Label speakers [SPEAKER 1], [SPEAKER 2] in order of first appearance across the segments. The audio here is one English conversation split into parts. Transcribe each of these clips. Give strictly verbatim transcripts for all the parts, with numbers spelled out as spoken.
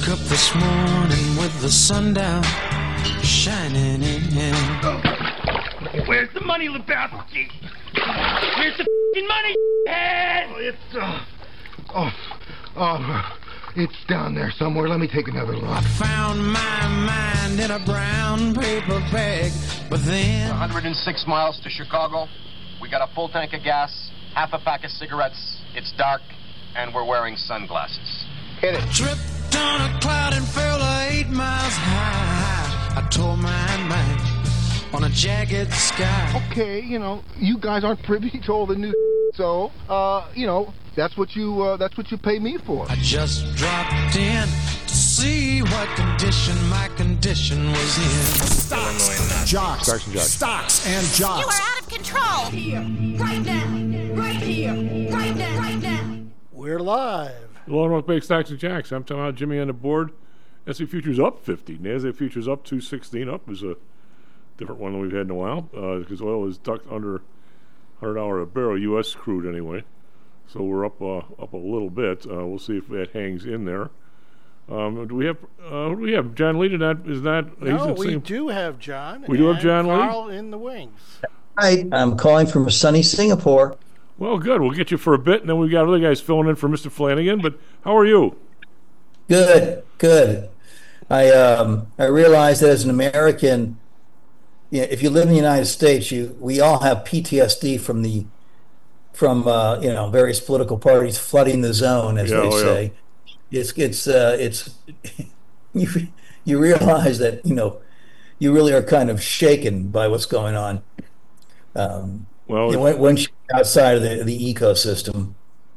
[SPEAKER 1] Woke up this morning with the sun down, shining in.
[SPEAKER 2] Where's the money, Lebowski? Where's the f***ing money, head?
[SPEAKER 3] Oh, it's, uh, oh, oh, it's down there somewhere. Let me take another look.
[SPEAKER 1] I found my mind in a brown paper bag, but then...
[SPEAKER 4] one hundred six miles to Chicago. We got a full tank of gas, half a pack of cigarettes. It's dark, and we're wearing sunglasses.
[SPEAKER 3] Hit it.
[SPEAKER 1] Tripped on a cloud and fell eight miles high. I tore my mind on a jagged sky.
[SPEAKER 3] Okay, you know, you guys aren't privy to all the new so, uh, you know, that's what you, uh, that's what you pay me for.
[SPEAKER 1] I just dropped in to see what condition my condition was in.
[SPEAKER 5] Stocks, jocks,
[SPEAKER 3] Stocks and jocks.
[SPEAKER 5] Stocks and jocks.
[SPEAKER 6] You are out of control.
[SPEAKER 7] Here, right now, right here, right now, right now.
[SPEAKER 5] We're live.
[SPEAKER 8] Hello and welcome back to Stocks and Jocks. I'm talking about Jimmy on the board. S and P futures up fifty. NASDAQ futures up two sixteen. Up is a different one than we've had in a while because uh, oil is ducked under one hundred dollars a barrel, U S crude anyway. So we're up uh, up a little bit. Uh, we'll see if that hangs in there. Um, do we have uh, who do we have? John Lee? Did that is that?
[SPEAKER 5] No, we same? do have John.
[SPEAKER 8] We do have John Lee.
[SPEAKER 5] Carl in the wings.
[SPEAKER 9] Hi, I'm calling from sunny Singapore.
[SPEAKER 8] Well, good. We'll get you for a bit, and then we've got other guys filling in for Mister Flanagan. But how are you?
[SPEAKER 9] Good, good. I um I realize that as an American, you know, if you live in the United States, you we all have P T S D from the from uh, you know various political parties flooding the zone, as
[SPEAKER 8] yeah,
[SPEAKER 9] they
[SPEAKER 8] oh,
[SPEAKER 9] say. Yeah. It's it's uh, it's you you realize that you know you really are kind of shaken by what's going on. Um,
[SPEAKER 8] well,
[SPEAKER 9] you know, when, when you're outside of the the ecosystem,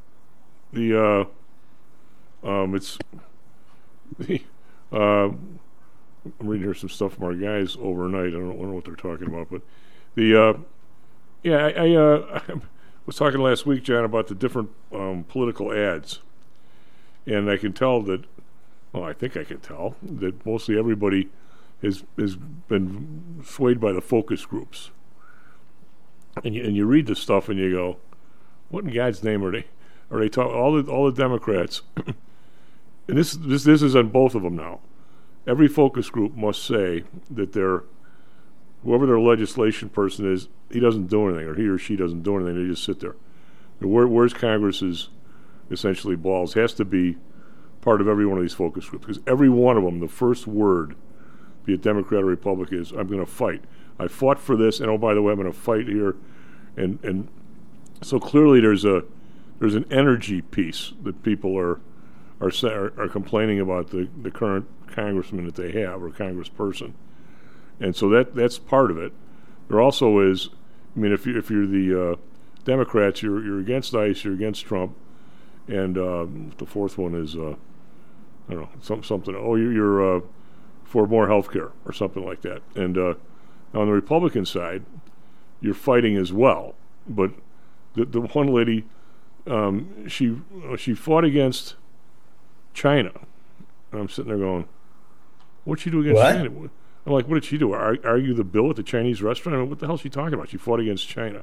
[SPEAKER 8] the uh, um, it's the. Uh, I'm reading here some stuff from our guys overnight. I don't, I don't know what they're talking about, but the uh, yeah, I, I, uh, I was talking last week, John, about the different um, political ads, and I can tell that. Well, I think I can tell that mostly everybody has has been swayed by the focus groups, and you, and you read this stuff and you go, "What in God's name are they? Are they talking all the all the Democrats?" And this this this is on both of them now. Every focus group must say that their whoever their legislation person is, he doesn't do anything, or he or she doesn't do anything. They just sit there. Where, where's Congress's essentially balls has to be part of every one of these focus groups, because every one of them, the first word, be it Democrat or Republican, is I'm going to fight. I fought for this, and oh by the way, I'm going to fight here, and and so clearly there's a there's an energy piece that people are. Are, are are complaining about the, the current congressman that they have or congressperson, and so that that's part of it. There also is, I mean, if you if you're the uh, Democrats, you're you're against ICE, you're against Trump, and uh, the fourth one is uh, I don't know some, something. Oh, you're, you're uh, for more health care or something like that. And uh, on the Republican side, you're fighting as well. But the the one lady, um, she she fought against China. And I'm sitting there going, what'd she do against
[SPEAKER 9] what?
[SPEAKER 8] China? I'm like, what did she do? Ar- argue the bill at the Chinese restaurant? I mean, what the hell is she talking about? She fought against China.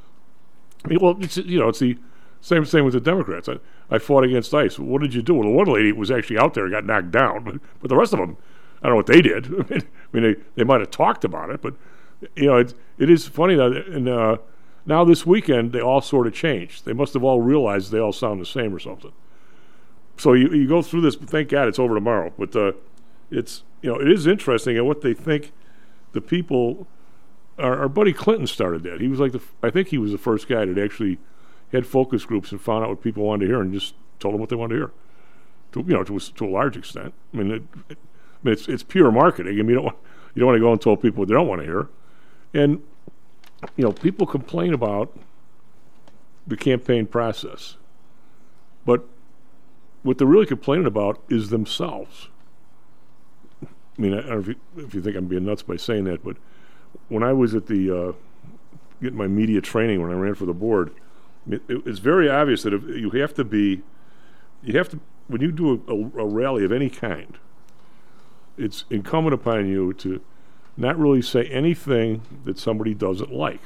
[SPEAKER 8] I mean, well, it's, you know, it's the same thing with the Democrats. I, I fought against ICE. What did you do? Well, the one lady was actually out there and got knocked down, but, but the rest of them, I don't know what they did. I mean, they, they might have talked about it, but, you know, it, it is funny that, and uh, now this weekend, they all sort of changed. They must have all realized they all sound the same or something. So you you go through this, but thank God it's over tomorrow. But uh, it's, you know, it is interesting at what they think the people, our, our buddy Clinton started that. He was like, the I think he was the first guy that actually had focus groups and found out what people wanted to hear and just told them what they wanted to hear. To, you know, to, to a large extent. I mean, it, it, I mean it's it's pure marketing. I mean, you don't, want, you don't want to go and tell people what they don't want to hear. And, you know, people complain about the campaign process. But what they're really complaining about is themselves. I mean, I don't know if you, if you think I'm being nuts by saying that, but when I was at the uh, getting my media training when I ran for the board, it, it, it's very obvious that if you have to be, you have to when you do a, a, a rally of any kind, it's incumbent upon you to not really say anything that somebody doesn't like.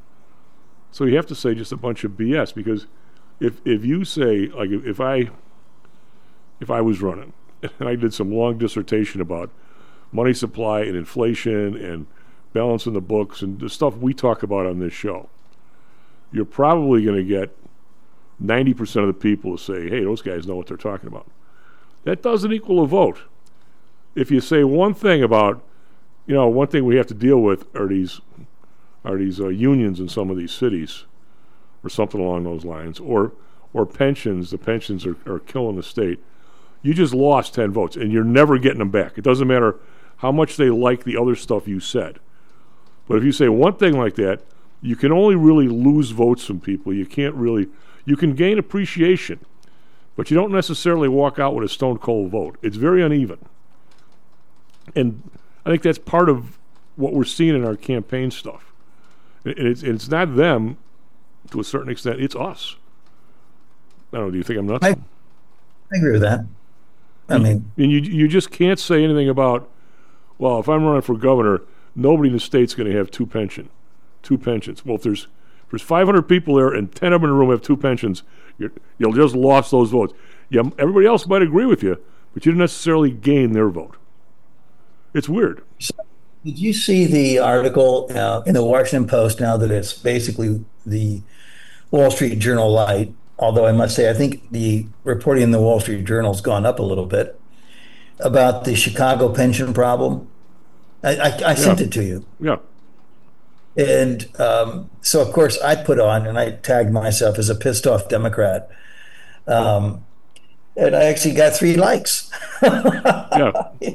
[SPEAKER 8] So you have to say just a bunch of B S, because if if you say, like, if, if I if I was running and I did some long dissertation about money supply and inflation and balancing the books and the stuff we talk about on this show, you're probably going to get ninety percent of the people to say, hey, those guys know what they're talking about. That doesn't equal a vote. If you say one thing about, you know, one thing we have to deal with are these are these uh, unions in some of these cities or something along those lines, or or pensions, the pensions are, are killing the state, you just lost ten votes, and you're never getting them back. It doesn't matter how much they like the other stuff you said. But if you say one thing like that, you can only really lose votes from people. You can't really, you can gain appreciation, but you don't necessarily walk out with a stone cold vote. It's very uneven. And I think that's part of what we're seeing in our campaign stuff. And it's, and it's not them to a certain extent, it's us. I don't know, do you think I'm nuts?
[SPEAKER 9] I, I agree with that. I mean,
[SPEAKER 8] and you you just can't say anything about, well, if I'm running for governor, nobody in the state's going to have two pension, two pensions. Well, if there's if there's five hundred people there and ten of them in the room have two pensions, you're, you'll just lost those votes. Yeah, everybody else might agree with you, but you didn't necessarily gain their vote. It's weird.
[SPEAKER 9] So did you see the article uh, in the Washington Post now that it's basically the Wall Street Journal light? Although I must say, I think the reporting in the Wall Street Journal has gone up a little bit about the Chicago pension problem. I, I, I sent
[SPEAKER 8] yeah.
[SPEAKER 9] it to you.
[SPEAKER 8] Yeah.
[SPEAKER 9] And um, so, of course, I put on, and I tagged myself as a pissed off Democrat. Um, and I actually got three likes.
[SPEAKER 8] yeah.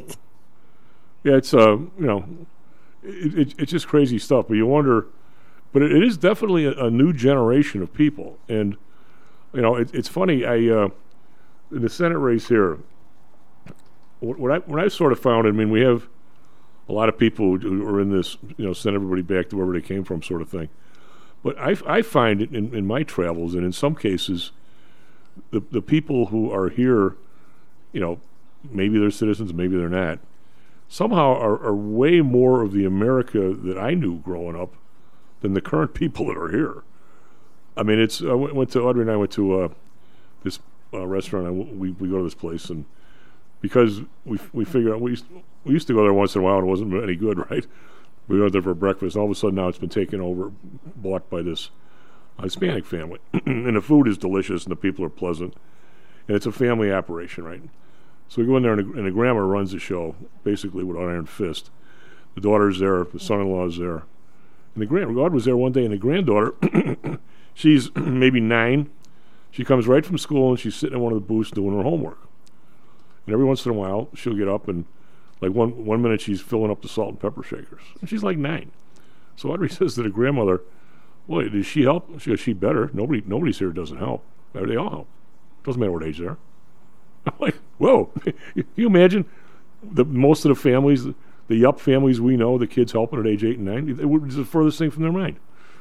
[SPEAKER 8] Yeah, it's, uh, you know, it, it, it's just crazy stuff. But you wonder, but it, it is definitely a, a new generation of people. And, you know, it, it's funny. I uh, in the Senate race here, what, what I what I sort of found. I mean, we have a lot of people who are in this, you know, send everybody back to wherever they came from, sort of thing. But I, I find it in, in my travels, and in some cases, the the people who are here, you know, maybe they're citizens, maybe they're not, somehow are, are way more of the America that I knew growing up than the current people that are here. I mean, it's. I went, went to Audrey and I went to uh, this uh, restaurant. I, we we go to this place, and because we we figure out we used, we used to go there once in a while, and it wasn't any good, right? We went there for breakfast, and all of a sudden now it's been taken over, bought by this Hispanic family, and the food is delicious, and the people are pleasant, and it's a family operation, right? So we go in there, and the, and the grandma runs the show, basically with an iron fist. The daughter's there, the son-in-law's there, and the grand God was there one day, and the granddaughter. She's maybe nine. She comes right from school, and she's sitting in one of the booths doing her homework. And every once in a while, she'll get up, and like one one minute she's filling up the salt and pepper shakers. And she's like nine. So Audrey says to the grandmother, "Boy, does she help?" She goes, "She better. Nobody, nobody's here doesn't help. They all help. Doesn't matter what age they are." I'm like, whoa. Can you imagine the most of the families, the Yup families we know, the kids helping at age eight and nine? It was the furthest thing from their mind.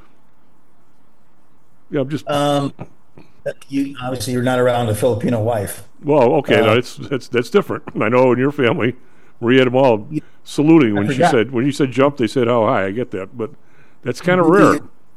[SPEAKER 8] Yeah, I'm just.
[SPEAKER 9] Um, you obviously you're not around a Filipino wife.
[SPEAKER 8] Well, okay,
[SPEAKER 9] uh,
[SPEAKER 8] no, it's that's that's different. I know in your family, Maria had them all saluting when she said when you said jump, they said how high. I get that, but that's kind of rare.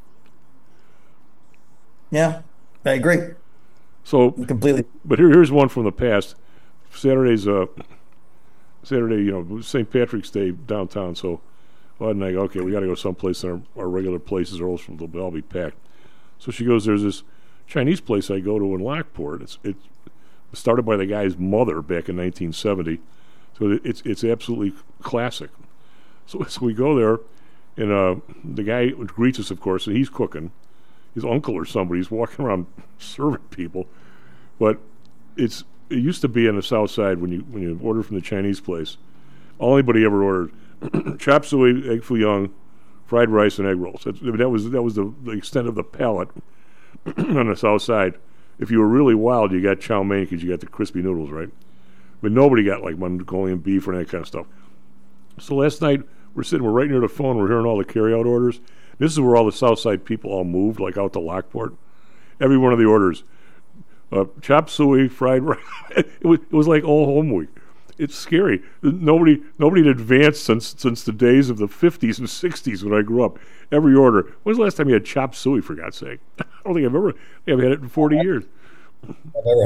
[SPEAKER 9] Yeah, I agree.
[SPEAKER 8] So
[SPEAKER 9] completely.
[SPEAKER 8] But here, here's one from the past. Saturday's uh, Saturday, you know, Saint Patrick's Day downtown. So, Bud and I go, okay, we got to go someplace in our, our regular places, or else they'll all be packed. So she goes, there's this Chinese place I go to in Lockport. It's it started by the guy's mother back in nineteen seventy. So it's it's absolutely classic. So, so we go there, and uh, the guy greets us, of course, and he's cooking. His uncle or somebody's walking around serving people. But it's it used to be on the south side when you when you order from the Chinese place, all anybody ever ordered chop suey, egg foo young, fried rice, and egg rolls. That's, that was that was the, the extent of the palate on the south side. If you were really wild, you got chow mein because you got the crispy noodles, right? But nobody got like Mongolian beef or that kind of stuff. So last night we're sitting, we're right near the phone, we're hearing all the carryout orders. This is where all the south side people all moved, like out to Lockport. Every one of the orders, uh, chop suey, fried rice. it, was, it was like all home week. It's scary. Nobody nobody had advanced since since the days of the fifties and sixties when I grew up. Every order. When was the last time you had chop suey, for God's sake? I don't think I've ever I've had it in forty years.
[SPEAKER 9] I've ever had.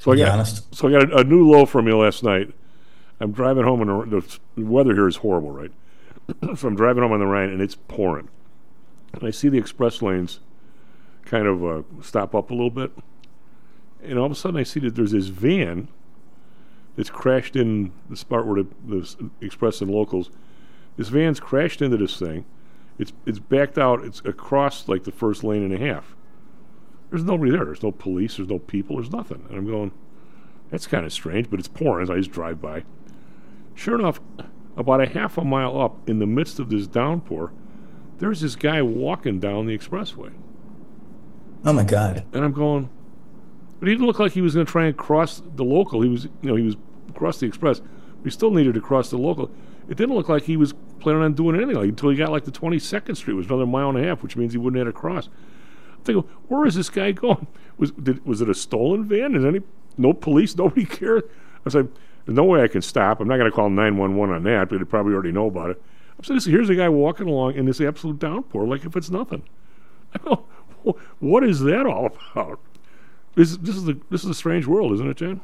[SPEAKER 8] So I
[SPEAKER 9] to be
[SPEAKER 8] got
[SPEAKER 9] honest.
[SPEAKER 8] so I got a, a new low from you last night. I'm driving home, and the, the weather here is horrible, right? So I'm driving home on the Rhine, and it's pouring. And I see the express lanes kind of uh, stop up a little bit. And all of a sudden I see that there's this van that's crashed in the spot where the, the express and locals. This van's crashed into this thing. It's it's backed out. It's across like the first lane and a half. There's nobody there. There's no police. There's no people. There's nothing. And I'm going, that's kind of strange, but it's pouring as I just drive by. Sure enough, about a half a mile up in the midst of this downpour, there's this guy walking down the expressway.
[SPEAKER 9] Oh my God.
[SPEAKER 8] And I'm going, but he didn't look like he was going to try and cross the local. He was, you know, he was across the express. But he still needed to cross the local. It didn't look like he was planning on doing anything like, until he got like to twenty-second Street. It was another mile and a half, which means he wouldn't have to cross. I'm thinking, where is this guy going? Was did, was it a stolen van? Is any no police? Nobody cared? I was like, there's no way I can stop. I'm not going to call nine one one on that, but they probably already know about it. I'm saying, here's a guy walking along in this absolute downpour, like if it's nothing. I go, what is that all about? This this is the this is a strange world, isn't it, Jan?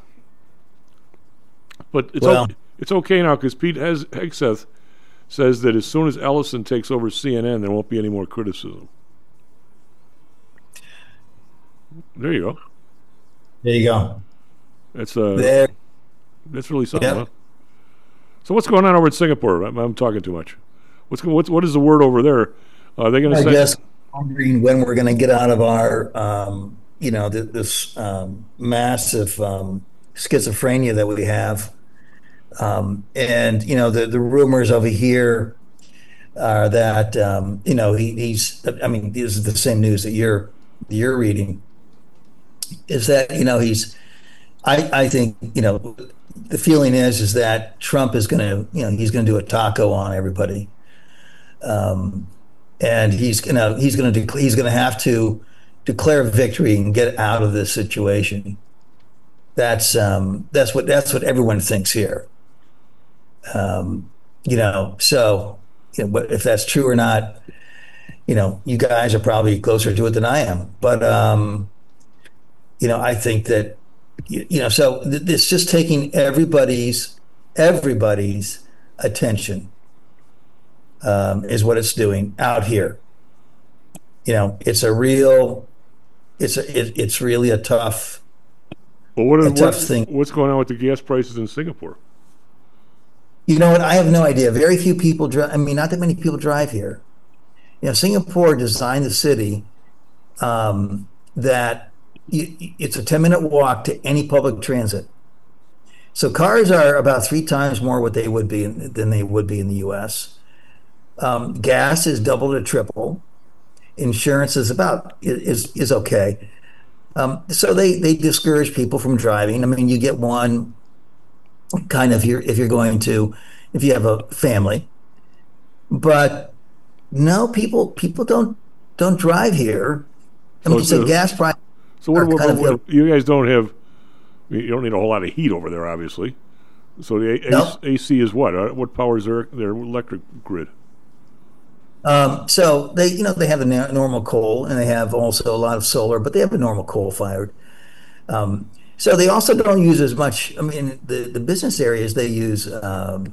[SPEAKER 8] But it's
[SPEAKER 9] Well,
[SPEAKER 8] okay, it's okay now because Pete Hes- Hegseth says that as soon as Ellison takes over C N N, there won't be any more criticism. There you go.
[SPEAKER 9] there you go.
[SPEAKER 8] That's uh,
[SPEAKER 9] There.
[SPEAKER 8] that's really something.
[SPEAKER 9] Yep.
[SPEAKER 8] Huh? So what's going on over in Singapore? I'm, I'm talking too much. What's go- what's what is the word over there? Uh, are they going to
[SPEAKER 9] I
[SPEAKER 8] say?
[SPEAKER 9] guess wondering when we're going to get out of our, um, you know, th- this um, massive um, schizophrenia that we have. Um, and, you know, the, the rumors over here are that, um, you know, he, he's, I mean, this is the same news that you're, you're reading, is that, you know, he's, I, I think, you know, the feeling is, is that Trump is going to, you know, he's going to do a taco on everybody. Um, and he's gonna, he's gonna, dec- he's gonna have to declare victory and get out of this situation. That's, um, that's what, that's what everyone thinks here. Um, you know, so, you know, but if that's true or not, you know, you guys are probably closer to it than I am. But, um, you know, I think that, you, you know, so th- it's just taking everybody's, everybody's attention, um, is what it's doing out here. You know, it's a real, it's a, it, it's really a tough,
[SPEAKER 8] Well, what is,
[SPEAKER 9] a tough
[SPEAKER 8] what,
[SPEAKER 9] thing.
[SPEAKER 8] what's going on with the gas prices in Singapore?
[SPEAKER 9] You know what? I have no idea. Very few people drive. I mean, not that many people drive here. You know, Singapore designed the city um, that you, it's a ten minute walk to any public transit. So cars are about three times more what they would be in, than they would be in the U S. Um, gas is double to triple. Insurance is about is is okay. Um, so they they discourage people from driving. I mean, you get one kind of you're if you're going to if you have a family, but no, people people don't don't drive here. I mean,
[SPEAKER 8] So
[SPEAKER 9] so
[SPEAKER 8] it's a-
[SPEAKER 9] gas price.
[SPEAKER 8] So what,
[SPEAKER 9] are
[SPEAKER 8] what,
[SPEAKER 9] kind of
[SPEAKER 8] what- you guys don't have? You don't need a whole lot of heat over there, obviously. So the A-
[SPEAKER 9] No.
[SPEAKER 8] A C is what? Uh, What powers their their electric grid?
[SPEAKER 9] Um, so they, you know, they have a na- normal coal, and they have also a lot of solar, but they have a normal coal fired. Um, so they also don't use as much. I mean, the the business areas they use, um,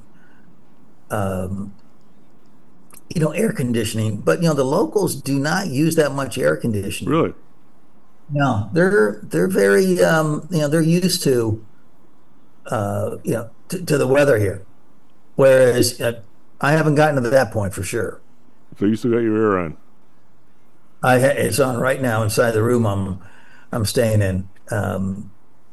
[SPEAKER 9] um, you know, air conditioning, but you know, the locals do not use that much air conditioning.
[SPEAKER 8] Really?
[SPEAKER 9] No, they're they're very, um, you know, they're used to, uh, you know, to, to the weather here, whereas uh, I haven't gotten to that point for sure.
[SPEAKER 8] So you still got your air on?
[SPEAKER 9] I ha- it's on right now inside the room I'm I'm staying in. Um,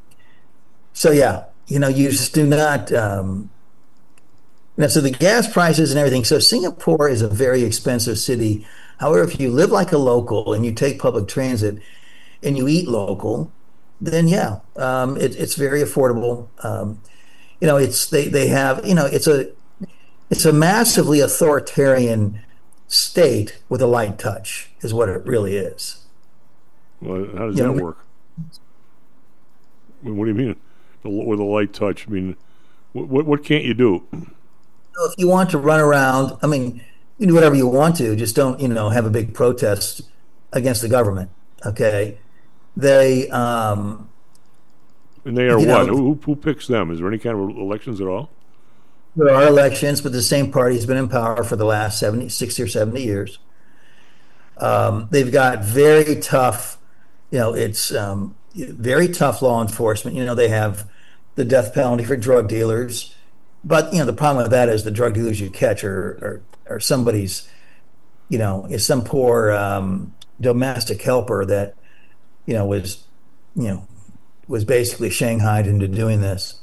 [SPEAKER 9] so yeah, you know, you just do not. Um, you know, so the gas prices and everything. So Singapore is a very expensive city. However, if you live like a local and you take public transit and you eat local, then yeah, um, it, it's very affordable. Um, you know, it's they they have you know it's a it's a massively authoritarian state with a light touch is what it really is.
[SPEAKER 8] Well, how does
[SPEAKER 9] Yeah,
[SPEAKER 8] that
[SPEAKER 9] we-
[SPEAKER 8] work? I mean, what do you mean? The- With a light touch? I mean, what what, what can't you do?
[SPEAKER 9] So if you want to run around, I mean, you can do whatever you want to, just don't, you know, have a big protest against the government. Okay. They, um,
[SPEAKER 8] And they are
[SPEAKER 9] you
[SPEAKER 8] what?
[SPEAKER 9] know,
[SPEAKER 8] Who, who picks them? Is there any kind of elections at all?
[SPEAKER 9] there are elections, but the same party has been in power for the last seventy, sixty or seventy years. Um, they've got very tough, you know, it's um, very tough law enforcement. You know, they have the death penalty for drug dealers. But, you know, the problem with that is the drug dealers you catch are, are, are somebody's, you know, is some poor um, domestic helper that, you know, was, you know, was basically shanghaied into doing this.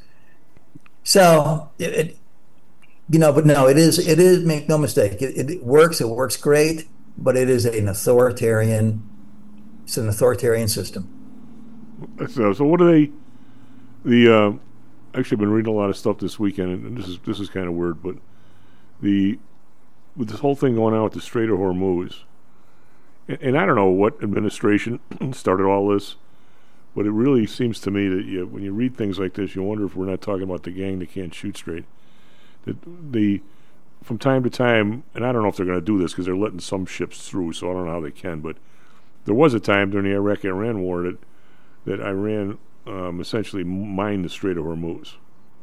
[SPEAKER 9] So, it, it you know, but no, it is, it is, make no mistake, it, it works, it works great, but it is an authoritarian, it's an authoritarian system.
[SPEAKER 8] So, so what do they, the, uh, actually I've been reading a lot of stuff this weekend, and this is, this is kind of weird, but the, with this whole thing going on with the Strait of Hormuz, and, and I don't know what administration started all this, but it really seems to me that you, when you read things like this, you wonder if we're not talking about the gang that can't shoot straight. That the from time to time, and I don't know if they're going to do this because they're letting some ships through, so I don't know how they can. But there was a time during the Iraq-Iran war that that Iran um, essentially mined the Strait of Hormuz.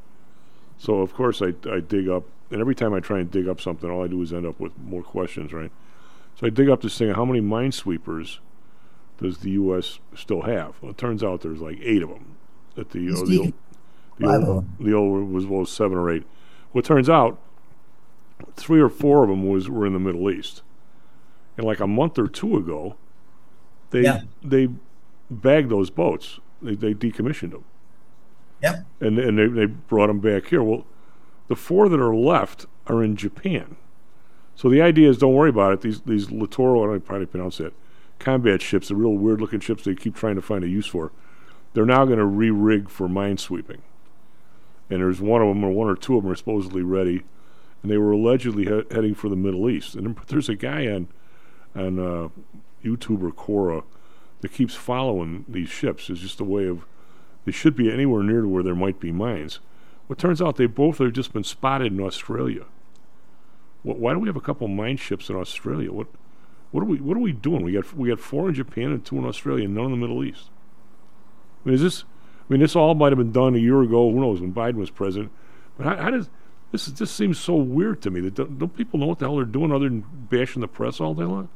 [SPEAKER 8] So of course I I dig up, and every time I try and dig up something, all I do is end up with more questions, right? So I dig up this thing: how many minesweepers does the U S still have? Well, it turns out there's like eight of them. At the oh, the, old, the, old, the old was well seven or eight. Well, it turns out three or four of them was were in the Middle East, and like a month or two ago, they yeah. they bagged those boats. They they decommissioned them.
[SPEAKER 9] Yep.
[SPEAKER 8] And and they they brought them back here. Well, the four that are left are in Japan. So the idea is, don't worry about it. These these Littoral, I don't probably pronounce that, combat ships, the real weird looking ships they keep trying to find a use for, they're now going to re-rig for minesweeping. And there's one of them, or one or two of them, are supposedly ready, and they were allegedly he- heading for the Middle East. And there's a guy on on uh, YouTube or Quora that keeps following these ships. It's just a way of, they should be anywhere near to where there might be mines. Well, it turns out they both have just been spotted in Australia. What, why do we have a couple mine ships in Australia? What what are we what are we doing? We got we got four in Japan and two in Australia, and none in the Middle East. I mean, is this? I mean, this all might have been done a year ago. Who knows, when Biden was president? But how, how does this? Is, this seems so weird to me. That don't, don't people know what the hell they're doing other than bashing the press all day long?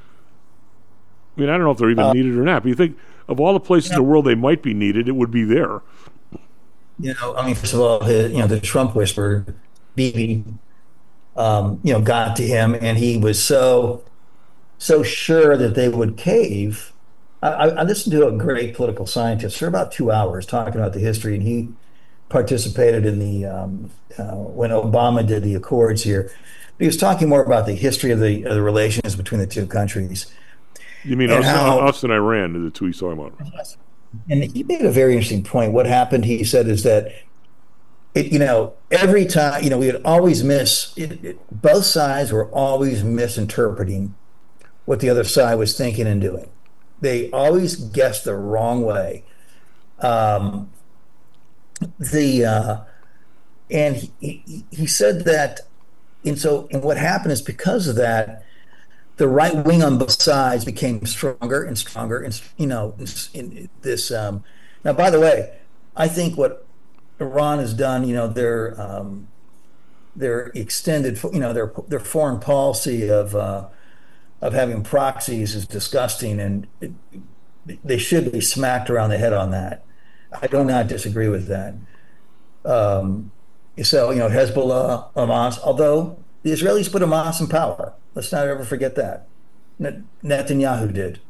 [SPEAKER 8] I mean, I don't know if they're even uh, needed or not. But you think of all the places you know, in the world they might be needed, it would be there.
[SPEAKER 9] You know, I mean, first of all, his, you know, the Trump whisperer, Bibi, um, you know, got to him, and he was so so sure that they would cave. I, I listened to a great political scientist for about two hours talking about the history, and he participated in the um, uh, when Obama did the Accords here. He was talking more about the history of the, of the relations between the two countries.
[SPEAKER 8] You mean us, how, us and Iran are the two he's talking about?
[SPEAKER 9] And he made a very interesting point. What happened, he said, is that it, you know, every time, you know, we would always miss. It, it, both sides were always misinterpreting what the other side was thinking and doing. They always guessed the wrong way. Um, the uh, and he, he he said that, and so and what happened is because of that, the right wing on both sides became stronger and stronger, and you know, in, in this. Um, now, by the way, I think what Iran has done, you know, their um, their extended, you know, their their foreign policy of. Uh, of having proxies is disgusting, and it, they should be smacked around the head on that. I do not disagree with that. Um, so, you know, Hezbollah, Hamas, although the Israelis put Hamas in power. Let's not ever forget that. Netanyahu did.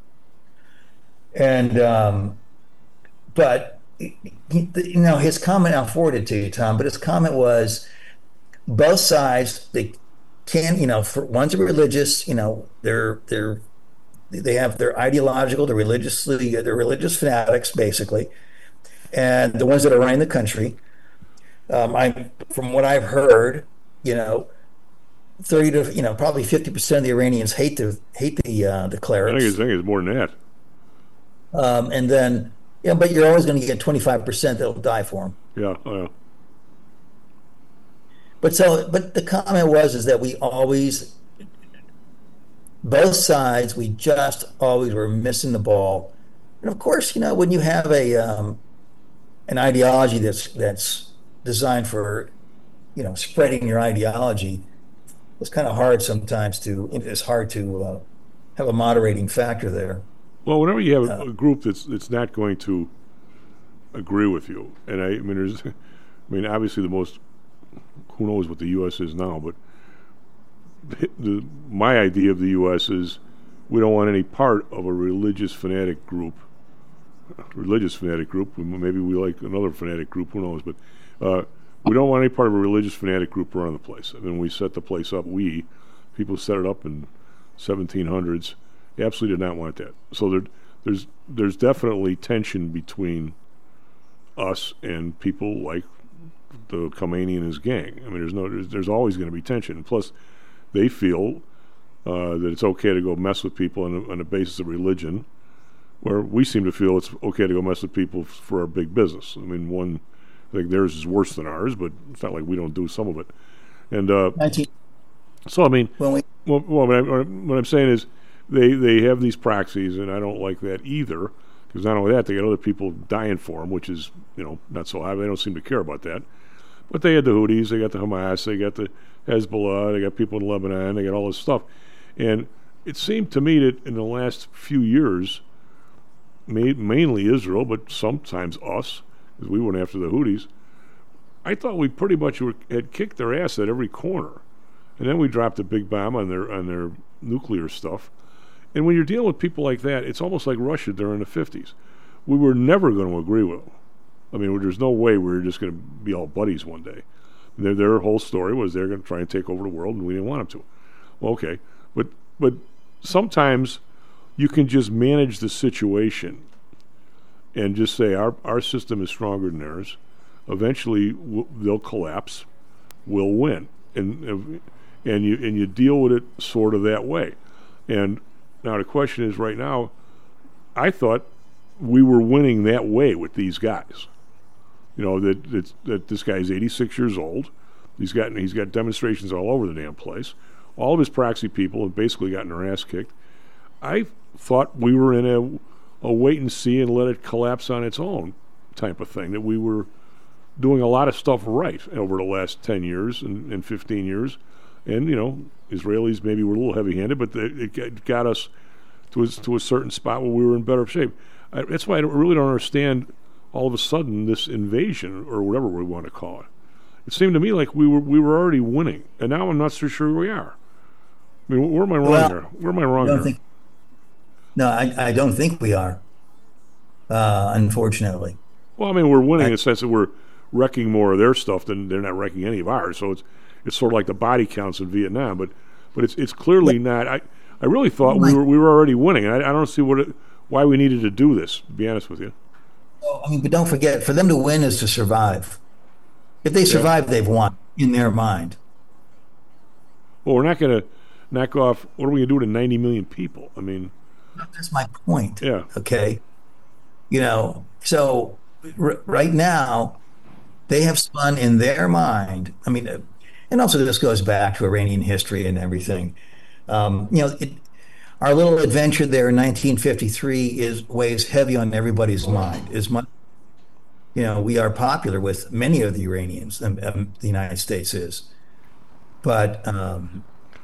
[SPEAKER 9] And, um, but, he, you know, his comment, I'll forward it to you, Tom, but his comment was both sides, they can, you know, for one's religious, you know, they're they're they have they're ideological, they're religiously they're religious fanatics basically, and the ones that are running the country, um, I from what I've heard, you know, thirty to you know probably fifty percent of the Iranians hate the hate the uh, the clerics.
[SPEAKER 8] I think it's, I think it's more than that.
[SPEAKER 9] Um, and then yeah, but you're always going to get twenty-five percent that'll die for them.
[SPEAKER 8] Yeah, oh, yeah.
[SPEAKER 9] But so, but the comment was is that we always, both sides, we just always were missing the ball. And of course, you know, when you have a um, an ideology that's that's designed for, you know, spreading your ideology, it's kind of hard sometimes to, it's hard to uh, have a moderating factor there.
[SPEAKER 8] Well, whenever you have a,
[SPEAKER 9] Uh,
[SPEAKER 8] a group that's that's not going to agree with you, and I, I mean, there's, I mean, obviously the most, who knows what the U S is now, but the, the, my idea of the U S is we don't want any part of a religious fanatic group. Religious fanatic group. Maybe we like another fanatic group. Who knows? But uh, we don't want any part of a religious fanatic group around the place. I mean, we set the place up. We people set it up in seventeen hundreds. Absolutely did not want that. So there, there's there's definitely tension between us and people like the Khomeini and his gang. I mean, there's no there's, there's always going to be tension. And plus, they feel uh, that it's okay to go mess with people on, a, on the basis of religion, where we seem to feel it's okay to go mess with people f- for our big business. I mean, one, I think theirs is worse than ours, but it's not like we don't do some of it. And uh,
[SPEAKER 9] nineteen
[SPEAKER 8] so, I mean,
[SPEAKER 9] When we,
[SPEAKER 8] well, well what, I, what I'm saying is they, they have these proxies, and I don't like that either, because not only that, they got other people dying for them, which is, you know, not so high. They don't seem to care about that. But they had the Houthis, they got the Hamas, they got the Hezbollah, they got people in Lebanon, they got all this stuff. And it seemed to me that in the last few years, ma- mainly Israel, but sometimes us, because we went after the Houthis, I thought we pretty much were, had kicked their ass at every corner. And then we dropped a big bomb on their on their nuclear stuff. And when you're dealing with people like that, it's almost like Russia during the fifties. We were never going to agree with them. I mean, there's no way we were just going to be all buddies one day. Their, their whole story was they're going to try and take over the world, and we didn't want them to. Well, okay. But, but sometimes you can just manage the situation and just say our, our system is stronger than theirs. Eventually, w- they'll collapse. We'll win. And and you and you deal with it sort of that way. And now the question is, right now, I thought we were winning that way with these guys. You know, that that, that this guy's eighty-six years old. He's got he's got demonstrations all over the damn place. All of his proxy people have basically gotten their ass kicked. I thought we were in a a wait and see and let it collapse on its own type of thing. That we were doing a lot of stuff right over the last ten years and, and fifteen years. And, you know, Israelis maybe were a little heavy-handed, but they, it got us to a, to a certain spot where we were in better shape. I, that's why I don't, really don't understand all of a sudden this invasion, or whatever we want to call it. It seemed to me like we were we were already winning, and now I'm not so sure we are. I mean, where am I wrong
[SPEAKER 9] Well,
[SPEAKER 8] here? Where am I wrong
[SPEAKER 9] I don't
[SPEAKER 8] here?
[SPEAKER 9] think, no, I, I don't think we are, uh, unfortunately.
[SPEAKER 8] Well, I mean, we're winning
[SPEAKER 9] I-
[SPEAKER 8] in the sense that we're wrecking more of their stuff than they're not wrecking any of ours. So it's it's sort of like the body counts in Vietnam, but but it's it's clearly not. I, I really thought we were we were already winning, and I, I don't see what it, why we needed to do this. To be honest with you.
[SPEAKER 9] I mean, but don't forget, for them to win is to survive. If they survive, they've won in their mind.
[SPEAKER 8] Well, we're not going to knock off. What are we going to do to ninety million people? I mean,
[SPEAKER 9] That's my point.
[SPEAKER 8] Yeah.
[SPEAKER 9] Okay. You know, so r- right now, they have spun in their mind. I mean, uh, and also this goes back to Iranian history and everything. Um, you know, it, our little adventure there in nineteen fifty-three is weighs heavy on everybody's mind. As much, you know, we are popular with many of the Iranians, um, um, the United States is. But, um,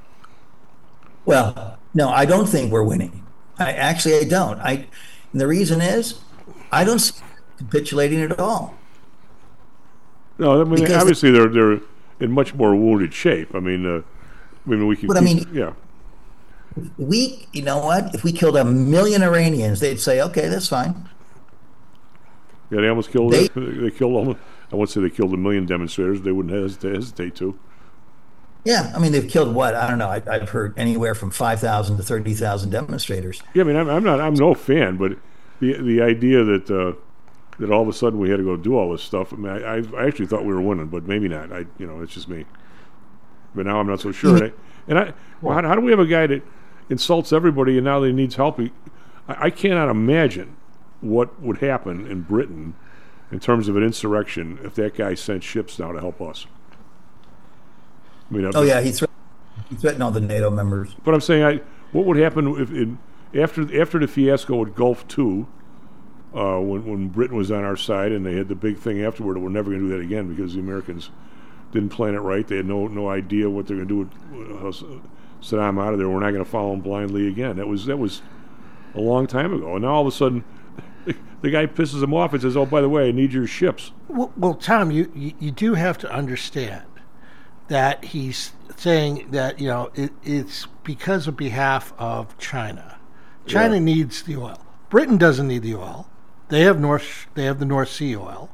[SPEAKER 9] well, no, I don't think we're winning. I actually, I don't. I, and the reason is, I don't see capitulating at all.
[SPEAKER 8] no, I mean
[SPEAKER 9] Because
[SPEAKER 8] obviously they're they're in much more wounded shape. I mean, uh, I mean we can.
[SPEAKER 9] But I
[SPEAKER 8] keep-
[SPEAKER 9] mean-
[SPEAKER 8] yeah.
[SPEAKER 9] We, you know what? If we killed a million Iranians, they'd say, okay, that's fine.
[SPEAKER 8] Yeah, they almost killed.
[SPEAKER 9] They-
[SPEAKER 8] They, they killed almost. I won't say they killed a million demonstrators. They wouldn't hesitate, hesitate to.
[SPEAKER 9] Yeah, I mean, they've killed what? I don't know. I, I've heard anywhere from five thousand to thirty thousand demonstrators.
[SPEAKER 8] Yeah, I mean, I'm, I'm not. I'm no fan, but the the idea that uh, that all of a sudden we had to go do all this stuff. I mean, I, I actually thought we were winning, but maybe not. I, you know, it's just me. But now I'm not so sure. And I, and I well, how, how do we have a guy that insults everybody and now that he needs help? He, I, I cannot imagine what would happen in Britain in terms of an insurrection if that guy sent ships now to help us. I mean,
[SPEAKER 9] Oh yeah, he, thre- he threatened all the NATO members.
[SPEAKER 8] But I'm saying, I what would happen if in, after after the fiasco with Gulf Two, uh, when when Britain was on our side, and they had the big thing afterward that we're never going to do that again because the Americans didn't plan it right. They had no no idea what they're going to do with uh, Saddam out of there. We're not going to follow him blindly again. That was that was a long time ago, and now all of a sudden, the guy pisses him off and says, "Oh, by the way, I need your ships."
[SPEAKER 5] Well, well Tom, you, you you do have to understand that he's saying that, you know, it, it's because of behalf of China. China
[SPEAKER 8] Yeah.
[SPEAKER 5] needs the oil. Britain doesn't need the oil. They have North. They have the North Sea oil.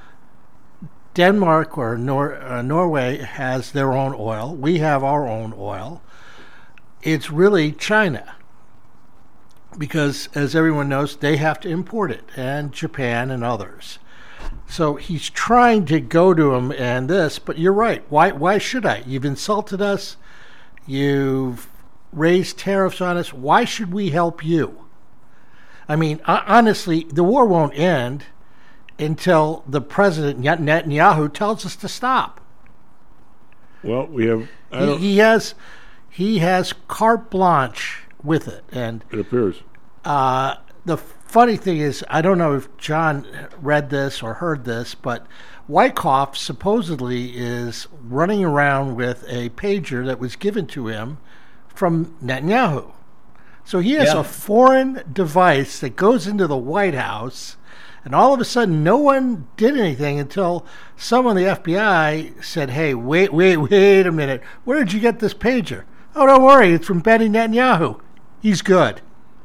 [SPEAKER 5] Denmark or Nor- uh, Norway has their own oil. We have our own oil. It's really China, because, as everyone knows, they have to import it, and Japan and others. So he's trying to go to him and this, but you're right. Why? Why should I? You've insulted us. You've raised tariffs on us. Why should we help you? I mean, honestly, the war won't end until the president Netanyahu tells us to stop.
[SPEAKER 8] Well, we have. I
[SPEAKER 5] He,
[SPEAKER 8] don't,
[SPEAKER 5] he has, he has carte blanche with it, and
[SPEAKER 8] it appears.
[SPEAKER 5] uh, the funny thing is, I don't know if John read this or heard this, but Wyckoff supposedly is running around with a pager that was given to him from Netanyahu. So he has
[SPEAKER 9] Yeah.
[SPEAKER 5] a foreign device that goes into the White House, and all of a sudden no one did anything until someone in the F B I said, "Hey, wait, wait, wait a minute. Where did you get this pager?" "Oh, don't worry, it's from Benny Netanyahu. He's good."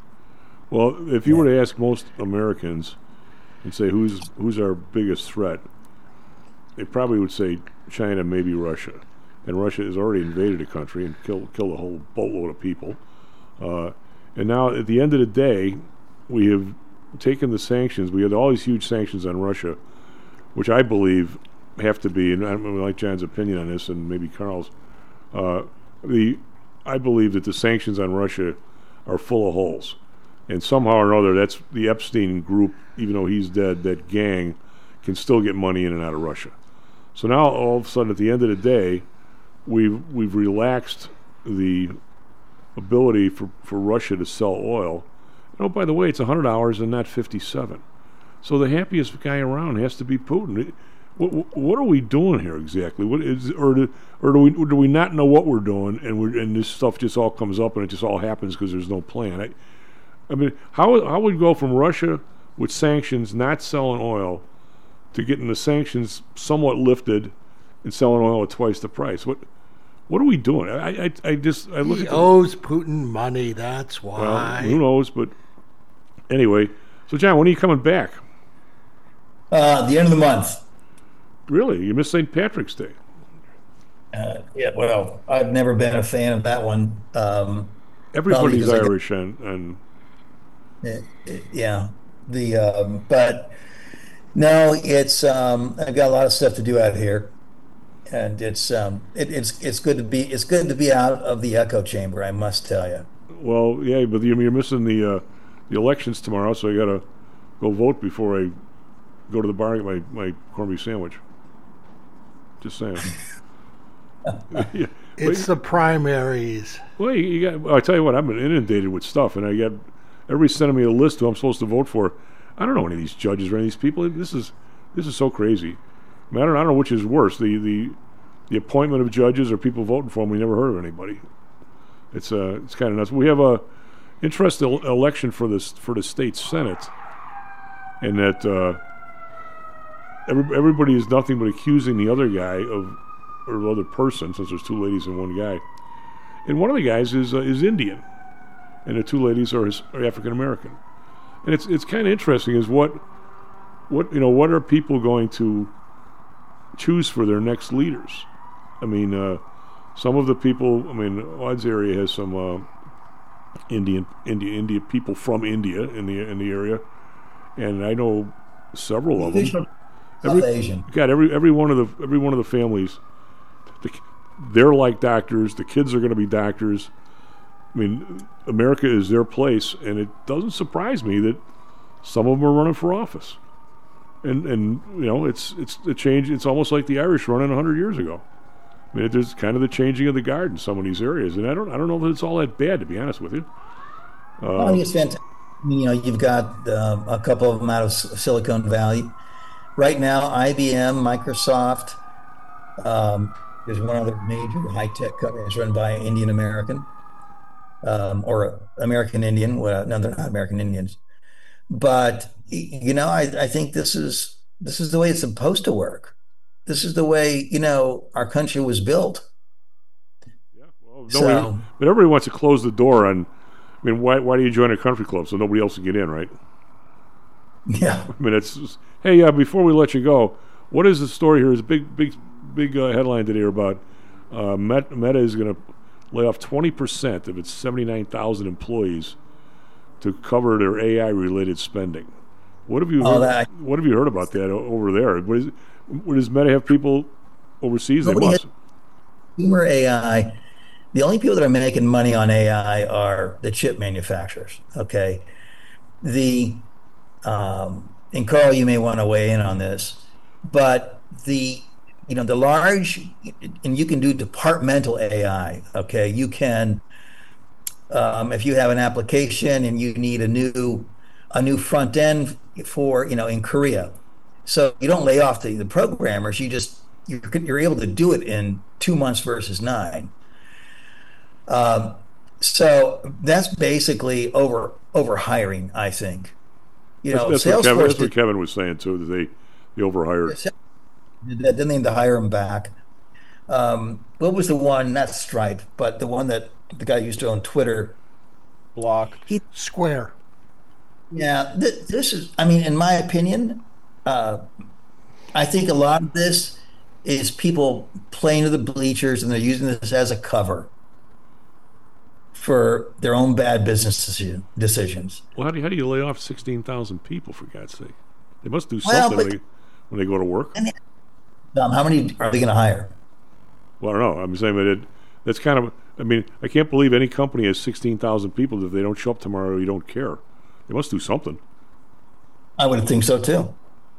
[SPEAKER 8] Well, if you were to ask most Americans and say who's who's our biggest threat, they probably would say China, maybe Russia. And Russia has already invaded a country and killed killed a whole boatload of people. Uh, and now, at the end of the day, we have taken the sanctions. We had all these huge sanctions on Russia, which I believe have to be, and I don't like John's opinion on this, and maybe Carl's. Uh, the I believe that the sanctions on Russia are full of holes. And somehow or another, that's the Epstein group, even though he's dead, that gang can still get money in and out of Russia. So now, all of a sudden, at the end of the day, we've we've relaxed the ability for, for Russia to sell oil. And, oh, by the way, it's one hundred hours and not fifty-seven. So the happiest guy around has to be Putin. It, what, what are we doing here exactly? What is, or do, or do we do we not know what we're doing, and we and this stuff just all comes up and it just all happens because there's no plan? I, I mean, how how would we go from Russia with sanctions, not selling oil, to getting the sanctions somewhat lifted and selling oil at twice the price? What what are we doing? I I, I just I look
[SPEAKER 5] He
[SPEAKER 8] at the,
[SPEAKER 5] owes Putin money, that's
[SPEAKER 8] well,
[SPEAKER 5] why.
[SPEAKER 8] who knows? But anyway, so John, when are you coming back?
[SPEAKER 9] Uh, the end of the month.
[SPEAKER 8] Really, you missed Saint Patrick's Day.
[SPEAKER 9] Uh, yeah, well, I've never been a fan of that one. Um,
[SPEAKER 8] Everybody's
[SPEAKER 9] because I got-
[SPEAKER 8] Irish, and, and
[SPEAKER 9] eh, eh, yeah, the um, but no, it's um, I've got a lot of stuff to do out here, and it's um, it, it's it's good to be it's good to be out of the echo chamber. I must tell you.
[SPEAKER 8] well, yeah, but you're you're missing the uh, the elections tomorrow, so I got to go vote before I go to the bar and get my, my corned beef sandwich. Just saying. yeah.
[SPEAKER 5] It's the primaries.
[SPEAKER 8] Well, you, you got. Well, I tell you what, I've been inundated with stuff, and I got everybody's sending me a list who I'm supposed to vote for. I don't know any of these judges or any of these people. This is this is so crazy. I, mean, I don't I don't know which is worse, the the the appointment of judges or people voting for them. We never heard of anybody. It's uh it's kind of nuts. We have a interesting el- election for this for the state senate, and that uh, every, everybody is nothing but accusing the other guy of. Or the other person, since there's two ladies and one guy, and one of the guys is uh, is Indian, and the two ladies are, his, are African American, and it's it's kind of interesting. Is what what you know what are people going to choose for their next leaders? I mean, uh, some of the people. I mean, Odd's area has some uh, Indian India India people from India in the in the area, and I know several of them.
[SPEAKER 9] South
[SPEAKER 8] Every,
[SPEAKER 9] Asian.
[SPEAKER 8] God, every every one of the every one of the families. The, they're like doctors. The kids are going to be doctors. I mean, America is their place, and it doesn't surprise me that some of them are running for office. And and you know, it's it's a change. It's almost like the Irish running a hundred years ago. I mean, there's kind of the changing of the guard in some of these areas, and I don't I don't know that it's all that bad, to be honest with you.
[SPEAKER 9] I
[SPEAKER 8] Uh,
[SPEAKER 9] think it's fantastic. You know, you've got um, a couple of them out of S- Silicon Valley. Right now, I B M, Microsoft, um, there's one other major high-tech company that's run by Indian American um, or American Indian. Well, no, they're not American Indians. But you know, I, I think this is this is the way it's supposed to work. This is the way, you know, our country was built.
[SPEAKER 8] Yeah, well, nobody,
[SPEAKER 9] So,
[SPEAKER 8] but everybody wants to close the door on. I mean, why why do you join a country club so nobody else can get in, right?
[SPEAKER 9] yeah.
[SPEAKER 8] I mean, it's just, hey, uh, before we let you go, what is the story here? There's a big, big, big uh, headline today about uh, Met, Meta is going to lay off twenty percent of its seventy-nine thousand employees to cover their A I-related spending. What have you
[SPEAKER 9] Oh,
[SPEAKER 8] heard,
[SPEAKER 9] that-
[SPEAKER 8] What have you heard about that o- over there? What is, what does Meta have people overseas? They
[SPEAKER 9] Nobody
[SPEAKER 8] must.
[SPEAKER 9] has- Consumer A I, the only people that are making money on A I are the chip manufacturers. Okay. The, um, and Carl, you may want to weigh in on this, but the, you know, the large, and you can do departmental A I. Okay. You can, um, if you have an application and you need a new, a new front end for, you know, in Korea. So you don't lay off the, the programmers. You just, you're, you're able to do it in two months versus nine. Um, so that's basically over over hiring, I think. You know,
[SPEAKER 8] That's, that's, what Kevin,
[SPEAKER 9] Salesforce
[SPEAKER 8] that's what
[SPEAKER 9] did,
[SPEAKER 8] Kevin was saying too. That they they overhired.
[SPEAKER 9] did that, didn't they need to hire him back? Um, what was the one? Not Stripe, but the one that the guy used to own Twitter.
[SPEAKER 3] Block.
[SPEAKER 9] He,
[SPEAKER 5] Square.
[SPEAKER 9] yeah, th- this is. I mean, in my opinion, uh, I think a lot of this is people playing to the bleachers, and they're using this as a cover for their own bad business decision, decisions.
[SPEAKER 8] Well, how do you, how do you lay off sixteen thousand people, for God's sake? They must do
[SPEAKER 9] Well,
[SPEAKER 8] something
[SPEAKER 9] but-
[SPEAKER 8] when, they, when they go to work.
[SPEAKER 9] Um, how many are they going to hire?
[SPEAKER 8] Well, I don't know. I'm saying that it, that's kind of, I mean, I can't believe any company has sixteen thousand people. If they don't show up tomorrow, you don't care. They must do something.
[SPEAKER 9] I would think so too.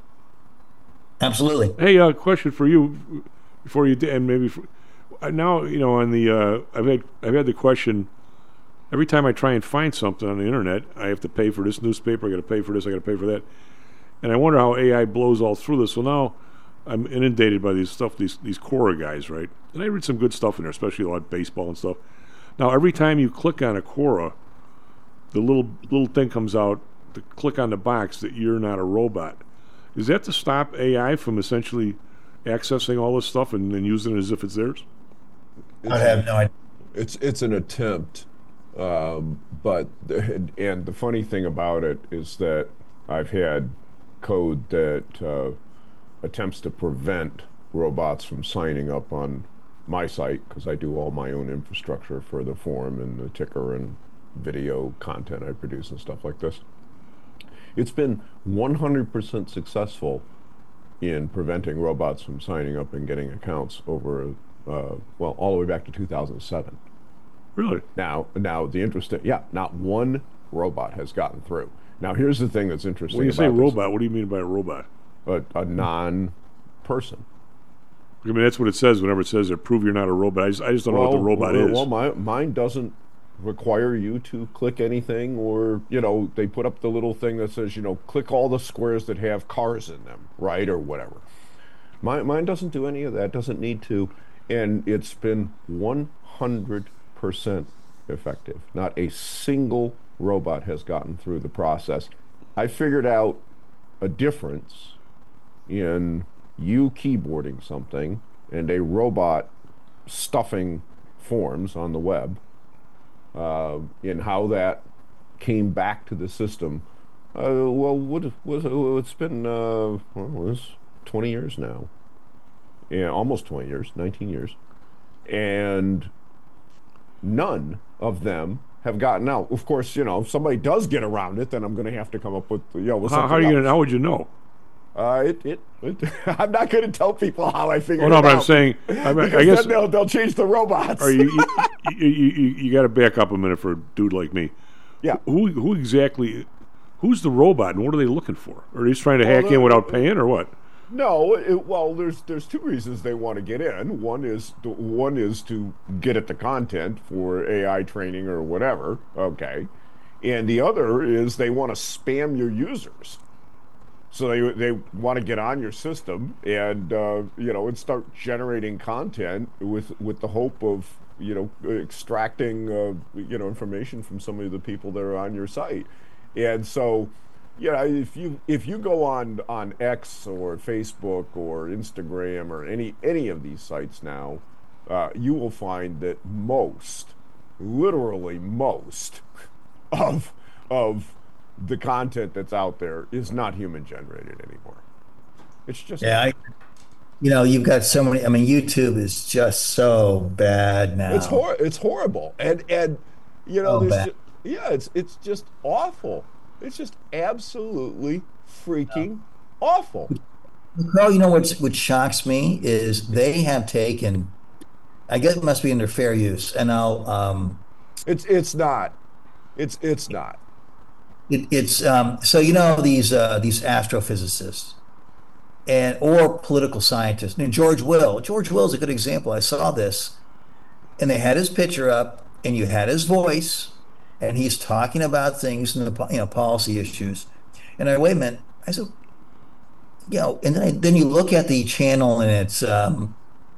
[SPEAKER 9] Absolutely.
[SPEAKER 8] Hey, uh, question for you before you, and maybe for, uh, now, you know, on the, uh, I've had, I've had the question, every time I try and find something on the internet, I have to pay for this newspaper, I got to pay for this, I got to pay for that. And I wonder how A I blows all through this. So now I'm inundated by these stuff, these these Quora guys, right? And I read some good stuff in there, especially a lot of baseball and stuff. Now every time you click on a Quora, the little little thing comes out to click on the box that you're not a robot. Is that to stop A I from essentially accessing all this stuff and then using it as if it's theirs?
[SPEAKER 9] I have no idea.
[SPEAKER 6] It's it's an attempt, um, but the, and the funny thing about it is that I've had code that uh, attempts to prevent robots from signing up on my site because I do all my own infrastructure for the forum and the ticker and video content I produce and stuff like this. It's been one hundred percent successful in preventing robots from signing up and getting accounts over, uh, well, all the way back to two thousand seven.
[SPEAKER 8] Really?
[SPEAKER 6] Now, now the interesting, yeah, not one robot has gotten through. Now, here's the thing that's interesting.
[SPEAKER 8] When you say
[SPEAKER 6] about this.
[SPEAKER 8] robot, what do you mean by a robot?
[SPEAKER 6] A, a non-person.
[SPEAKER 8] I mean, that's what it says whenever it says there, prove you're not a robot. I just, I just don't know what the robot
[SPEAKER 6] well,
[SPEAKER 8] is.
[SPEAKER 6] Well, my, mine doesn't require you to click anything, or, you know, they put up the little thing that says, you know, click all the squares that have cars in them, right, or whatever. My, mine doesn't do any of that, doesn't need to, and it's been one hundred percent effective. Not a single robot has gotten through the process. I figured out a difference in you keyboarding something and a robot stuffing forms on the web, uh, in how that came back to the system. Uh, well, what, what, it's been, uh, well, it's twenty years now. Yeah, almost twenty years, nineteen years. And none of them have gotten out. Of course, you know, if somebody does get around it, then I'm going to have to come up with, you know, with
[SPEAKER 8] How, how are you gonna, how would you know?
[SPEAKER 6] Uh, it, it, it I'm not going to tell people how I figured
[SPEAKER 8] Oh no,
[SPEAKER 6] it
[SPEAKER 8] but
[SPEAKER 6] out.
[SPEAKER 8] I'm saying, I, mean, I
[SPEAKER 6] Because
[SPEAKER 8] guess
[SPEAKER 6] then they'll, they'll change the robots.
[SPEAKER 8] are you you, you, you, you got to back up a minute for a dude like me.
[SPEAKER 6] Yeah.
[SPEAKER 8] Who who exactly? Who's the robot, and what are they looking for? Are they just trying to
[SPEAKER 6] Well,
[SPEAKER 8] hack in
[SPEAKER 6] the-
[SPEAKER 8] without paying, or what?
[SPEAKER 6] No, it, well, there's there's two reasons they want to get in. One is to, one is to get at the content for A I training or whatever. Okay, and the other is they want to spam your users. So they they want to get on your system and uh, you know and start generating content with with the hope of you know extracting uh, you know information from some of the people that are on your site. And so, you know, if you if you go on on X or Facebook or Instagram or any any of these sites now, uh, you will find that most, literally most, of of the content that's out there is not human generated anymore. It's just
[SPEAKER 9] yeah. I, you know, you've got so many. I mean, YouTube is just so bad now.
[SPEAKER 6] It's hor- It's horrible, and and you know,
[SPEAKER 9] Oh,
[SPEAKER 6] there's
[SPEAKER 9] bad.
[SPEAKER 6] ju- yeah, it's it's just awful. It's just absolutely freaking awful.
[SPEAKER 9] Carl, you know what's, what shocks me is they have taken, I guess it must be under fair use, and I'll, um,
[SPEAKER 6] It's it's not. It's it's not.
[SPEAKER 9] it, it's, um, so you know these uh, these astrophysicists and or political scientists. And George Will, George Will is a good example. I saw this, and they had his picture up, and you had his voice, and he's talking about things and the po- you know policy issues. And I wait a minute, I said, you know, and then I, then you look at the channel, and it's um,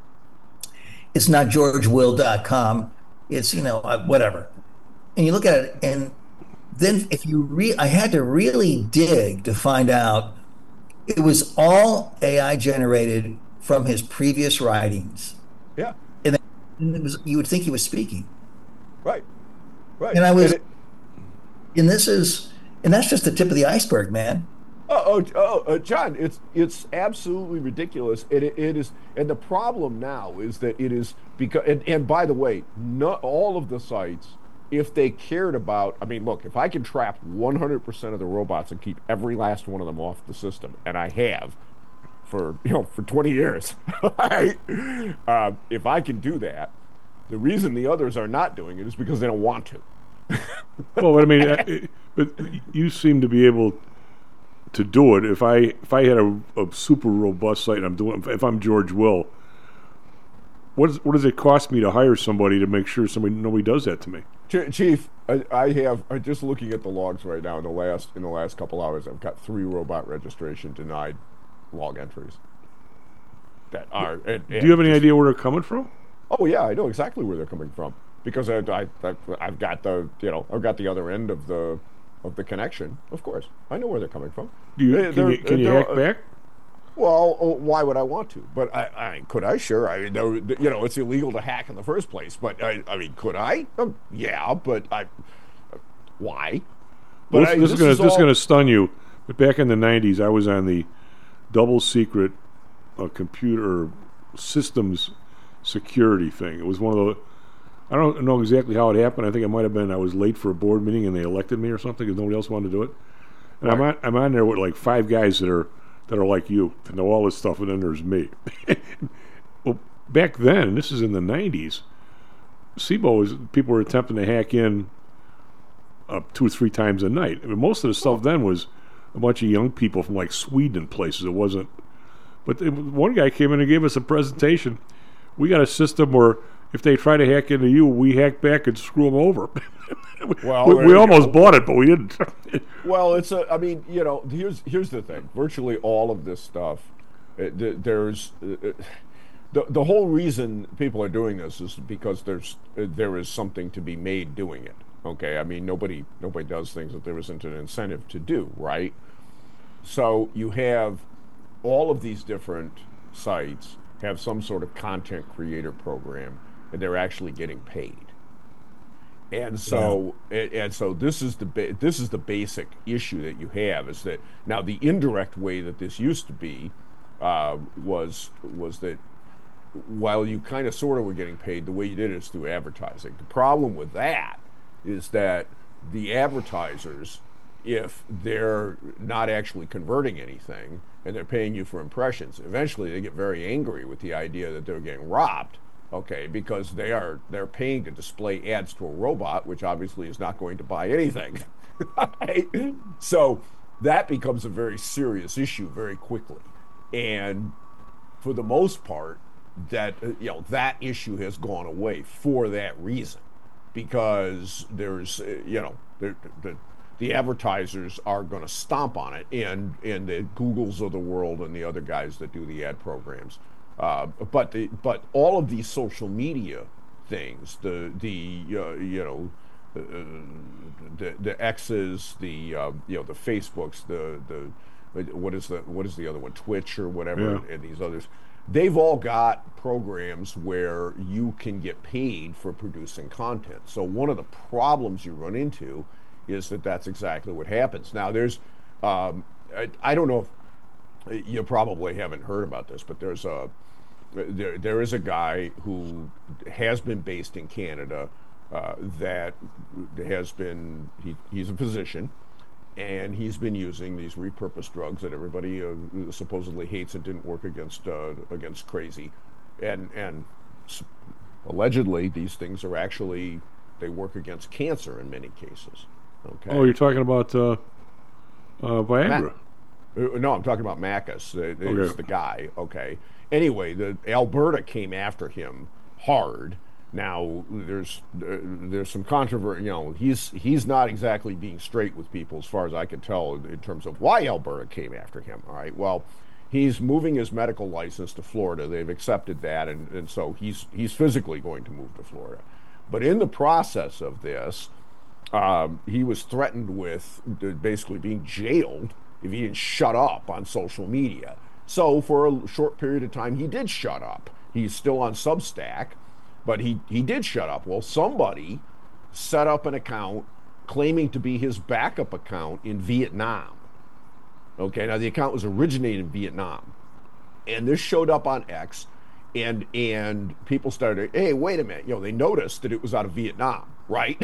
[SPEAKER 9] it's not george will dot com. It's you know uh, whatever, and you look at it, and then if you re, I had to really dig to find out it was all A I generated from his previous writings,
[SPEAKER 6] Yeah.
[SPEAKER 9] and then it was, you would think he was speaking.
[SPEAKER 6] Right. Right.
[SPEAKER 9] And I was,
[SPEAKER 6] And it-
[SPEAKER 9] and this is, and that's just the tip of the iceberg, man.
[SPEAKER 6] Oh, oh, oh uh, John, it's it's absolutely ridiculous. It, it it is, and the problem now is that it is because. And, and by the way, not all of the sites, if they cared about, I mean, look, if I can trap one hundred percent of the robots and keep every last one of them off the system, and I have for you know for twenty years, right? Uh, if I can do that, the reason the others are not doing it is because they don't want to.
[SPEAKER 8] Well, I mean, uh, it- but you seem to be able to do it. If I if I had a, a super robust site, and I'm doing. If I'm George Will, what is, what does it cost me to hire somebody to make sure somebody nobody does that to me?
[SPEAKER 6] Ch- Chief, I, I have. I'm just looking at the logs right now. In the last in the last couple hours, I've got three robot registration denied log entries. That are. And,
[SPEAKER 8] Do you have any idea where they're coming from?
[SPEAKER 6] Oh yeah, I know exactly where they're coming from because I, I, I I've got the you know I've got the other end of the of the connection. Of course, I know where they're coming from.
[SPEAKER 8] Do you
[SPEAKER 6] They-
[SPEAKER 8] can
[SPEAKER 6] they're-
[SPEAKER 8] you, can you
[SPEAKER 6] they're-
[SPEAKER 8] hack back?
[SPEAKER 6] Well, oh, why would I want to? But I, I could I sure. I mean, there, you know, it's illegal to hack in the first place. But I, I mean, could I? Um, yeah, but I. Why? But
[SPEAKER 8] Well,
[SPEAKER 6] I-
[SPEAKER 8] this, this is gonna
[SPEAKER 6] is
[SPEAKER 8] this is
[SPEAKER 6] all-
[SPEAKER 8] gonna stun you. But back in the nineties, I was on the double secret uh, computer systems security thing. It was one of the. I don't know exactly how it happened. I think it might have been I was late for a board meeting and they elected me or something because nobody else wanted to do it. And I'm on I'm on there with like five guys that are that are like you to know all this stuff, and then there's me. Well, back then, this is in the nineties. S I B O was people were attempting to hack in uh, two or three times a night. I mean, most of the stuff then was a bunch of young people from like Sweden and places. It wasn't. But it, one guy came in and gave us a presentation. We got a system where if they try to hack into you, we hack back and screw them over.
[SPEAKER 6] Well,
[SPEAKER 8] we
[SPEAKER 6] there
[SPEAKER 8] we
[SPEAKER 6] you
[SPEAKER 8] almost
[SPEAKER 6] go.
[SPEAKER 8] bought it, but we didn't.
[SPEAKER 6] Well, it's a. I mean, you know, here's here's the thing. Virtually all of this stuff, uh, th- there's uh, the the whole reason people are doing this is because there's uh, there is something to be made doing it. Okay, I mean, nobody nobody does things that there isn't an incentive to do, right? So you have all of these different sites have some sort of content creator program, and they're actually getting paid. And so, and, and so this is the ba- this is the basic issue that you have is that now the indirect way that this used to be uh, was was that while you kind of sort of were getting paid, the way you did it is through advertising. The problem with that is that the advertisers, if they're not actually converting anything and they're paying you for impressions, eventually they get very angry with the idea that they're getting robbed. Okay, because they are they're paying to display ads to a robot, which obviously is not going to buy anything. Right? So that becomes a very serious issue very quickly, and for the most part, that uh, you know that issue has gone away for that reason. because there's, uh, you know, the, the, the advertisers are going to stomp on it, and, and the Googles of the world and the other guys that do the ad programs. Uh, but the, but all of these social media things, the the uh, you know, uh, the the X's, the uh, you know, the Facebooks, the the what is the what is the other one, Twitch or whatever,
[SPEAKER 8] yeah.
[SPEAKER 6] and these others, they've all got programs where you can get paid for producing content. So one of the problems you run into is that that's exactly what happens. Now there's, um, I, I don't know if you probably haven't heard about this, but there's a there there is a guy who has been based in Canada uh, that has been he, he's a physician, and he's been using these repurposed drugs that everybody uh, supposedly hates and didn't work against uh, against crazy, and and allegedly these things are actually they work against cancer in many cases. Okay.
[SPEAKER 8] Oh, you're talking about uh, uh, Viagra.
[SPEAKER 6] Ma- no, I'm talking about Macus. It's
[SPEAKER 8] okay.
[SPEAKER 6] the guy. Okay. Anyway, the Alberta came after him hard. Now there's uh, there's some controversy. You know, he's he's not exactly being straight with people, as far as I can tell, in terms of why Alberta came after him. All right. Well, he's moving his medical license to Florida. They've accepted that, and, and so he's he's physically going to move to Florida. But in the process of this, um, he was threatened with basically being jailed if he didn't shut up on social media. So for a short period of time, he did shut up. He's still on Substack, but he, he did shut up. Well, somebody set up an account claiming to be his backup account in Vietnam. Okay, now the account was originated in Vietnam. And this showed up on X, and and people started, hey, wait a minute. You know, they noticed that it was out of Vietnam, right?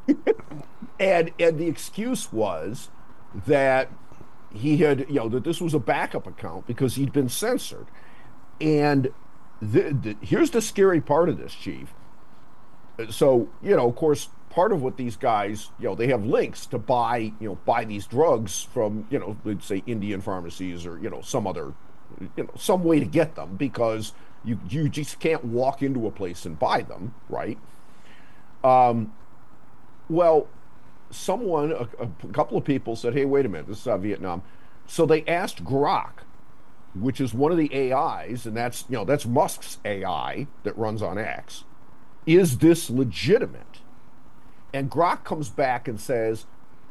[SPEAKER 6] and and the excuse was that he had, you know, that this was a backup account because he'd been censored. And the, the, here's the scary part of this, Chief. So, you know, of course, part of what these guys, you know, they have links to buy, you know, buy these drugs from, you know, let's say Indian pharmacies or, you know, some other, you know, some way to get them, because you, you just can't walk into a place and buy them, right? Um, well, someone, a, a couple of people said, hey, wait a minute, this is out of Vietnam. So they asked Grok, which is one of the A Is, and that's, you know, that's Musk's A I that runs on X. Is this legitimate? And Grok comes back and says,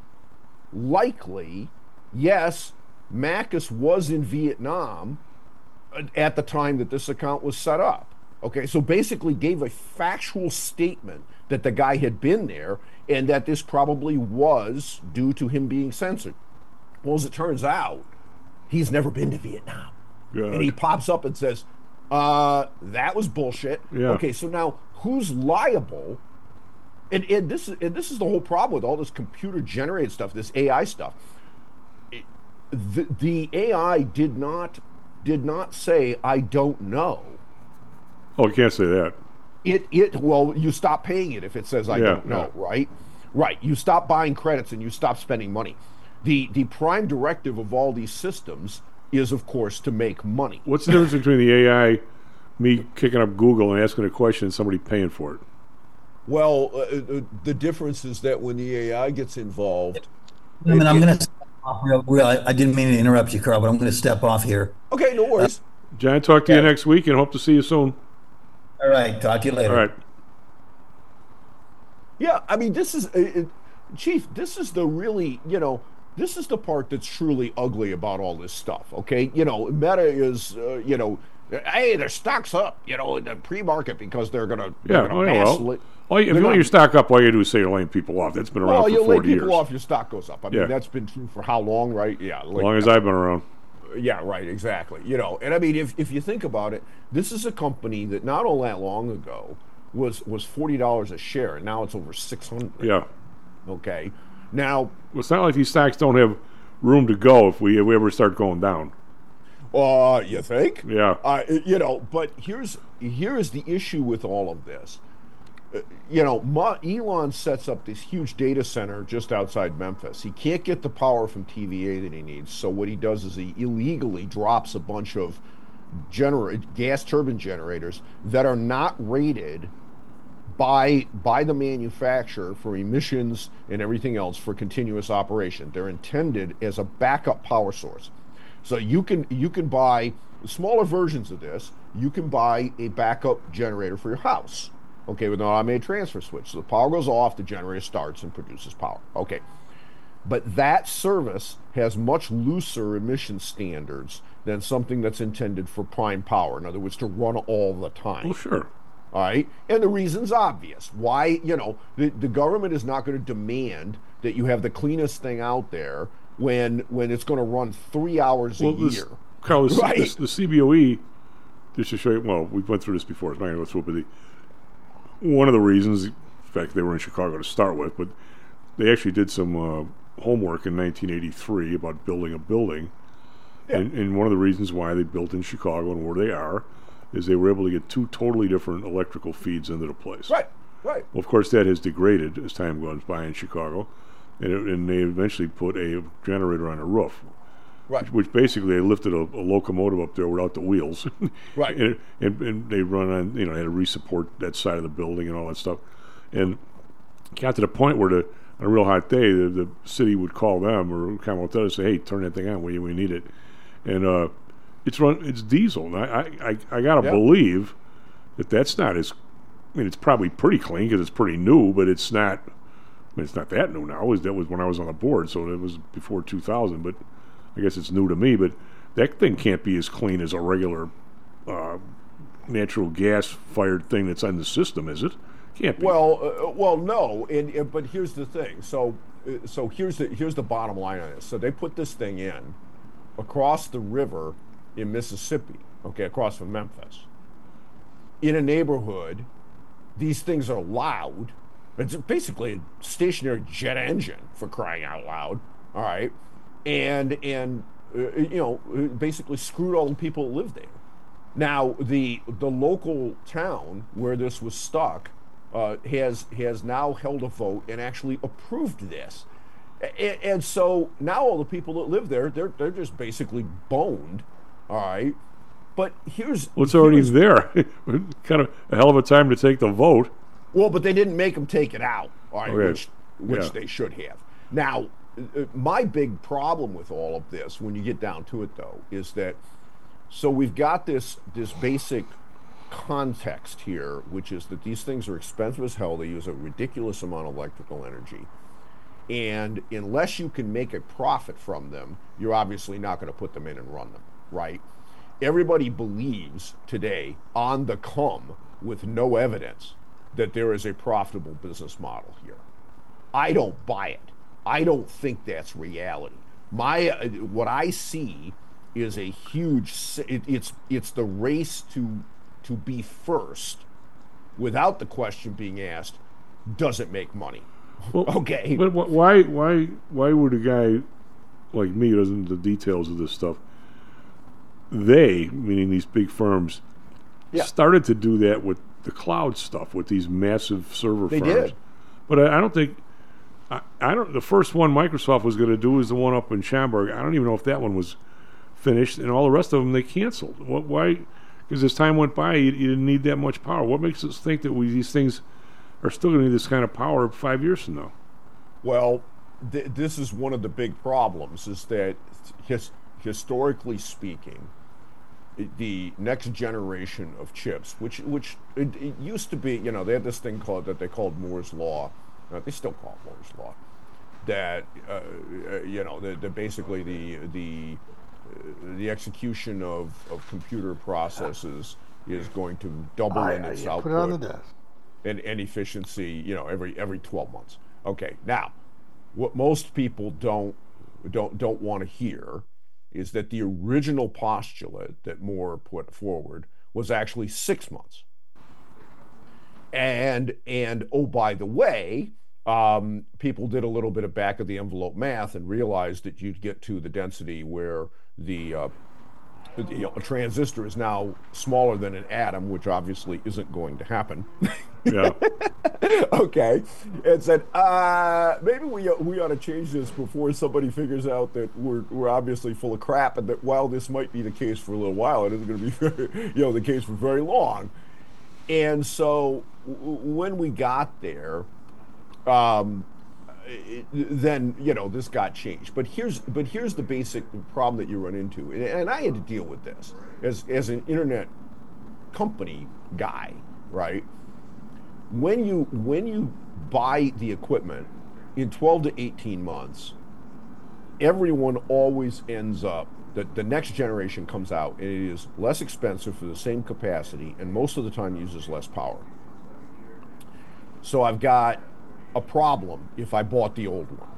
[SPEAKER 6] likely, yes, Macus was in Vietnam at the time that this account was set up. Okay, so basically gave a factual statement that the guy had been there and that this probably was due to him being censored. Well, as it turns out, he's never been to Vietnam.
[SPEAKER 8] Good.
[SPEAKER 6] And he pops up and says, uh, that was bullshit.
[SPEAKER 8] Yeah.
[SPEAKER 6] Okay, so now who's liable? And, and this is and this is the whole problem with all this computer-generated stuff, this A I stuff. It, the, the A I did not did not say, I don't know.
[SPEAKER 8] Oh, you can't say that.
[SPEAKER 6] It it well, you stop paying it if it says I
[SPEAKER 8] Yeah,
[SPEAKER 6] don't know,
[SPEAKER 8] yeah.
[SPEAKER 6] right? Right. You stop buying credits and you stop spending money. The the prime directive of all these systems is, of course, to make money.
[SPEAKER 8] What's the difference between the A I, me kicking up Google and asking a question, and somebody paying for it?
[SPEAKER 6] Well, uh, the difference is that when the A I gets involved.
[SPEAKER 9] I mean, I'm going to step off real, real. I, I didn't mean to interrupt you, Carl, but I'm going to step off here.
[SPEAKER 6] Okay, no worries.
[SPEAKER 8] Uh, John, talk to
[SPEAKER 9] yeah.
[SPEAKER 8] you next week and hope to see you soon.
[SPEAKER 9] All right, talk to you later.
[SPEAKER 8] All right.
[SPEAKER 6] Yeah, I mean, this is, uh, it, Chief, this is the really, you know, this is the part that's truly ugly about all this stuff, okay? You know, Meta is, uh, you know, hey, their stock's up, you know, in the pre-market because they're going to
[SPEAKER 8] Yeah,
[SPEAKER 6] gonna
[SPEAKER 8] oh, yeah, well,
[SPEAKER 6] massively-
[SPEAKER 8] all you, if
[SPEAKER 6] they're
[SPEAKER 8] you want
[SPEAKER 6] gonna-
[SPEAKER 8] your stock up, all you do is say you're laying people off. That's been around
[SPEAKER 6] Well,
[SPEAKER 8] for
[SPEAKER 6] you lay
[SPEAKER 8] forty
[SPEAKER 6] people
[SPEAKER 8] years.
[SPEAKER 6] off, your stock goes up. I mean,
[SPEAKER 8] Yeah.
[SPEAKER 6] that's been true for how long, right? Yeah.
[SPEAKER 8] As
[SPEAKER 6] like-
[SPEAKER 8] long as I've been around.
[SPEAKER 6] Yeah, right, exactly. You know, and I mean, if if you think about it, this is a company that not all that long ago was was forty dollars a share, and now it's over six hundred.
[SPEAKER 8] Yeah.
[SPEAKER 6] Okay. Now,
[SPEAKER 8] Well, it's not like these stocks don't have room to go if we if we ever start going down.
[SPEAKER 6] uh, you think?
[SPEAKER 8] Yeah.
[SPEAKER 6] Uh, you know, but here's here is the issue with all of this. Uh, you know, Ma- Elon sets up this huge data center just outside Memphis. He can't get the power from T V A that he needs, so what he does is he illegally drops a bunch of gener- gas turbine generators that are not rated by by the manufacturer for emissions and everything else for continuous operation. They're intended as a backup power source. So you can you can buy smaller versions of this. You can buy a backup generator for your house, okay, with an automated transfer switch. So the power goes off, the generator starts and produces power. Okay. But that service has much looser emission standards than something that's intended for prime power. In other words, to run all the time.
[SPEAKER 8] Well, sure.
[SPEAKER 6] All right. And the reason's obvious. Why, you know, the, the government is not going to demand that you have the cleanest thing out there when when it's going to run three hours
[SPEAKER 8] well,
[SPEAKER 6] a
[SPEAKER 8] this,
[SPEAKER 6] year.
[SPEAKER 8] Carl, this,
[SPEAKER 6] right?
[SPEAKER 8] this, the C B O E, just to show you, well, we went through this before. It's not going to go through it, but the, one of the reasons, in fact, they were in Chicago to start with, but they actually did some uh, homework in nineteen eighty-three about building a building. Yeah. And, and one of the reasons why they built in Chicago and where they are is they were able to get two totally different electrical feeds into the place.
[SPEAKER 6] Right, right.
[SPEAKER 8] Well, of course, that has degraded as time goes by in Chicago, and, it, and they eventually put a generator on a roof.
[SPEAKER 6] Right.
[SPEAKER 8] Which, which basically they lifted a, a locomotive up there without the wheels.
[SPEAKER 6] Right.
[SPEAKER 8] and, and, and they run on, you know, they had to resupport that side of the building and all that stuff. And got to the point where the on a real hot day, the, the city would call them or Commonwealth Edison and say, "Hey, turn that thing on. We we need it." And uh, it's run. It's diesel. And I I I gotta
[SPEAKER 6] yeah.
[SPEAKER 8] believe that that's not as. I mean, it's probably pretty clean because it's pretty new, but it's not. I mean, it's not that new now. It was, that was when I was on the board, so it was before two thousand. But I guess it's new to me. But that thing can't be as clean as a regular uh, natural gas-fired thing that's on the system, is it? Can't be.
[SPEAKER 6] Well, uh, well, no. And, and but here's the thing. So, uh, so here's the here's the bottom line on this. So they put this thing in across the river in Mississippi. Okay, across from Memphis, in a neighborhood. These things are loud. It's basically a stationary jet engine, for crying out loud. All right, and and uh, you know, basically screwed all the people that live there. Now the the local town where this was stuck uh, has has now held a vote and actually approved this, and, and so now all the people that live there, they're they're just basically boned. All right. But here's
[SPEAKER 8] well, it's already
[SPEAKER 6] here's,
[SPEAKER 8] there. Kind of a hell of a time to take the vote.
[SPEAKER 6] Well, but they didn't make them take it out, all right,
[SPEAKER 8] okay.
[SPEAKER 6] which which
[SPEAKER 8] yeah.
[SPEAKER 6] they should have. Now, uh, my big problem with all of this, when you get down to it, though, is that so we've got this this basic context here, which is that these things are expensive as hell. They use a ridiculous amount of electrical energy, and unless you can make a profit from them, you're obviously not going to put them in and run them, right? Everybody believes today on the come with no evidence that there is a profitable business model here. I don't buy it. I don't think that's reality. My uh, what I see is a huge it, it's it's the race to to be first without the question being asked, does it make money?
[SPEAKER 8] Well,
[SPEAKER 6] okay.
[SPEAKER 8] But why why why would a guy like me who doesn't know the details of this stuff, they, meaning these big firms, yeah. started to do that with the cloud stuff, with these massive server
[SPEAKER 6] they
[SPEAKER 8] farms.
[SPEAKER 6] Did.
[SPEAKER 8] But I, I don't think, I, I don't. The first one Microsoft was going to do is the one up in Schaumburg. I don't even know if that one was finished, and all the rest of them they canceled. What? Why? Because as time went by, you, you didn't need that much power. What makes us think that we these things are still going to need this kind of power five years from now?
[SPEAKER 6] Well, th- this is one of the big problems, is that his, historically speaking, the next generation of chips, which which it, it used to be, you know, they had this thing called that they called Moore's Law. Uh, they still call it Moore's Law. That uh, you know, that the, basically the the uh, the execution of, of computer processes is going to double
[SPEAKER 5] I,
[SPEAKER 6] in its
[SPEAKER 5] I,
[SPEAKER 6] output.
[SPEAKER 5] Put it on the desk.
[SPEAKER 6] And, and efficiency, you know, every every twelve months. Okay, now, what most people don't don't don't want to hear is that the original postulate that Moore put forward was actually six months. And and oh, by the way, um, people did a little bit of back of the envelope math and realized that you'd get to the density where the uh, you know, a transistor is now smaller than an atom, which obviously isn't going to happen.
[SPEAKER 8] Yeah.
[SPEAKER 6] Okay. And said, uh, maybe we we ought to change this before somebody figures out that we're we're obviously full of crap, and that while this might be the case for a little while, it isn't going to be, very, you know, the case for very long. and so w- when we got there, um, it, then you know this got changed. But here's but here's the basic problem that you run into, and, and I had to deal with this as as an internet company guy, right? When you when you buy the equipment in twelve to eighteen months, everyone always ends up. The, the next generation comes out and it is less expensive for the same capacity and most of the time uses less power. So I've got a problem if I bought the old one,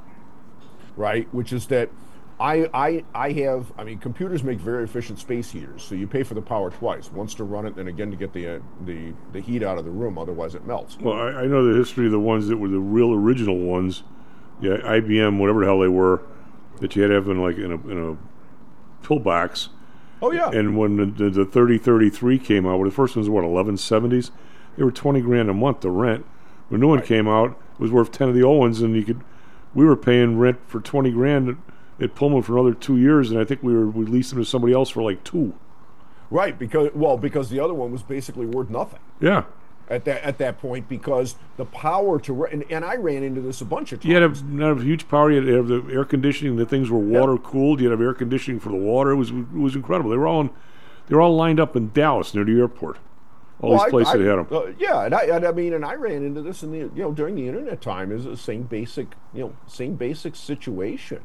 [SPEAKER 6] right? Which is that I, I, I have, I mean, computers make very efficient space heaters, so you pay for the power twice, once to run it and again to get the, uh, the, the heat out of the room, otherwise it melts.
[SPEAKER 8] Well, I, I know the history of the ones that were the real original ones, yeah, I B M, whatever the hell they were, that you had to have in like in a, in a pillbox.
[SPEAKER 6] Oh yeah.
[SPEAKER 8] And when the, the, the thirty thirty-three came out, well, the first ones were what, eleven seventies? They were twenty grand a month to rent. When the new one
[SPEAKER 6] Right.
[SPEAKER 8] came out, it was worth ten of the old ones, and you could. We were paying rent for twenty grand at, at Pullman for another two years, and I think we were we leased them to somebody else for like two.
[SPEAKER 6] Right, because well, because the other one was basically worth nothing.
[SPEAKER 8] Yeah.
[SPEAKER 6] At that at that point, because the power to and, and I ran into this a bunch of times.
[SPEAKER 8] You had to have, not have huge power. You had to have the air conditioning. The things were water
[SPEAKER 6] Yep.
[SPEAKER 8] cooled. You had to have air conditioning for the water. It was it was incredible. They were all in, they were all lined up in Dallas near the airport. All
[SPEAKER 6] Well,
[SPEAKER 8] these
[SPEAKER 6] I-
[SPEAKER 8] places
[SPEAKER 6] I,
[SPEAKER 8] that had them.
[SPEAKER 6] Uh, yeah, and I, and I mean, and I ran into this in the you know during the internet time is the same basic you know same basic situation,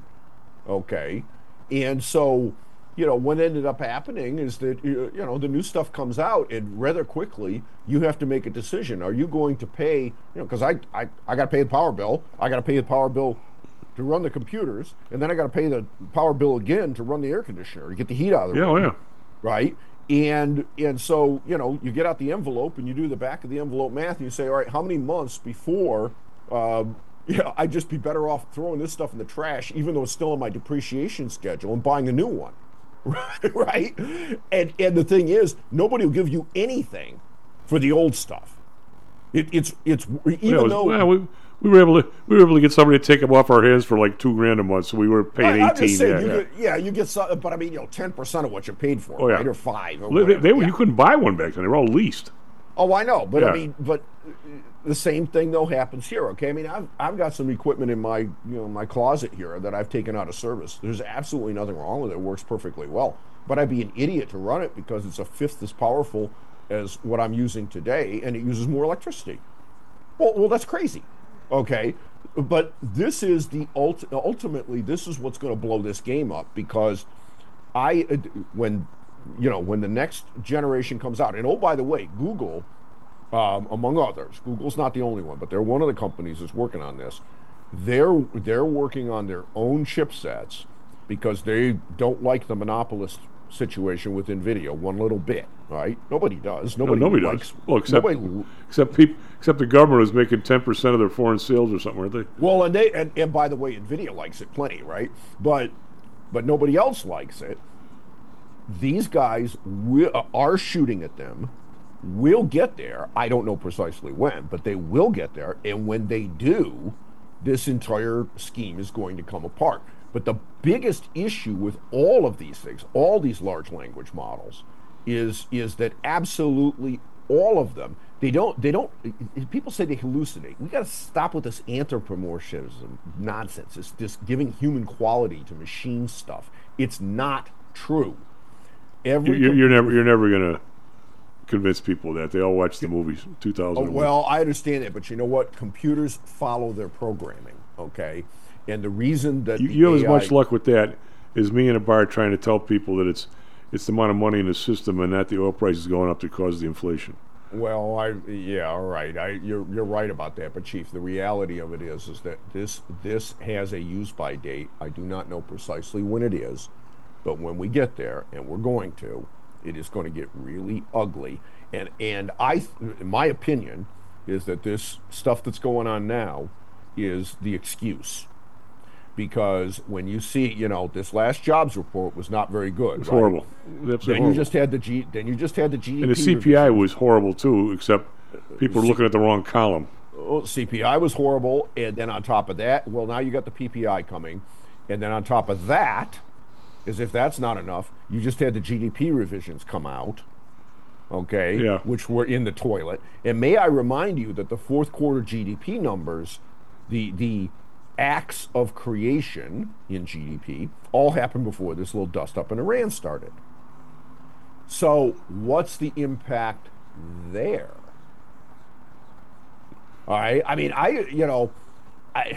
[SPEAKER 6] okay, and so you know what ended up happening is that you you know the new stuff comes out and rather quickly you have to make a decision. Are you going to pay you know because I I, I got to pay the power bill. I got to pay the power bill to run the computers, and then I got to pay the power bill again to run the air conditioner to get the heat out of the
[SPEAKER 8] Yeah, oh,
[SPEAKER 6] room.
[SPEAKER 8] yeah.
[SPEAKER 6] Right? And and so, you know, you get out the envelope and you do the back of the envelope math and you say, all right, how many months before um, yeah, I'd just be better off throwing this stuff in the trash, even though it's still on my depreciation schedule, and buying a new one. Right? And and the thing is, nobody will give you anything for the old stuff. It, it's it's even
[SPEAKER 8] Yeah, it was-
[SPEAKER 6] though
[SPEAKER 8] well, we, we were able to we were able to get somebody to take them off our hands for like two grand a month, so we were paying
[SPEAKER 6] I, I'm
[SPEAKER 8] eighteen.
[SPEAKER 6] just saying,
[SPEAKER 8] Yeah,
[SPEAKER 6] you
[SPEAKER 8] yeah.
[SPEAKER 6] Get, yeah, you get some, but I mean, you know, ten percent of what you paid for,
[SPEAKER 8] Oh, yeah.
[SPEAKER 6] right, or five, or
[SPEAKER 8] They-
[SPEAKER 6] whatever.
[SPEAKER 8] they were-
[SPEAKER 6] yeah.
[SPEAKER 8] You couldn't buy one back then; they were all leased.
[SPEAKER 6] Oh, I know, but
[SPEAKER 8] Yeah.
[SPEAKER 6] I mean, but the same thing though happens here. Okay, I mean, I've I've got some equipment in my you know my closet here that I've taken out of service. There's absolutely nothing wrong with it. It works perfectly well. But I'd be an idiot to run it because it's a fifth as powerful as what I'm using today, and it uses more electricity. Well, well, that's crazy. Okay, but this is the ult- ultimately this is what's going to blow this game up because I uh, when you know when the next generation comes out, and oh by the way, Google. Um, among others, Google's not the only one, but they're one of the companies that's working on this. They're they're working on their own chipsets because they don't like the monopolist situation with NVIDIA one little bit. Right? Nobody does.
[SPEAKER 8] No,
[SPEAKER 6] Nobody,
[SPEAKER 8] nobody
[SPEAKER 6] likes.
[SPEAKER 8] does. Well, except
[SPEAKER 6] nobody,
[SPEAKER 8] except people, except the government is making ten percent of their foreign sales or something, aren't they?
[SPEAKER 6] well, and they and, and by the way, NVIDIA likes it plenty, right? But but nobody else likes it. These guys will, are shooting at them. Will get there. I don't know precisely when, but they will get there. And when they do, this entire scheme is going to come apart. But the biggest issue with all of these things, all these large language models, is is that absolutely all of them, they don't they don't people say they hallucinate. We got to stop with this anthropomorphism nonsense. It's this giving human quality to machine stuff. It's not true. Every
[SPEAKER 8] You're, you're never you're never gonna convince people that they all watch the movies. two thousand.
[SPEAKER 6] Oh, well, I understand that, but you know what? Computers follow their programming, okay? And the reason that
[SPEAKER 8] you,
[SPEAKER 6] the
[SPEAKER 8] you have as
[SPEAKER 6] A I
[SPEAKER 8] much luck with that as me in a bar trying to tell people that it's it's the amount of money in the system and not the oil prices going up that causes the inflation.
[SPEAKER 6] Well, I yeah, all right. I you're you're right about that, but Chief, the reality of it is is that this this has a use by date. I do not know precisely when it is, but when we get there, and we're going to, it is going to get really ugly. And and I, in my opinion, is that this stuff that's going on now is the excuse. Because when you see, you know, this last jobs report was not very good.
[SPEAKER 8] It's
[SPEAKER 6] right?
[SPEAKER 8] horrible. Absolutely
[SPEAKER 6] Then
[SPEAKER 8] horrible.
[SPEAKER 6] you just had the G. Then you just had the G D P.
[SPEAKER 8] and the C P I
[SPEAKER 6] revision.
[SPEAKER 8] was horrible too, except people were looking at the wrong column.
[SPEAKER 6] Well, C P I was horrible, and then on top of that, well, now you got the P P I coming, and then on top of that, as if that's not enough, you just had the G D P revisions come out, okay,
[SPEAKER 8] Yeah.
[SPEAKER 6] which were in the toilet. And may I remind you that the fourth quarter G D P numbers, the the acts of creation in G D P, all happened before this little dust up in Iran started. So what's the impact there? All right. I mean, I you know, I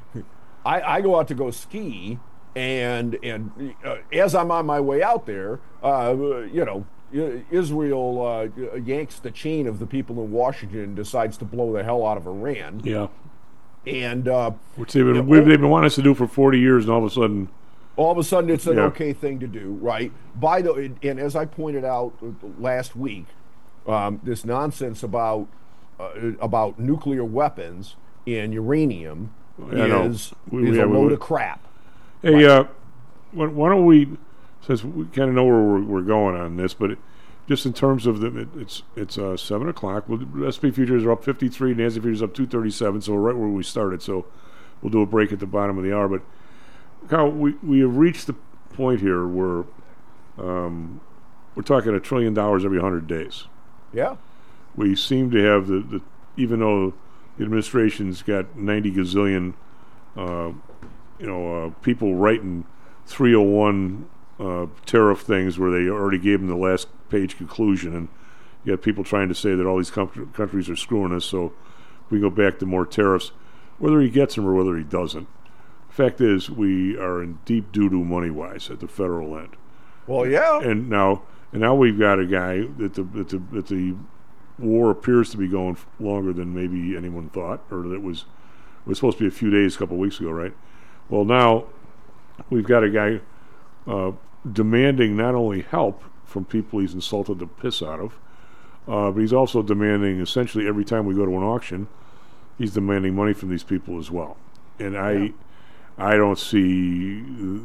[SPEAKER 6] I, I go out to go ski, and and uh, as I'm on my way out there, uh, you know, Israel uh, yanks the chain of the people in Washington and decides to blow the hell out of Iran.
[SPEAKER 8] Yeah.
[SPEAKER 6] And uh,
[SPEAKER 8] which they've been,
[SPEAKER 6] you know,
[SPEAKER 8] we've, they've been wanting us to do for forty years, and all of a sudden,
[SPEAKER 6] all of a sudden, it's an
[SPEAKER 8] yeah.
[SPEAKER 6] okay thing to do, right? By the and as I pointed out last week, um, this nonsense about uh, about nuclear weapons and uranium
[SPEAKER 8] yeah,
[SPEAKER 6] is,
[SPEAKER 8] no. we,
[SPEAKER 6] is
[SPEAKER 8] yeah,
[SPEAKER 6] a load
[SPEAKER 8] we,
[SPEAKER 6] of crap.
[SPEAKER 8] Hey,
[SPEAKER 6] right?
[SPEAKER 8] uh, why, why don't we, since we kind of know where we're, we're going on this, but it, just in terms of the, it, it's it's uh, seven o'clock. Well, the S and P futures are up fifty-three, Nasdaq futures up two thirty-seven. So we're right where we started. So we'll do a break at the bottom of the hour. But Kyle, we we have reached the point here where um, we're talking a trillion dollars every hundred days.
[SPEAKER 6] Yeah.
[SPEAKER 8] We seem to have the, the even though the administration's got ninety gazillion, uh, you know, uh, people writing three oh one uh, tariff things where they already gave them the last page conclusion, and you got people trying to say that all these com- countries are screwing us, so we go back to more tariffs, whether he gets them or whether he doesn't. The fact is, we are in deep doo-doo money-wise at the federal end.
[SPEAKER 6] Well, yeah.
[SPEAKER 8] And now, and now we've got a guy that the that the, that the war appears to be going f- longer than maybe anyone thought, or that was was supposed to be a few days, a couple of weeks ago, right? Well, now we've got a guy uh, demanding not only help from people he's insulted the piss out of, uh, but he's also demanding, essentially every time we go to an auction, he's demanding money from these people as well. And I,
[SPEAKER 6] yeah.
[SPEAKER 8] I don't see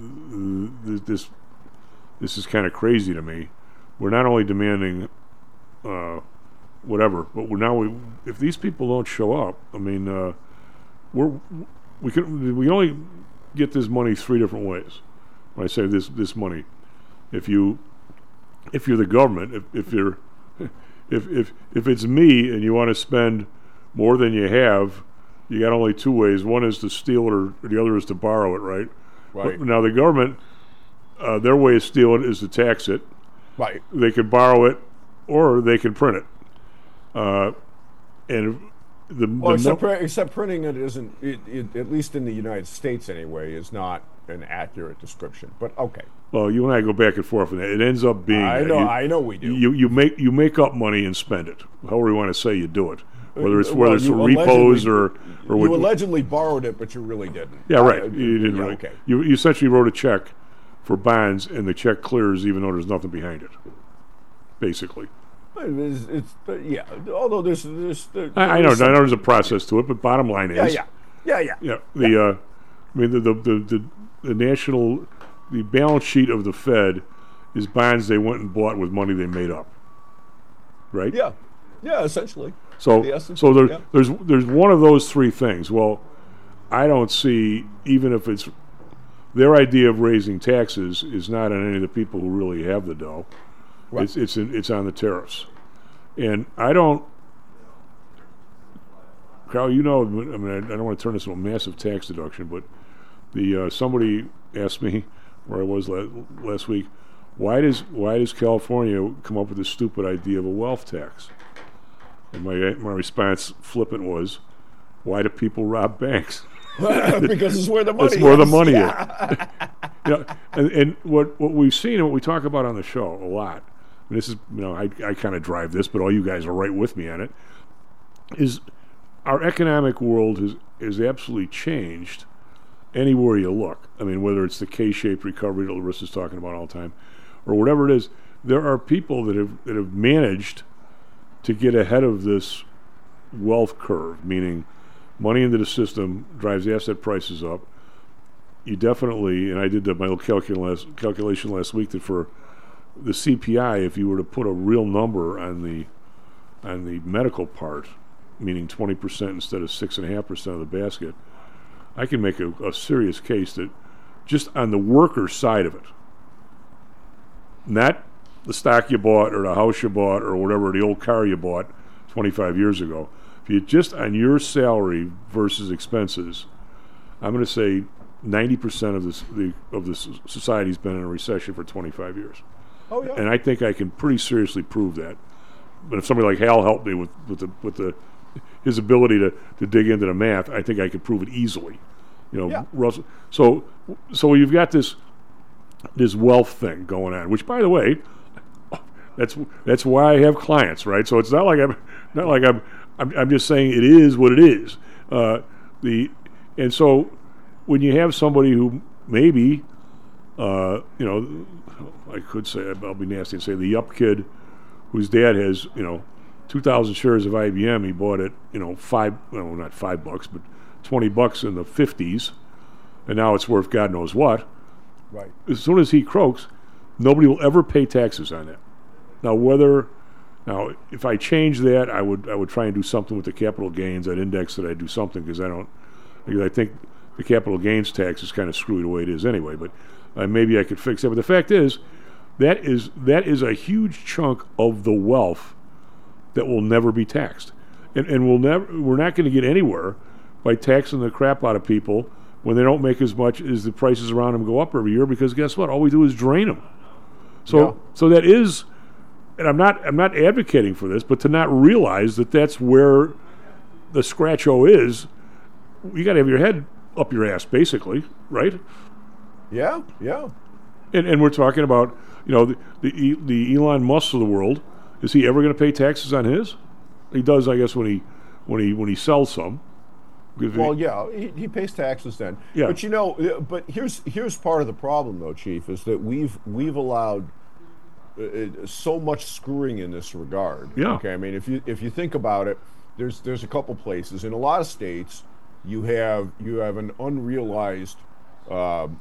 [SPEAKER 8] uh, this. This is kind of crazy to me. We're not only demanding uh, whatever, but we're now we, if these people don't show up, I mean, uh, we're we can we can only get this money three different ways. When I say this this money, if you if you're the government, if if you're if if if it's me and you want to spend more than you have, you got only two ways. One is to steal it, or, or the other is to borrow it. Right.
[SPEAKER 6] Right.
[SPEAKER 8] But now the government, uh, their way of stealing it is to tax it.
[SPEAKER 6] Right.
[SPEAKER 8] They can borrow it, or they can print it. Uh, and the,
[SPEAKER 6] well,
[SPEAKER 8] the
[SPEAKER 6] except,
[SPEAKER 8] no-
[SPEAKER 6] pr- except printing it isn't, it, it, at least in the United States anyway, is not an accurate description. But okay.
[SPEAKER 8] Well, you and I go back and forth on that. It ends up being.
[SPEAKER 6] I know.
[SPEAKER 8] You,
[SPEAKER 6] I know we do.
[SPEAKER 8] You you make you make up money and spend it. However you want to say you do it. Whether it's
[SPEAKER 6] Well,
[SPEAKER 8] whether it's
[SPEAKER 6] you
[SPEAKER 8] for repos
[SPEAKER 6] allegedly-
[SPEAKER 8] or or
[SPEAKER 6] you
[SPEAKER 8] what-
[SPEAKER 6] allegedly borrowed it, but you really didn't.
[SPEAKER 8] Yeah, right.
[SPEAKER 6] Uh,
[SPEAKER 8] you didn't
[SPEAKER 6] yeah,
[SPEAKER 8] really.
[SPEAKER 6] Okay.
[SPEAKER 8] You you essentially wrote a check for bonds, and the check clears even though there's nothing behind it. Basically.
[SPEAKER 6] It's, it's but yeah. Although there's there's. There,
[SPEAKER 8] I, I know. I
[SPEAKER 6] there's some-
[SPEAKER 8] know there's a process to it, but bottom line
[SPEAKER 6] Yeah,
[SPEAKER 8] is.
[SPEAKER 6] yeah, yeah, yeah.
[SPEAKER 8] Yeah. The uh, I mean the the, the the the national the balance sheet of the Fed is bonds they went and bought with money they made up. Right.
[SPEAKER 6] Yeah, yeah. Essentially.
[SPEAKER 8] So,
[SPEAKER 6] The essence
[SPEAKER 8] so
[SPEAKER 6] of-
[SPEAKER 8] there,
[SPEAKER 6] yeah.
[SPEAKER 8] there's there's one of those three things. Well, I don't see, even if it's their idea of raising taxes is not on any of the people who really have the dough.
[SPEAKER 6] Right.
[SPEAKER 8] It's it's in, it's on the tariffs, and I don't. Carl, you know, I mean, I, I don't want to turn this into a massive tax deduction, but the uh, somebody asked me where I was la- last week, why does why does California come up with this stupid idea of a wealth tax? And my my response, flippant, was, why do people rob banks?
[SPEAKER 6] Because it's where the money
[SPEAKER 8] That's where the
[SPEAKER 6] is.
[SPEAKER 8] money
[SPEAKER 6] Yeah.
[SPEAKER 8] is. You know, and, and what what we've seen and what we talk about on the show a lot, and this is, you know, I, I kind of drive this, but all you guys are right with me on it, is our economic world has, has absolutely changed anywhere you look. I mean, whether it's the K-shaped recovery that Larissa's talking about all the time, or whatever it is, there are people that have that have managed to get ahead of this wealth curve, meaning money into the system drives asset prices up. You definitely, and I did the, my little calculation last, calculation last week, that for the C P I, if you were to put a real number on the on the medical part, meaning twenty percent instead of six point five percent of the basket, I can make a, a serious case that just on the worker side of it, not the stock you bought or the house you bought or whatever, the old car you bought twenty-five years ago, if you just on your salary versus expenses, I'm going to say ninety percent of this the of this society's been in a recession for twenty-five years.
[SPEAKER 6] Oh yeah.
[SPEAKER 8] And I think I can pretty seriously prove that. But if somebody like Hal helped me with, with the with the his ability to, to dig into the math, I think I could prove it easily. You know,
[SPEAKER 6] Yeah.
[SPEAKER 8] Russell. So so you've got this this wealth thing going on, which, by the way, that's that's why I have clients, right? So it's not like I'm not like I'm I'm, I'm just saying it is what it is. Uh, the and so when you have somebody who maybe, uh, you know, I could say I'll be nasty and say the Yup kid, whose dad has you know two thousand shares of I B M. He bought it, you know, five well not five bucks, but twenty bucks in the fifties, and now it's worth God knows what.
[SPEAKER 6] Right.
[SPEAKER 8] As soon as he croaks, nobody will ever pay taxes on that. Now, whether now if I change that, I would I would try and do something with the capital gains. I'd index it. I'd do something because I don't because I think the capital gains tax is kind of screwy the way it is anyway. But uh, maybe I could fix it. But the fact is, that is that is a huge chunk of the wealth that will never be taxed, and and we'll never we're not going to get anywhere by taxing the crap out of people when they don't make as much as the prices around them go up every year, because guess what? All we do is drain them. So
[SPEAKER 6] Yeah.
[SPEAKER 8] so that is, and I'm not I'm not advocating for this, but to not realize that that's where the scratch-o is, you got to have your head up your ass, basically, right?
[SPEAKER 6] Yeah, yeah.
[SPEAKER 8] And and we're talking about, you know, the the, the Elon Musk of the world. Is he ever going to pay taxes on his? He does, I guess, when he when he when he sells some.
[SPEAKER 6] Well, yeah, he, he pays taxes then.
[SPEAKER 8] Yeah.
[SPEAKER 6] But you know, uh, but here's here's part of the problem, though, Chief, is that we've we've allowed uh, uh, so much screwing in this regard.
[SPEAKER 8] Yeah.
[SPEAKER 6] Okay. I mean, if you if you think about it, there's there's a couple places in a lot of states you have you have an unrealized uh, a,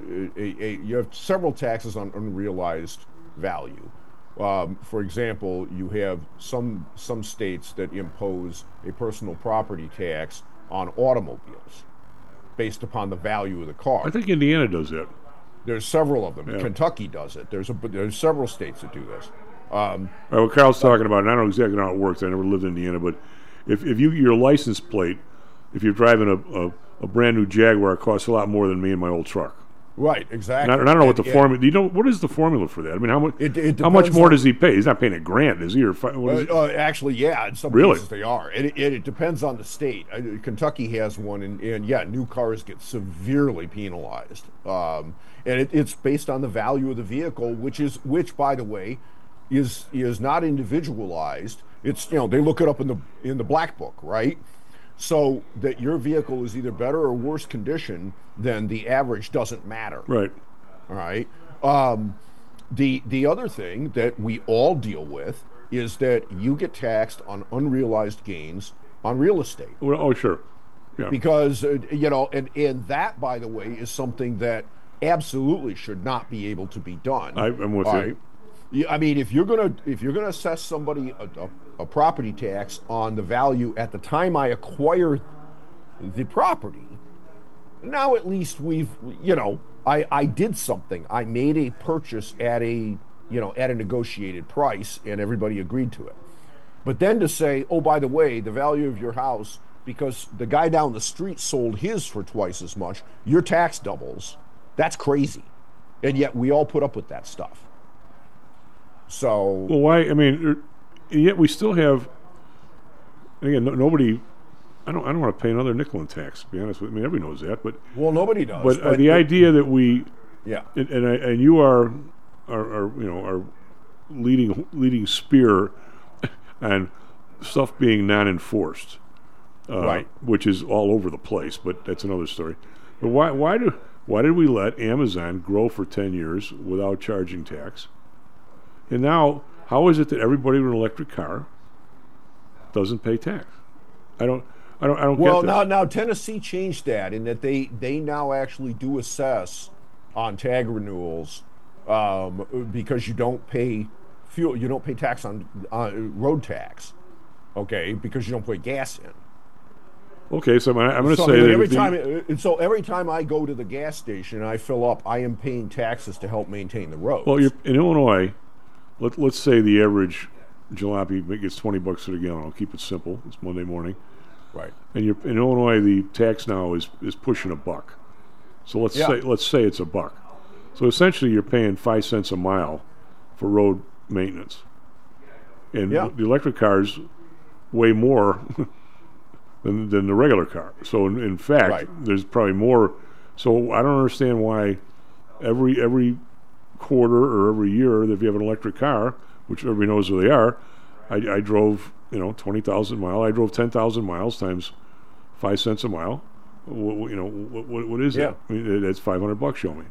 [SPEAKER 6] a, you have several taxes on unrealized value. Um, for example, you have some some states that impose a personal property tax on automobiles based upon the value of the car.
[SPEAKER 8] I think Indiana does that.
[SPEAKER 6] There's several of them.
[SPEAKER 8] Yeah.
[SPEAKER 6] Kentucky does it. There's a there's several states that do this. Um,
[SPEAKER 8] All right, what Carl's talking about, and I don't know exactly how it works. I never lived in Indiana, but if, if you your license plate, if you're driving a, a, a brand new Jaguar, it costs a lot more than me and my old truck.
[SPEAKER 6] right, exactly.
[SPEAKER 8] And I, and I don't know what the
[SPEAKER 6] And-
[SPEAKER 8] formula. Do you know what is the formula for that? I mean, how much?
[SPEAKER 6] It- it
[SPEAKER 8] how much
[SPEAKER 6] depends
[SPEAKER 8] more
[SPEAKER 6] on-
[SPEAKER 8] does he pay? He's not paying a grand, is he? Or fi- what is
[SPEAKER 6] Uh,
[SPEAKER 8] it?
[SPEAKER 6] uh, actually, yeah, in some
[SPEAKER 8] Really?
[SPEAKER 6] cases they are. It, it, it depends on the state. Uh, Kentucky has one, and, and yeah, new cars get severely penalized. Um, and it, it's based on the value of the vehicle, which is, which by the way, is is not individualized. It's you know they look it up in the in the black book, right? So that your vehicle is either better or worse condition than the average doesn't matter.
[SPEAKER 8] Right.
[SPEAKER 6] All right. Um, the the other thing that we all deal with is that you get taxed on unrealized gains on real estate.
[SPEAKER 8] Well, oh, sure. Yeah.
[SPEAKER 6] Because uh, you know, and and that, by the way, is something that absolutely should not be able to be done.
[SPEAKER 8] I, I'm with
[SPEAKER 6] All
[SPEAKER 8] you.
[SPEAKER 6] right? Yeah, I mean, if you're gonna if you're gonna assess somebody a, a, a property tax on the value at the time I acquire the property, now at least we've you know I I did something. I made a purchase at a you know at a negotiated price, and everybody agreed to it. But then to say, oh, by the way, the value of your house, because the guy down the street sold his for twice as much, your tax doubles. That's crazy, and yet we all put up with that stuff. So
[SPEAKER 8] Well, why? I mean, er, and yet we still have. And again, no, nobody. I don't. I don't want to pay another nickel in tax. To be honest with you, I mean, everybody knows that. But
[SPEAKER 6] well, nobody does.
[SPEAKER 8] but, uh, the idea that we,
[SPEAKER 6] yeah,
[SPEAKER 8] and and, I, and you are, are, are you know, are leading leading spear, and stuff being non-enforced, uh,
[SPEAKER 6] Right.
[SPEAKER 8] which is all over the place. But that's another story. But why? Why do? Why did we let Amazon grow for ten years without charging tax? And now, how is it that everybody with an electric car doesn't pay tax? I don't. I don't. I don't
[SPEAKER 6] Well,
[SPEAKER 8] get this.
[SPEAKER 6] now now Tennessee changed that in that they they now actually do assess on tag renewals um, because you don't pay fuel, you don't pay tax on uh, road tax, okay, because you don't put gas in.
[SPEAKER 8] Okay, so I'm, I'm going to
[SPEAKER 6] So
[SPEAKER 8] say that
[SPEAKER 6] every
[SPEAKER 8] if the-
[SPEAKER 6] time, and so every time I go to the gas station and I fill up, I am paying taxes to help maintain the roads.
[SPEAKER 8] well, you're in Illinois. let, let's say the average jalopy gets twenty bucks at a gallon. I'll keep it simple. It's Monday morning.
[SPEAKER 6] Right.
[SPEAKER 8] And you're, in Illinois, the tax now is, is pushing a buck. So let's
[SPEAKER 6] Yeah.
[SPEAKER 8] say let's say it's a buck. So essentially, you're paying five cents a mile for road maintenance, and
[SPEAKER 6] Yeah.
[SPEAKER 8] the electric cars weigh more than than the regular car. So in, in fact,
[SPEAKER 6] Right.
[SPEAKER 8] there's probably more. So I don't understand why every every quarter or every year that if you have an electric car, which everybody knows who they are, I, I drove you know twenty thousand miles. I drove ten thousand miles times five cents a mile. What, you know what, what, what is
[SPEAKER 6] Yeah.
[SPEAKER 8] it? I mean, that's five hundred bucks. Show me.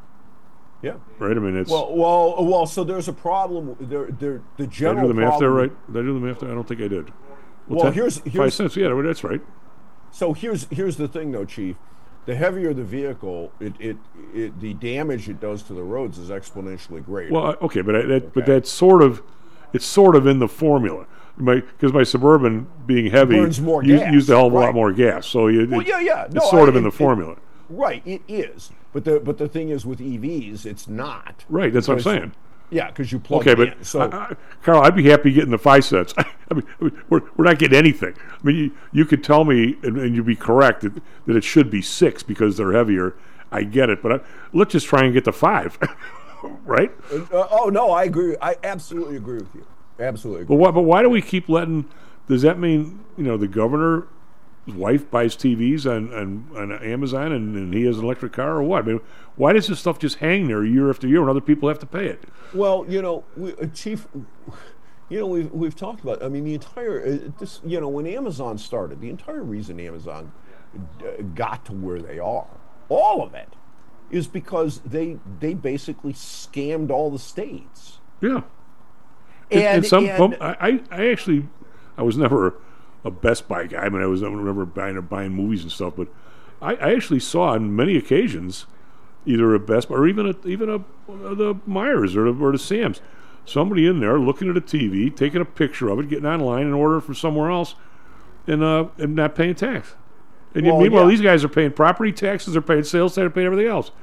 [SPEAKER 6] Yeah.
[SPEAKER 8] Right. I mean, it's.
[SPEAKER 6] Well, well, well. So there's a problem. There, there. The
[SPEAKER 8] did I
[SPEAKER 6] general
[SPEAKER 8] do the math there
[SPEAKER 6] problem-
[SPEAKER 8] right? Did I do the math there? I don't think I did.
[SPEAKER 6] Well,
[SPEAKER 8] ten-
[SPEAKER 6] here's-
[SPEAKER 8] five
[SPEAKER 6] here's-
[SPEAKER 8] cents. Yeah, that's right.
[SPEAKER 6] So here's here's the thing, though, Chief. The heavier the vehicle, it, it, it the damage it does to the roads is exponentially greater.
[SPEAKER 8] Well, uh, okay, but I, that, but
[SPEAKER 6] Okay.
[SPEAKER 8] that's sort of, it's sort of in the formula. My because my Suburban being heavy
[SPEAKER 6] Burns more
[SPEAKER 8] u-
[SPEAKER 6] gas,
[SPEAKER 8] used a hell of a lot
[SPEAKER 6] right.
[SPEAKER 8] more gas. So you,
[SPEAKER 6] Well,
[SPEAKER 8] it-
[SPEAKER 6] yeah, yeah.
[SPEAKER 8] it's
[SPEAKER 6] No,
[SPEAKER 8] sort
[SPEAKER 6] I-
[SPEAKER 8] of in the
[SPEAKER 6] it- it-
[SPEAKER 8] formula.
[SPEAKER 6] Right, it is. But the but the thing is, with E Vs, it's not.
[SPEAKER 8] Right, that's what I'm
[SPEAKER 6] Because-
[SPEAKER 8] saying.
[SPEAKER 6] Yeah, because you plug
[SPEAKER 8] Okay,
[SPEAKER 6] it
[SPEAKER 8] but
[SPEAKER 6] in. So
[SPEAKER 8] I, I, Carl, I'd be happy getting the five cents. I mean, I mean, we're we're not getting anything. I mean, you, you could tell me, and, and you'd be correct that, that it should be six because they're heavier. I get it, but I, let's just try and get the five, right?
[SPEAKER 6] Uh, oh no, I agree. I absolutely agree with you. Absolutely.
[SPEAKER 8] But
[SPEAKER 6] Agree.
[SPEAKER 8] why? But why do we keep letting? Does that mean you know the governor's wife buys T Vs on, on, on Amazon and, and he has an electric car or what? I mean, why does this stuff just hang there year after year when other people have to pay it?
[SPEAKER 6] Well, you know, we, uh, Chief, you know, we've we've talked about. I mean, the entire uh, this. You know, when Amazon started, the entire reason Amazon uh, got to where they are, all of it, is because they they basically scammed all the states.
[SPEAKER 8] Yeah.
[SPEAKER 6] And,
[SPEAKER 8] and some,
[SPEAKER 6] and-
[SPEAKER 8] I, I actually, I was never a Best Buy guy. I mean, I was I remember buying buying movies and stuff, but I, I actually saw on many occasions, either a Best Buy or even a, even a the Myers or the, or the Sam's, somebody in there looking at a T V, taking a picture of it, getting online and ordering from somewhere else, and uh and not paying tax. And yet,
[SPEAKER 6] Well,
[SPEAKER 8] meanwhile,
[SPEAKER 6] yeah.
[SPEAKER 8] these guys are paying property taxes, they're paying sales tax, they're paying everything else.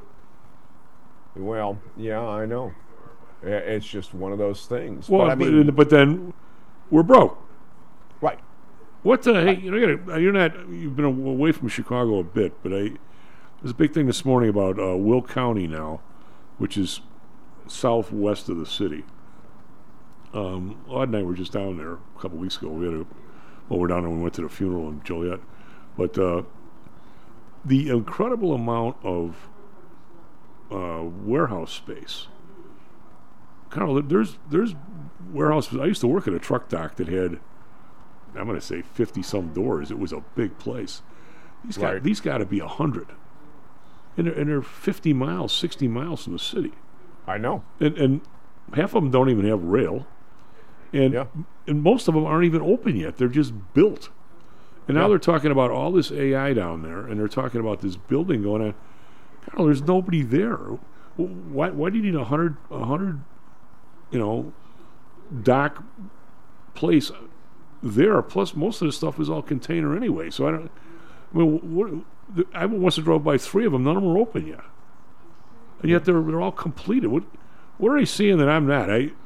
[SPEAKER 6] Well, yeah, I know. I- It's just one of those things.
[SPEAKER 8] Well,
[SPEAKER 6] but I
[SPEAKER 8] but,
[SPEAKER 6] mean,
[SPEAKER 8] but then we're broke.
[SPEAKER 6] right.
[SPEAKER 8] What the hey, you know, you gotta- you're not you've been away from Chicago a bit, but I there's a big thing this morning about uh, Will County now, which is southwest of the city. Um, Odd and I were just down there a couple weeks ago. We had a well, we're down there. We went to the funeral in Joliet, but uh, the incredible amount of uh, warehouse space. Carl, there's there's warehouses. I used to work at a truck dock that had, I'm going to say fifty some doors. It was a big place. These got
[SPEAKER 6] Right.
[SPEAKER 8] these got to be a hundred, and they're, and they're fifty miles, sixty miles from the city,
[SPEAKER 6] I know.
[SPEAKER 8] and and half of them don't even have rail, and
[SPEAKER 6] Yeah.
[SPEAKER 8] and most of them aren't even open yet. They're just built, and now
[SPEAKER 6] Yeah.
[SPEAKER 8] they're talking about all this A I down there, and they're talking about this building going on. Carl, there's nobody there. Why why do you need a hundred a hundred, you know, dock place there? Plus, most of the stuff is all container anyway. So I don't. I mean, what, I once drove by three of them. None of them are open yet, and yet they're they're all completed. What what are they seeing that I'm not? I.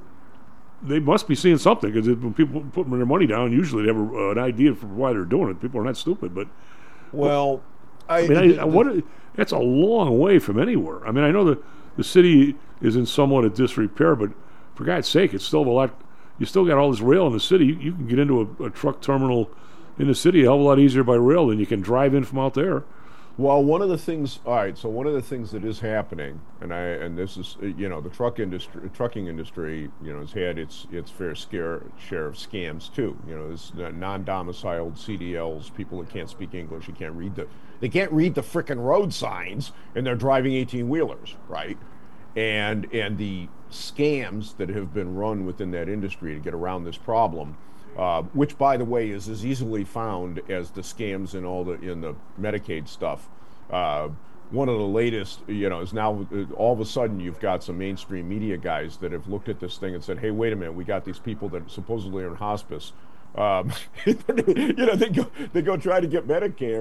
[SPEAKER 8] They must be seeing something because when people put their money down, usually they have a, an idea for why they're doing it. People are not stupid, but
[SPEAKER 6] Well, I,
[SPEAKER 8] I mean, I,
[SPEAKER 6] the-
[SPEAKER 8] I, what? That's a long way from anywhere. I mean, I know the the city is in somewhat of disrepair, but for God's sake, it's still a lot. You still got all this rail in the city. You, you can get into a, a truck terminal in the city a hell of a lot easier by rail than you can drive in from out there.
[SPEAKER 6] Well, one of the things, all right. So one of the things that is happening, and I, and this is, uh, you know, the truck industry, trucking industry, you know, has had its its fair scare share of scams too. You know, there's uh, non-domiciled C D Ls, people that can't speak English, you can't read the, they can't read the frickin' road signs, and they're driving eighteen wheelers, right? And and the scams that have been run within that industry to get around this problem. Uh, which, by the way, is as easily found as the scams in all the in the Medicaid stuff. Uh, one of the latest, you know, is now uh, all of a sudden you've got some mainstream media guys that have looked at this thing and said, "Hey, wait a minute, we got these people that supposedly are in hospice. Um, you know, they go they go try to get Medicare,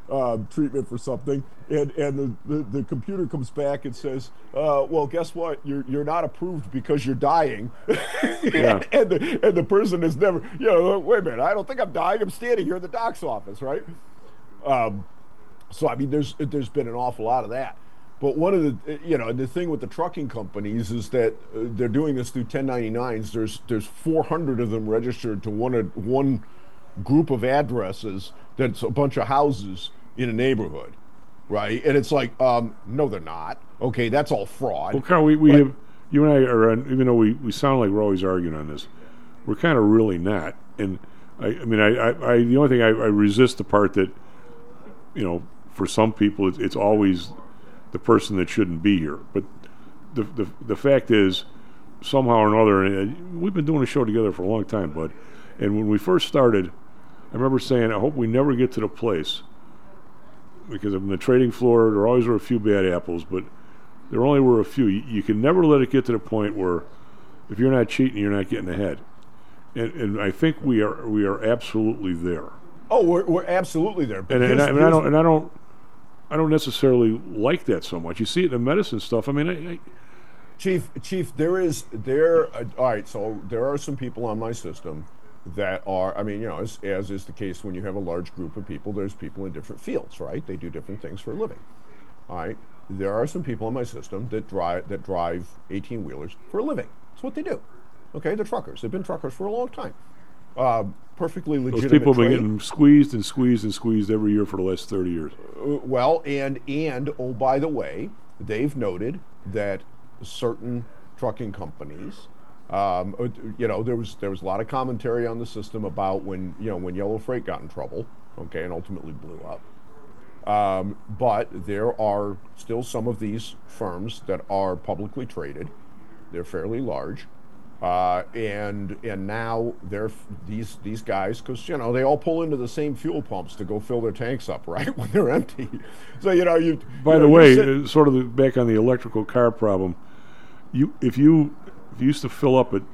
[SPEAKER 6] uh, treatment for something, and and the, the, the computer comes back and says, uh, well, guess what? You're you're not approved because you're dying.
[SPEAKER 8] Yeah.
[SPEAKER 6] and the and the person is never, you know, wait a minute, I don't think I'm dying. I'm standing here in the doc's office, right? Um, so I mean, there's there's been an awful lot of that. But one of the, you know, the thing with the trucking companies is that uh, they're doing this through ten ninety-nines. There's there's four hundred of them registered to one one group of addresses that's a bunch of houses in a neighborhood, right? And it's like, um, no, they're not. Okay, that's all fraud.
[SPEAKER 8] Well, Carl, we, we
[SPEAKER 6] but,
[SPEAKER 8] have, you and I are, even though we, we sound like we're always arguing on this, we're kind of really not. And I, I mean, I, I, I the only thing I, I resist the part that, you know, for some people it's, it's always the person that shouldn't be here. But the the the fact is, somehow or another, and we've been doing a show together for a long time, bud. And when we first started, I remember saying, I hope we never get to the place, because on the trading floor, there always were a few bad apples, but there only were a few. You, you can never let it get to the point where if you're not cheating, you're not getting ahead. And, and I think we are we are absolutely there.
[SPEAKER 6] Oh, we're we're absolutely there.
[SPEAKER 8] And, and, I, and I don't and I don't I don't necessarily like that so much. You see it in the medicine stuff. I mean, I, I,
[SPEAKER 6] Chief, Chief, there is there. Uh, all right, so there are some people on my system that are. I mean, you know, as, as is the case when you have a large group of people. There's people in different fields, right? They do different things for a living. All right, there are some people on my system that drive that drive eighteen wheelers for a living. That's what they do. Okay, they're truckers. They've been truckers for a long time. Uh, perfectly legitimate.
[SPEAKER 8] Those people have been
[SPEAKER 6] trade.
[SPEAKER 8] getting squeezed and squeezed and squeezed every year for the last thirty years.
[SPEAKER 6] Uh, well, and and oh, by the way, they've noted that certain trucking companies, um, uh, you know, there was there was a lot of commentary on the system about when you know when Yellow Freight got in trouble, okay, and ultimately blew up. Um, but there are still some of these firms that are publicly traded. They're fairly large. Uh, and and now they're these these guys, because you know they all pull into the same fuel pumps to go fill their tanks up, right, when they're empty. So you know you.
[SPEAKER 8] By
[SPEAKER 6] you
[SPEAKER 8] the
[SPEAKER 6] know,
[SPEAKER 8] way,
[SPEAKER 6] sit-
[SPEAKER 8] uh, sort of the, back on the electrical car problem, you if you if you used to fill up at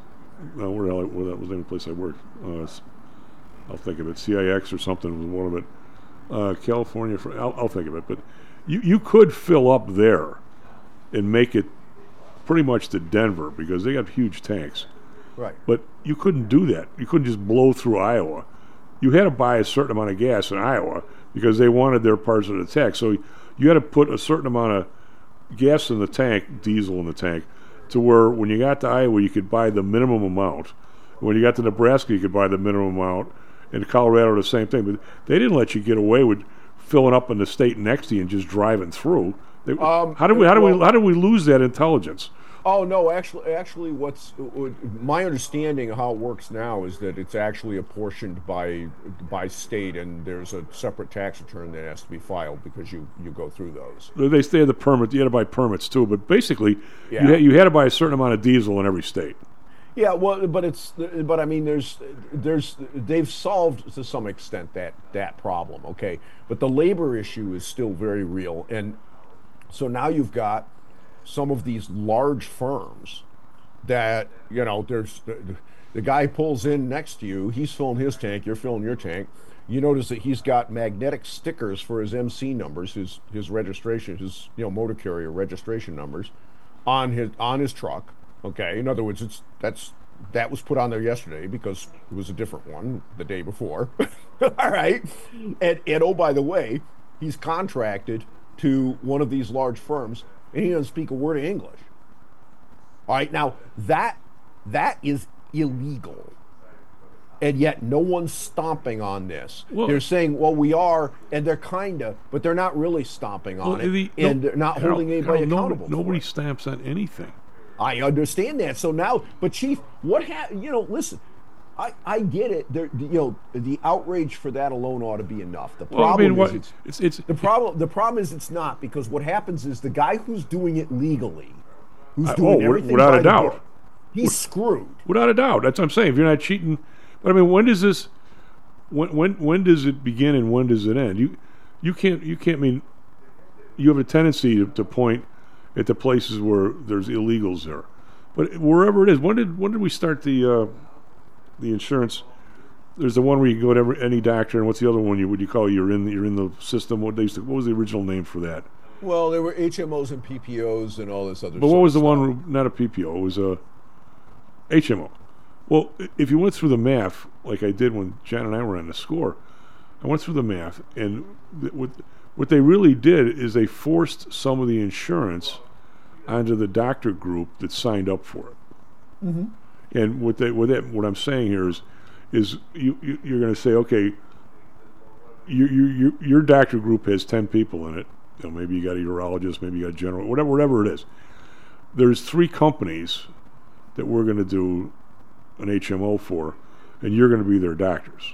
[SPEAKER 8] uh, where the hell where that was the name of the place I worked, uh, I'll think of it, C I X or something was one of it, uh, California. For, I'll, I'll think of it, but you you could fill up there and make it pretty much to Denver because they got huge tanks.
[SPEAKER 6] Right.
[SPEAKER 8] But you couldn't do that. You couldn't just blow through Iowa. You had to buy a certain amount of gas in Iowa because they wanted their parts of the tank. So you had to put a certain amount of gas in the tank, diesel in the tank, to where when you got to Iowa, you could buy the minimum amount. When you got to Nebraska, you could buy the minimum amount. In Colorado, the same thing. But they didn't let you get away with filling up in the state next to you and just driving through. They,
[SPEAKER 6] Um,
[SPEAKER 8] how do we how do
[SPEAKER 6] well-
[SPEAKER 8] we how do we lose that intelligence?
[SPEAKER 6] Oh no, actually, actually, what's my understanding of how it works now is that it's actually apportioned by by state, and there's a separate tax return that has to be filed because you you go through those.
[SPEAKER 8] They stay the permit. You had to buy permits too, but basically,
[SPEAKER 6] Yeah.
[SPEAKER 8] you had, you had to buy a certain amount of diesel in every state.
[SPEAKER 6] Yeah, well, but it's but I mean, there's there's they've solved to some extent that that problem, okay, but the labor issue is still very real, and so now you've got some of these large firms that, you know, there's the, the guy pulls in next to you, he's filling his tank, you're filling your tank. You notice that he's got magnetic stickers for his M C numbers, his his registration, his you know motor carrier registration numbers on his on his truck. Okay, in other words, it's that's that was put on there yesterday because it was a different one the day before. All right, and and oh, by the way, he's contracted to one of these large firms, and he doesn't speak a word of English. All right, now that that is illegal, and yet no one's stomping on this.
[SPEAKER 8] Well-
[SPEAKER 6] they're saying, well, we are, and they're kinda, but they're not really stomping on
[SPEAKER 8] Well,
[SPEAKER 6] it,
[SPEAKER 8] the-
[SPEAKER 6] and
[SPEAKER 8] no-
[SPEAKER 6] they're not
[SPEAKER 8] Carol-
[SPEAKER 6] holding anybody
[SPEAKER 8] Carol, nobody-
[SPEAKER 6] accountable. for
[SPEAKER 8] Nobody
[SPEAKER 6] it.
[SPEAKER 8] stamps on anything.
[SPEAKER 6] I understand that. So now, but Chief, what ha- you know, listen, I, I get it. There, you know, the outrage for that alone ought to be enough. The
[SPEAKER 8] Well, I
[SPEAKER 6] problem
[SPEAKER 8] mean, what,
[SPEAKER 6] is it's,
[SPEAKER 8] it's it's
[SPEAKER 6] the problem. The problem is it's not, because what happens is the guy who's doing it legally, who's
[SPEAKER 8] I-
[SPEAKER 6] doing
[SPEAKER 8] oh,
[SPEAKER 6] everything
[SPEAKER 8] without
[SPEAKER 6] by
[SPEAKER 8] a
[SPEAKER 6] the
[SPEAKER 8] doubt.
[SPEAKER 6] book, he's screwed.
[SPEAKER 8] without a doubt. That's what I'm saying. If you're not cheating, but I mean, when does this? When when when does it begin and when does it end? You you can't you can't mean you have a tendency to, to point at the places where there's illegals there, but wherever it is, when did when did we start the uh, the insurance there's the one where you can go to every, any doctor, and what's the other one? You would you call it? You're in you're in the system. What they used to, what was the original name for that?
[SPEAKER 6] Well, there were H M Os and P P Os and all this other.
[SPEAKER 8] But what was the one? Where, not a P P O. It was a H M O. Well, if you went through the math, like I did when Jan and I were on the score, I went through the math, and th- what what they really did is they forced some of the insurance onto the doctor group that signed up for it.
[SPEAKER 6] Mm-hmm.
[SPEAKER 8] And what they what that what I'm saying here is is you, you you're going to say, okay, your your your doctor group has ten people in it. You know, maybe you got a urologist, maybe you got a general, whatever whatever it is. There's three companies that we're going to do an H M O for, and you're going to be their doctors.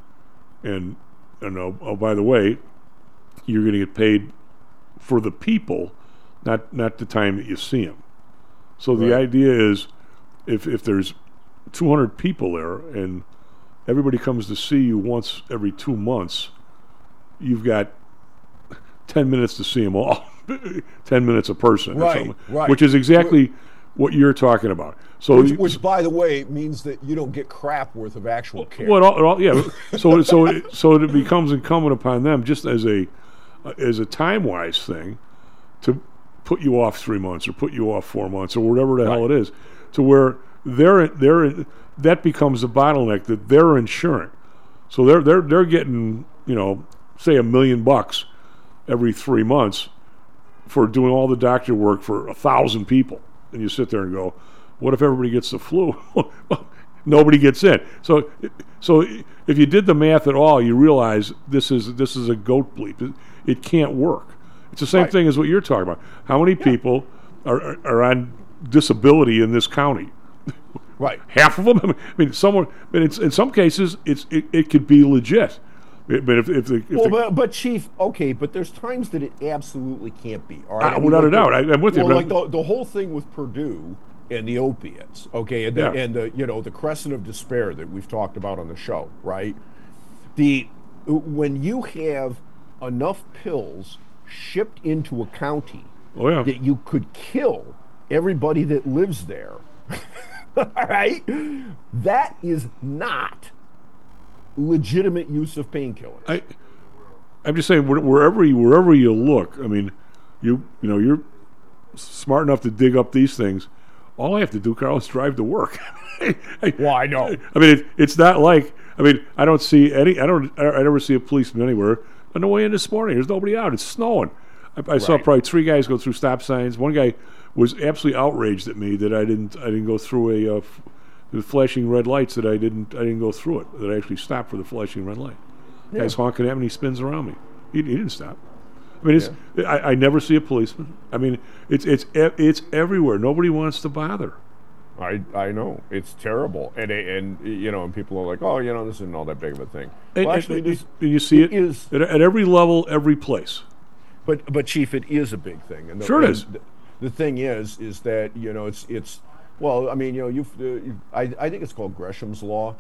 [SPEAKER 8] And and oh, oh by the way, you're going to get paid for the people, not not the time that you see them. So the
[SPEAKER 6] Right.
[SPEAKER 8] idea is, if if there's two hundred people there and everybody comes to see you once every two months, you've got ten minutes to see them all. ten minutes a person. or
[SPEAKER 6] Right,
[SPEAKER 8] something,
[SPEAKER 6] right.
[SPEAKER 8] Which is exactly what you're talking about. So,
[SPEAKER 6] Which, which, by the way, means that you don't get crap worth of actual care.
[SPEAKER 8] well, it all, it all, yeah. so, so, it, so it becomes incumbent upon them, just as a uh, as a time wise thing, to put you off three months or put you off four months or whatever the hell it is, to where they're they're that becomes the bottleneck that they're insuring. So they're they're they're getting, you know, say a million bucks every three months for doing all the doctor work for a thousand people, and you sit there and go, what if everybody gets the flu? Nobody gets in. So, so if you did the math at all, you realize this is this is a goat bleep. It, it can't work. It's the same
[SPEAKER 6] Right.
[SPEAKER 8] thing as what you're talking about. How many people are, are are on disability in this county?
[SPEAKER 6] Right.
[SPEAKER 8] Half of them. I mean, someone. I mean, it's, in some cases, it's it, it could be legit. But if if the, if
[SPEAKER 6] Well,
[SPEAKER 8] the,
[SPEAKER 6] but, but Chief, okay, but there's times that it absolutely can't be. All right,
[SPEAKER 8] Uh, without a
[SPEAKER 6] like
[SPEAKER 8] doubt.
[SPEAKER 6] the-
[SPEAKER 8] I- I'm with you,
[SPEAKER 6] Well,
[SPEAKER 8] but-
[SPEAKER 6] like the, the whole thing with Purdue and the opiates, okay, and the,
[SPEAKER 8] Yeah.
[SPEAKER 6] and the you know the crescent of despair that we've talked about on the show, right? The when you have enough pills shipped into a county
[SPEAKER 8] oh yeah,
[SPEAKER 6] that you could kill everybody that lives there, all right, that is not legitimate use of painkillers.
[SPEAKER 8] I, I'm just saying, where- wherever you, wherever you look, I mean, you you know, you're smart enough to dig up these things. All I have to do, Carl, is drive to work.
[SPEAKER 6] Well, I know.
[SPEAKER 8] I mean, it, it's not like, I mean, I don't see any, I don't, I, I never see a policeman anywhere. On the way in this morning, there's nobody out. It's snowing. I, I saw
[SPEAKER 6] Right.
[SPEAKER 8] probably three guys go through stop signs. One guy was absolutely outraged at me that I didn't, I didn't go through a, uh, f- the flashing red lights, that I didn't, I didn't go through it, that I actually stopped for the flashing red light. Guy's honking at me, and he spins around me. He, he didn't stop. I mean, it's, I, I never see a policeman. I mean, it's it's e- it's everywhere. Nobody wants to bother.
[SPEAKER 6] I I know it's terrible, and and you know, and people are like, oh, you know, this isn't all that big of a thing.
[SPEAKER 8] And,
[SPEAKER 6] Well,
[SPEAKER 8] and-
[SPEAKER 6] actually,
[SPEAKER 8] and
[SPEAKER 6] this,
[SPEAKER 8] you- and you see it,
[SPEAKER 6] is,
[SPEAKER 8] at, at every level, every place.
[SPEAKER 6] but but Chief, it is a big thing. And the,
[SPEAKER 8] Sure it
[SPEAKER 6] and
[SPEAKER 8] is.
[SPEAKER 6] The, the thing is, is that you know, it's it's well, I mean, you know, you've, uh, you've I I think it's called Gresham's law.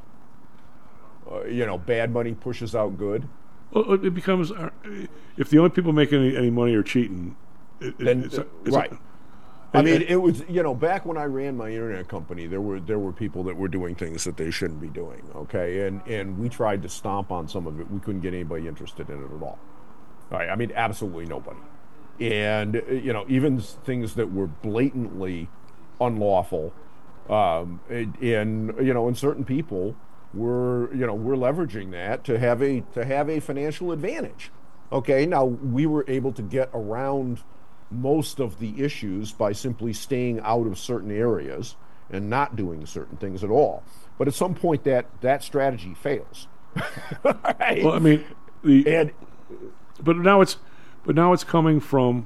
[SPEAKER 6] Uh, you know, bad money pushes out good.
[SPEAKER 8] Well, it becomes uh, if the only people making any, any money are cheating, it, it-
[SPEAKER 6] Then
[SPEAKER 8] it's,
[SPEAKER 6] uh,
[SPEAKER 8] it's
[SPEAKER 6] right. I
[SPEAKER 8] and-
[SPEAKER 6] mean,
[SPEAKER 8] and-
[SPEAKER 6] it was, you know, back when I ran my internet company, there were there were people that were doing things that they shouldn't be doing. Okay, and and we tried to stomp on some of it. We couldn't get anybody interested in it at all. All right, I mean, absolutely nobody. And uh, you know, even s- things that were blatantly unlawful, um, and, and you know, and certain people were, you know, we're leveraging that to have a to have a financial advantage. Okay, now we were able to get around most of the issues by simply staying out of certain areas and not doing certain things at all. But at some point, that that strategy fails. Right?
[SPEAKER 8] well, I mean, the
[SPEAKER 6] and
[SPEAKER 8] but now it's but now it's coming from.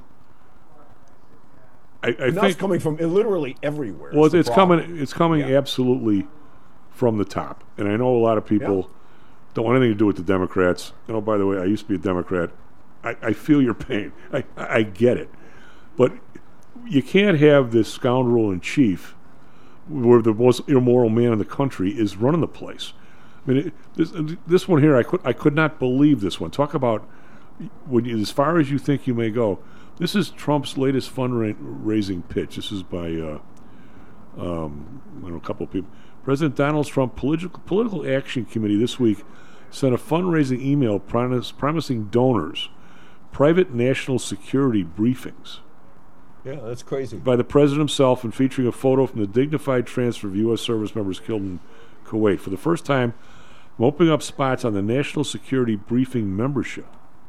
[SPEAKER 8] I, I
[SPEAKER 6] now it's
[SPEAKER 8] think
[SPEAKER 6] coming from literally everywhere.
[SPEAKER 8] well,
[SPEAKER 6] is the
[SPEAKER 8] it's
[SPEAKER 6] problem.
[SPEAKER 8] coming. It's coming
[SPEAKER 6] Yeah.
[SPEAKER 8] absolutely from the top, and I know a lot of people
[SPEAKER 6] Yeah.
[SPEAKER 8] don't want anything to do with the Democrats. And oh, by the way, I used to be a Democrat. I, I feel your pain. I, I get it, but you can't have this scoundrel in chief, where the most immoral man in the country is running the place. I mean, it, this this one here, I could I could not believe this one. Talk about when you, as far as you think you may go. This is Trump's latest fundraising pitch. This is by uh, Um, I know a couple of people. President Donald Trump political political action committee this week sent a fundraising email promise, promising donors private national security briefings.
[SPEAKER 6] Yeah, that's crazy.
[SPEAKER 8] By the president himself and featuring a photo from the dignified transfer of U S service members killed in Kuwait. For the first time, I'm opening up spots on the national security briefing membership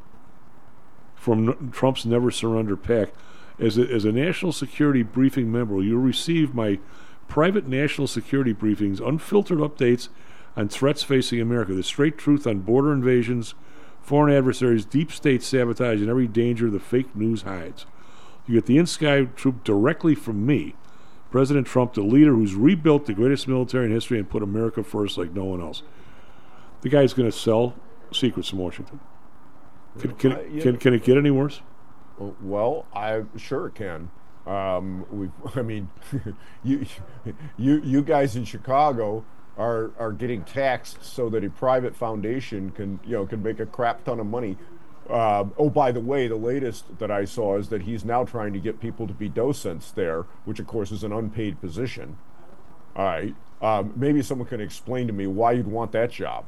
[SPEAKER 8] from N- Trump's Never Surrender PAC. As a, as a national security briefing member, you'll receive my private national security briefings, unfiltered updates on threats facing America, the straight truth on border invasions, foreign adversaries, deep state sabotage, and every danger the fake news hides. You get the in-sky troop directly from me, President Trump, the leader who's rebuilt the greatest military in history and put America first like no one else. The guy's going to sell secrets from Washington. Can, can,
[SPEAKER 6] Uh, yeah.
[SPEAKER 8] can, can it get any worse?
[SPEAKER 6] Well, I sure it can. Um, we, I mean, you, you, you guys in Chicago are are getting taxed so that a private foundation can, you know, can make a crap ton of money. Uh, oh, by the way, the latest that I saw is that he's now trying to get people to be docents there, which of course is an unpaid position. All right, um, maybe someone can explain to me why you'd want that job.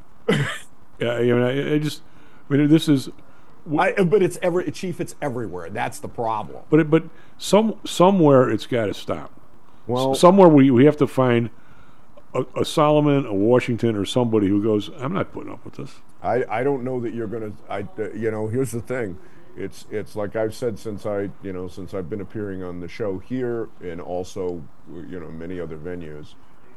[SPEAKER 8] Yeah, I mean, I, I just, I mean, this is.
[SPEAKER 6] I, but it's every Chief. It's everywhere. That's the problem.
[SPEAKER 8] But it, but some somewhere it's got to stop.
[SPEAKER 6] Well,
[SPEAKER 8] S- somewhere we we have to find a, a Solomon, a Washington, or somebody who goes, I'm not putting up with this.
[SPEAKER 6] I, I don't know that you're gonna. I uh, you know here's the thing, it's it's like I've said since I you know since I've been appearing on the show here and also you know many other venues,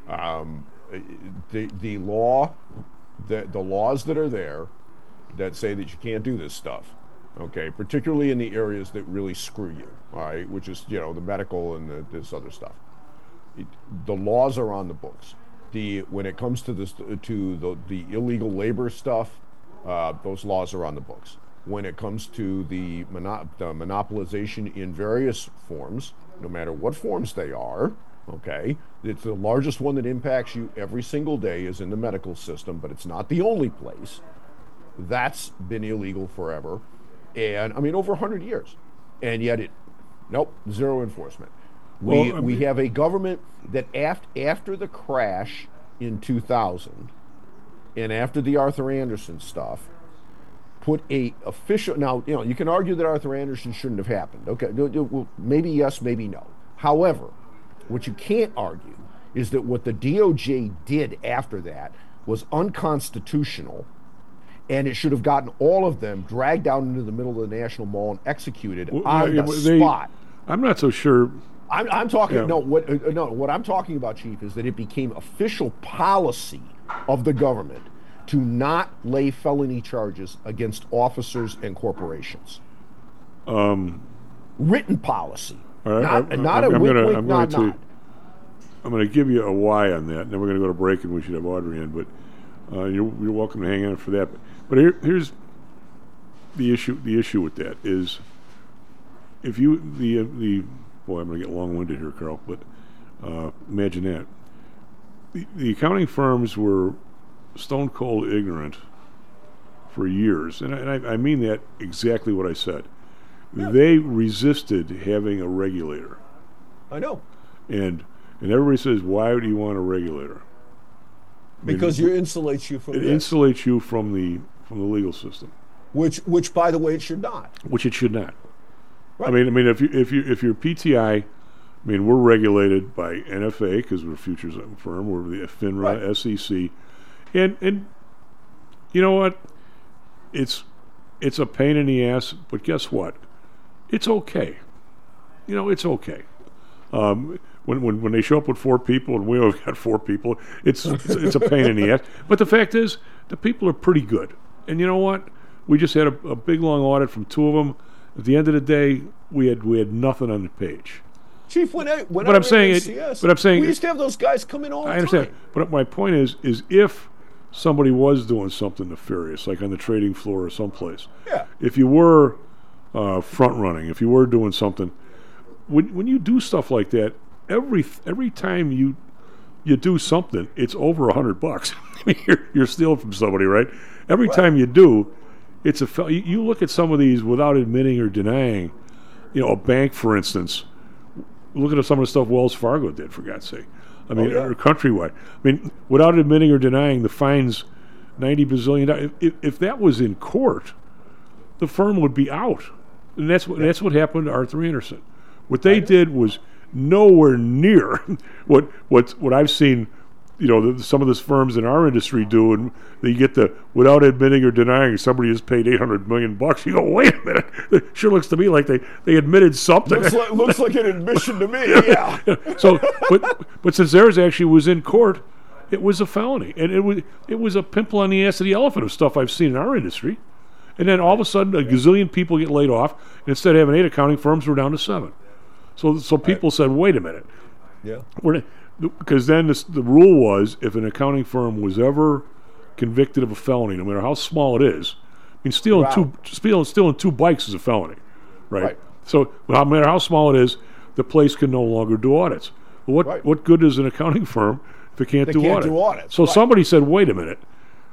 [SPEAKER 6] um, the the law, the the laws that are there, that say that you can't do this stuff, okay, particularly in the areas that really screw you, all right, which is you know the medical and the, this other stuff. It, the laws are on the books. The when it comes to this to the the illegal labor stuff, uh, those laws are on the books. When it comes to the, mono, the monopolization in various forms, no matter what forms they are, okay, it's the largest one that impacts you every single day is in the medical system, but it's not the only place. That's been illegal forever, and I mean over a hundred years, and yet it, nope, zero enforcement. We
[SPEAKER 8] Well, I mean-
[SPEAKER 6] we have a government that after after the crash in two thousand, and after the Arthur Anderson stuff, put a official. Now you know you can argue that Arthur Anderson shouldn't have happened. Okay, no, no, well, maybe yes, maybe no. However, what you can't argue is that what the D O J did after that was unconstitutional. And it should have gotten all of them dragged out into the middle of the National Mall and executed
[SPEAKER 8] Well,
[SPEAKER 6] on
[SPEAKER 8] yeah,
[SPEAKER 6] the
[SPEAKER 8] they-
[SPEAKER 6] spot.
[SPEAKER 8] I'm not so sure.
[SPEAKER 6] I'm, I'm talking
[SPEAKER 8] Yeah.
[SPEAKER 6] no. What uh, no? What I'm talking about, Chief, is that it became official policy of the government to not lay felony charges against officers and corporations.
[SPEAKER 8] Um,
[SPEAKER 6] Written policy,
[SPEAKER 8] all right,
[SPEAKER 6] not,
[SPEAKER 8] I'm,
[SPEAKER 6] not
[SPEAKER 8] I'm,
[SPEAKER 6] a
[SPEAKER 8] I'm
[SPEAKER 6] wink,
[SPEAKER 8] gonna,
[SPEAKER 6] wink,
[SPEAKER 8] I'm
[SPEAKER 6] nod,
[SPEAKER 8] going
[SPEAKER 6] nod.
[SPEAKER 8] to, I'm going to give you a why on that. And then we're going to go to break, and we should have Audrey in. But uh, you're, you're welcome to hang on for that. But, but here, here's the issue. The issue with that is, if you the uh, the boy, I'm going to get long-winded here, Carl. But uh, imagine that the, the accounting firms were stone cold ignorant for years, and I, and I, I mean that exactly what I said. They resisted having a regulator,
[SPEAKER 6] I know.
[SPEAKER 8] and and everybody says, "Why do you want a regulator?" I mean,
[SPEAKER 6] Because you insulates you from
[SPEAKER 8] it
[SPEAKER 6] this,
[SPEAKER 8] insulates you from the from the legal system,
[SPEAKER 6] which, which, by the way, it should not.
[SPEAKER 8] which it should not. I
[SPEAKER 6] Right.
[SPEAKER 8] mean, I mean, if you if you if you're P T I, I mean, we're regulated by N F A because we're a futures firm. We're the FINRA,
[SPEAKER 6] Right.
[SPEAKER 8] S E C, and and you know what? It's it's a pain in the ass, but guess what? It's okay. You know, it's okay. Um, when, when when they show up with four people and we only got four people, it's, it's it's a pain in the ass. But the fact is, the people are pretty good. And you know what? We just had a, a big long audit from two of them. At the end of the day, we had we had nothing on the page.
[SPEAKER 6] Chief, when I when
[SPEAKER 8] But
[SPEAKER 6] I
[SPEAKER 8] I'm saying
[SPEAKER 6] ran
[SPEAKER 8] it-
[SPEAKER 6] C S,
[SPEAKER 8] but I'm saying
[SPEAKER 6] we
[SPEAKER 8] it-
[SPEAKER 6] used to have those guys come in all the
[SPEAKER 8] I understand.
[SPEAKER 6] time.
[SPEAKER 8] But my point is, is if somebody was doing something nefarious, like on the trading floor or someplace,
[SPEAKER 6] Yeah.
[SPEAKER 8] if you were uh, front running, if you were doing something, when when you do stuff like that, every every time you you do something, it's over a hundred bucks. I mean, you're, you're stealing from somebody, right? Every
[SPEAKER 6] Right.
[SPEAKER 8] time you do, it's a fel- you, you look at some of these without admitting or denying. You know, a bank, for instance, look at some of the stuff Wells Fargo did, for God's sake. I mean,
[SPEAKER 6] Oh, yeah.
[SPEAKER 8] or Countrywide. I mean, without admitting or denying the fines, ninety bazillion dollars. If, if that was in court, the firm would be out, and that's what that's what happened to Arthur Andersen. What they did was nowhere near what what what I've seen. You know, the, some of the firms in our industry do, and they get the without admitting or denying somebody has paid eight hundred million bucks. You go, wait a minute. It sure looks to me like they, they admitted something.
[SPEAKER 6] Looks like, looks like an admission to me. Yeah.
[SPEAKER 8] So, but but since theirs actually was in court, it was a felony, and it was it was a pimple on the ass of the elephant of stuff I've seen in our industry. And then all of a sudden, a gazillion people get laid off, and instead of having eight accounting firms, we're down to seven. So so people
[SPEAKER 6] Right.
[SPEAKER 8] said, wait a minute.
[SPEAKER 6] Yeah.
[SPEAKER 8] We're, because then this, the rule was, if an accounting firm was ever convicted of a felony, no matter how small it is, I mean, stealing
[SPEAKER 6] Wow.
[SPEAKER 8] two stealing, stealing two bikes is a felony, right?
[SPEAKER 6] Right.
[SPEAKER 8] So no matter how small it is, the place can no longer do audits. Well, what
[SPEAKER 6] Right.
[SPEAKER 8] what good is an accounting firm if it can't
[SPEAKER 6] They
[SPEAKER 8] do
[SPEAKER 6] can't
[SPEAKER 8] audits?
[SPEAKER 6] do audits,
[SPEAKER 8] So
[SPEAKER 6] right.
[SPEAKER 8] somebody said, wait a minute.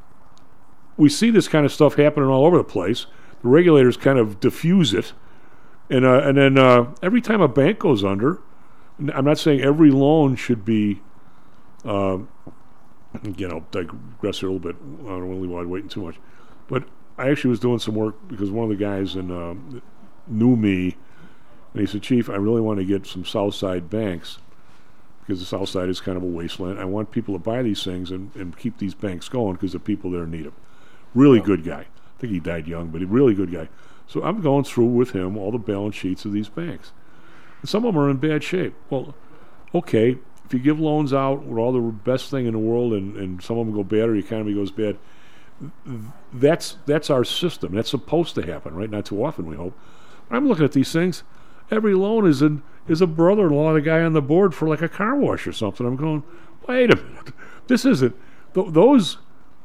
[SPEAKER 8] We see this kind of stuff happening all over the place. The regulators kind of diffuse it, and uh, and then uh, every time a bank goes under, n- I'm not saying every loan should be, uh, you know, digress here a little bit. I don't really want to wait too much, but I actually was doing some work because one of the guys in uh, knew me, and he said, "Chief, I really want to get some South Side banks because the South Side is kind of a wasteland. I want people to buy these things and, and keep these banks going because the people there need them." Really good guy. I think he died young, but a really good guy. So I'm going through with him all the balance sheets of these banks. And some of them are in bad shape. Well, okay, if you give loans out with all the best thing in the world and, and some of them go bad or the economy goes bad, th- that's that's our system. That's supposed to happen, right? Not too often, we hope. I'm looking at these things. Every loan is in, is a brother-in-law, the guy on the board for like a car wash or something. I'm going, wait a minute. This isn't... Th- those...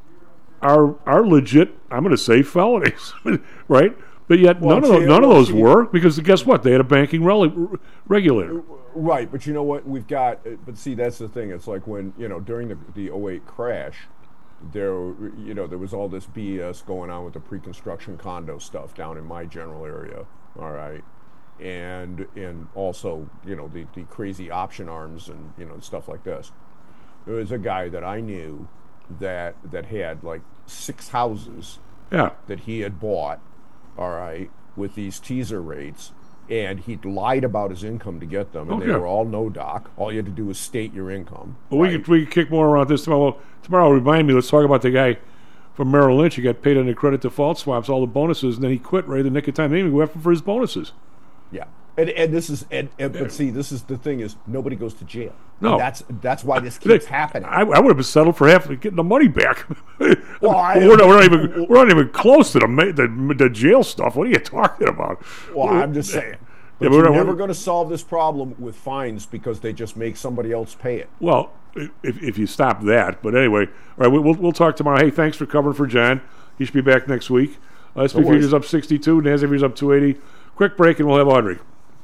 [SPEAKER 8] Are are legit? I'm going to say felonies, right? But yet
[SPEAKER 6] Well,
[SPEAKER 8] none of
[SPEAKER 6] see,
[SPEAKER 8] those, none of
[SPEAKER 6] well,
[SPEAKER 8] those
[SPEAKER 6] see-
[SPEAKER 8] were because guess what? They had a banking rel- regulator.
[SPEAKER 6] Right, but you know what? We've got, uh, but see, that's the thing. It's like when, you know, during the, the oh eight crash, there, you know, there was all this B S going on with the pre-construction condo stuff down in my general area, all right? And and also, you know, the, the crazy option arms and, you know, stuff like this. There was a guy that I knew that that had like six houses
[SPEAKER 8] Yeah.
[SPEAKER 6] that he had bought, all right, with these teaser rates, and he'd lied about his income to get them, and they
[SPEAKER 8] Okay.
[SPEAKER 6] were all no doc. All you had to do was state your income.
[SPEAKER 8] Well, we could we could kick more around this tomorrow. Well, tomorrow, remind me. Let's talk about the guy from Merrill Lynch. He got paid on the credit default swaps, all the bonuses, and then he quit right in the nick of time. They didn't even go after him for his bonuses.
[SPEAKER 6] Yeah, and and this is and, and but see, this is the thing is nobody goes to jail.
[SPEAKER 8] No.
[SPEAKER 6] And that's that's why this keeps happening.
[SPEAKER 8] I, I would have been settled for half getting the money back.
[SPEAKER 6] Well, I-
[SPEAKER 8] we're, not, we're not even we're not even close to the, ma- the the jail stuff. What are you talking about?
[SPEAKER 6] Well, I'm just saying. But
[SPEAKER 8] Yeah, but
[SPEAKER 6] you're
[SPEAKER 8] we're not-
[SPEAKER 6] never
[SPEAKER 8] we're-
[SPEAKER 6] going to solve this problem with fines because they just make somebody else pay it.
[SPEAKER 8] Well, if if you stop that, but anyway, all right, we- we'll we'll talk tomorrow. Hey, thanks for covering for John. He should be back next week. Uh, S and P
[SPEAKER 6] No worries.
[SPEAKER 8] futures up sixty-two, NASDAQ futures up two eighty. Quick break, and we'll have Audrey.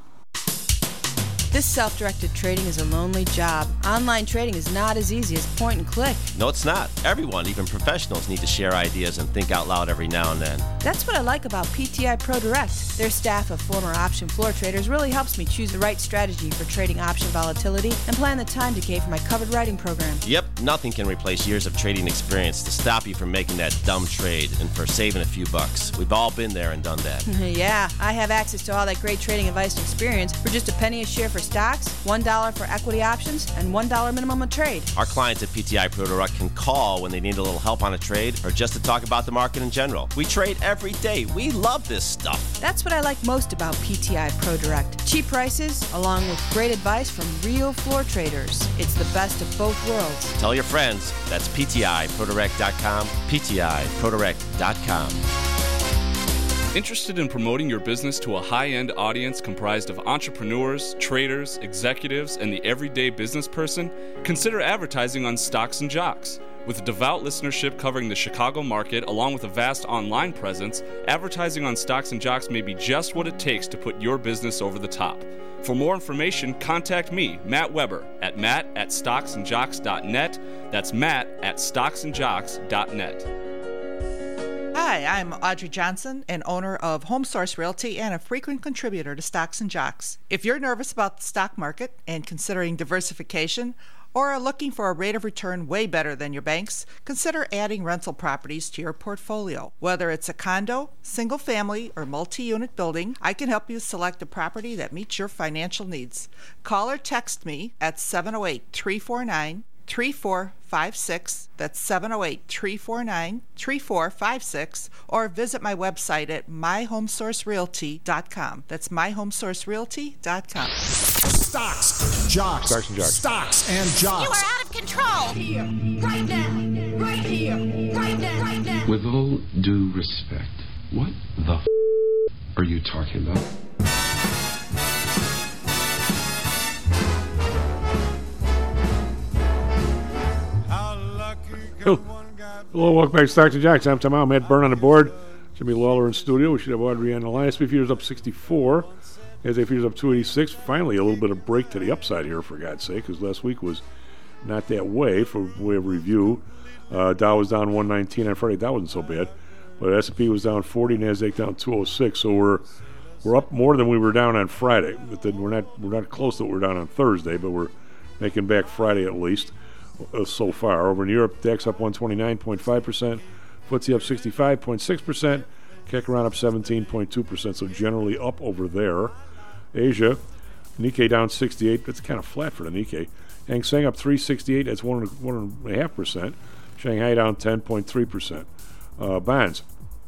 [SPEAKER 10] This self-directed trading is a lonely job. Online trading is not as easy as point and click.
[SPEAKER 11] No, it's not. Everyone, even professionals, need to share ideas and think out loud every now and then.
[SPEAKER 10] That's what I like about P T I Pro Direct. Their staff of former option floor traders really helps me choose the right strategy for trading option volatility and plan the time decay for my covered writing program.
[SPEAKER 11] Yep, nothing can replace years of trading experience to stop you from making that dumb trade and for saving a few bucks. We've all been there and done that.
[SPEAKER 10] Yeah, I have access to all that great trading advice and experience for just a penny a share for stocks, one dollar for equity options, and one dollar minimum a trade.
[SPEAKER 11] Our clients at P T I Pro Direct can call when they need a little help on a trade or just to talk about the market in general. We trade every day. We love this stuff.
[SPEAKER 10] That's what I like most about P T I Pro Direct. Cheap prices, along with great advice from real floor traders. It's the best of both worlds.
[SPEAKER 11] Tell your friends. That's P T I Pro Direct dot com, P T I Pro Direct dot com.
[SPEAKER 12] Interested in promoting your business to a high-end audience comprised of entrepreneurs, traders, executives, and the everyday business person? Consider advertising on Stocks and Jocks. With a devout listenership covering the Chicago market along with a vast online presence, advertising on Stocks and Jocks may be just what it takes to put your business over the top. For more information, contact me, Matt Weber, at matt at stocks and jocks dot net. That's matt at stocks and jocks dot net.
[SPEAKER 13] Hi, I'm Audrey Johnson, an owner of Home Source Realty and a frequent contributor to Stocks and Jocks. If you're nervous about the stock market and considering diversification, or are looking for a rate of return way better than your banks, consider adding rental properties to your portfolio. Whether it's a condo, single family, or multi-unit building, I can help you select a property that meets your financial needs. Call or text me at seven oh eight, three four nine, three four five six. That's seven oh eight, three four nine, three four five six, or visit my website at my home source realty dot com. That's my home source realty dot com.
[SPEAKER 14] Stocks, jocks,
[SPEAKER 8] Stocks and jocks.
[SPEAKER 14] Stocks and jocks.
[SPEAKER 7] You are out of control. Here, right now, right here, right now, right now.
[SPEAKER 15] With all due respect, what the f- are you talking about?
[SPEAKER 8] Hello, welcome back to Stocks and Jocks. I'm Tom Al. Matt Byrne on the board. Jimmy Lawler in studio. We should have Audrey on the line. S and P futures up sixty-four. As A futures up two eighty-six. Finally, a little bit of break to the upside here, for God's sake, because last week was not that way for way of review. Uh, Dow was down one nineteen on Friday. That wasn't so bad. But S and P was down forty, NASDAQ down two oh six. So we're we're up more than we were down on Friday. But then we're not we're not close to what we were down on Thursday, but we're making back Friday at least. Uh, so far. Over in Europe, DAX up one twenty-nine point five percent, F T S E up sixty-five point six percent, C A C around up seventeen point two percent, so generally up over there. Asia, Nikkei down sixty-eight, that's kind of flat for the Nikkei. Hang Seng up three sixty-eight, that's one one point five percent. Shanghai down ten point three percent. Uh, bonds,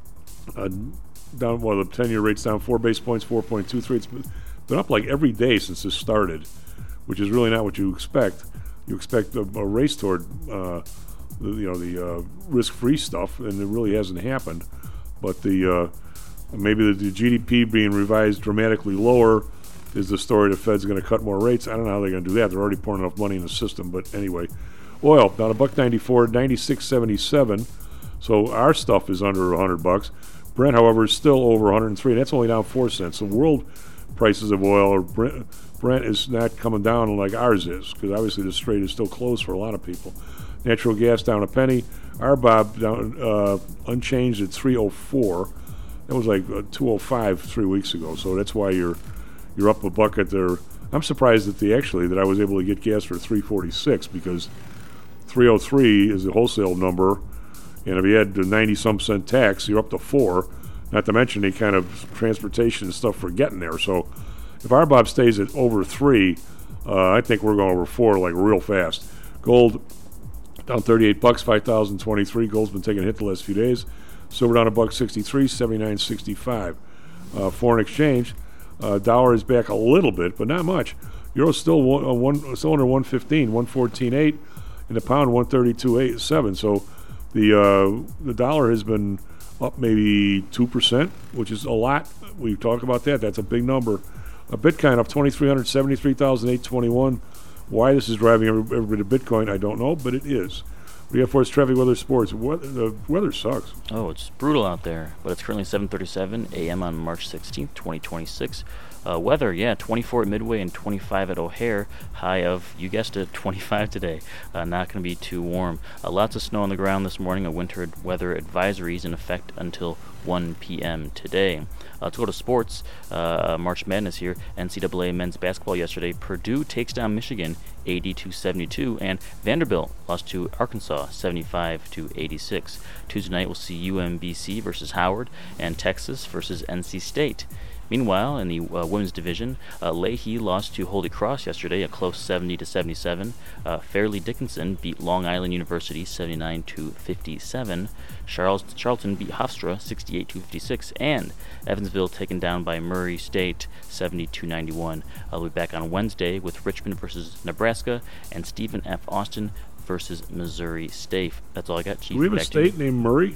[SPEAKER 8] uh, down, well, the ten-year rate's down four base points, four point two three. It's been up like every day since this started, which is really not what you expect. You expect a, a race toward, uh, the, you know, the uh, risk-free stuff, and it really hasn't happened. But the uh, maybe the, the G D P being revised dramatically lower is the story. The Fed's going to cut more rates. I don't know how they're going to do that. They're already pouring enough money in the system. But anyway, oil down a buck ninety-four, ninety-six seventy-seven. So our stuff is under a hundred bucks. Brent, however, is still over one hundred three. And that's only down four cents. So world prices of oil are. Brent, Brent is not coming down like ours is, because obviously the Strait is still closed for a lot of people. Natural gas down a penny. R B O B down uh, unchanged at three oh four. That was like uh, two oh five three weeks ago. So that's why you're you're up a bucket there. I'm surprised that the actually that I was able to get gas for three forty-six, because three oh three is the wholesale number, and if you had the ninety some cent tax, you're up to four. Not to mention any kind of transportation and stuff for getting there. So if R B O B stays at over three, uh, I think we're going over four like real fast. Gold down thirty-eight bucks, five thousand twenty-three. Gold's been taking a hit the last few days. Silver down a buck sixty-three, seventy-nine sixty-five. Uh, foreign exchange, uh, dollar is back a little bit, but not much. Euro's still one, uh, one still under one fifteen, one fourteen eight, and the pound one thirty-two eight seven. So the uh, the dollar has been up maybe two percent, which is a lot. We've talked about that. That's a big number. A Bitcoin up twenty-three hundred, seventy-three thousand eight hundred twenty-one. Why this is driving everybody to Bitcoin, I don't know, but it is. We have for us traffic, weather, sports. Weather, the weather sucks.
[SPEAKER 16] Oh, it's brutal out there, but it's currently seven thirty-seven a.m. on March sixteenth, twenty twenty-six. Uh, weather, yeah, twenty-four at Midway and twenty-five at O'Hare. High of, you guessed it, twenty-five today. Uh, not going to be too warm. Uh, lots of snow on the ground this morning. A winter weather advisory is in effect until one p.m. today. Uh, let's go to sports. Uh, March Madness here. N C double A men's basketball yesterday. Purdue takes down Michigan eighty-two seventy-two, and Vanderbilt lost to Arkansas seventy-five to eighty-six. Tuesday night we'll see U M B C versus Howard and Texas versus N C State. Meanwhile, in the uh, women's division, uh, Leahy lost to Holy Cross yesterday, a close seventy to seventy-seven. Uh, Fairleigh Dickinson beat Long Island University seventy-nine to fifty-seven. Charles Charlton beat Hofstra sixty-eight to fifty-six, and Evansville taken down by Murray State seventy-two ninety-one. I'll be back on Wednesday with Richmond versus Nebraska and Stephen F. Austin versus Missouri State. That's all I got, Chief.
[SPEAKER 8] Do we have
[SPEAKER 16] back
[SPEAKER 8] a state named Murray?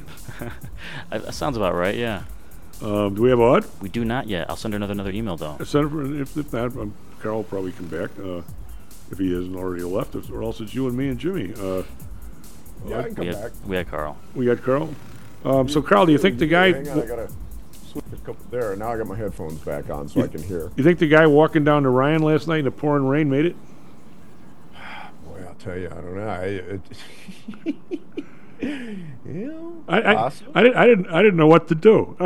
[SPEAKER 16] That sounds about right, yeah.
[SPEAKER 8] Um, do we have Odd?
[SPEAKER 16] We do not yet. I'll send another another email, though.
[SPEAKER 8] Send for, if, if not, um, Carl will probably come back uh, if he hasn't already left, or else it's you and me and Jimmy. Uh,
[SPEAKER 6] yeah, I can come
[SPEAKER 16] we
[SPEAKER 6] back.
[SPEAKER 16] Had, we had Carl.
[SPEAKER 8] We got Carl? Um, so, Carl, do you think the guy...
[SPEAKER 6] Hang on, I got to switch a couple there. Now I got my headphones back on so
[SPEAKER 8] you,
[SPEAKER 6] I can hear.
[SPEAKER 8] You think the guy walking down to Ryan last night in the pouring rain made it?
[SPEAKER 6] Boy, I'll tell you, I don't know. I, it, Yeah,
[SPEAKER 8] I, I,
[SPEAKER 6] possible.
[SPEAKER 8] I, didn't, I didn't I didn't know what to do.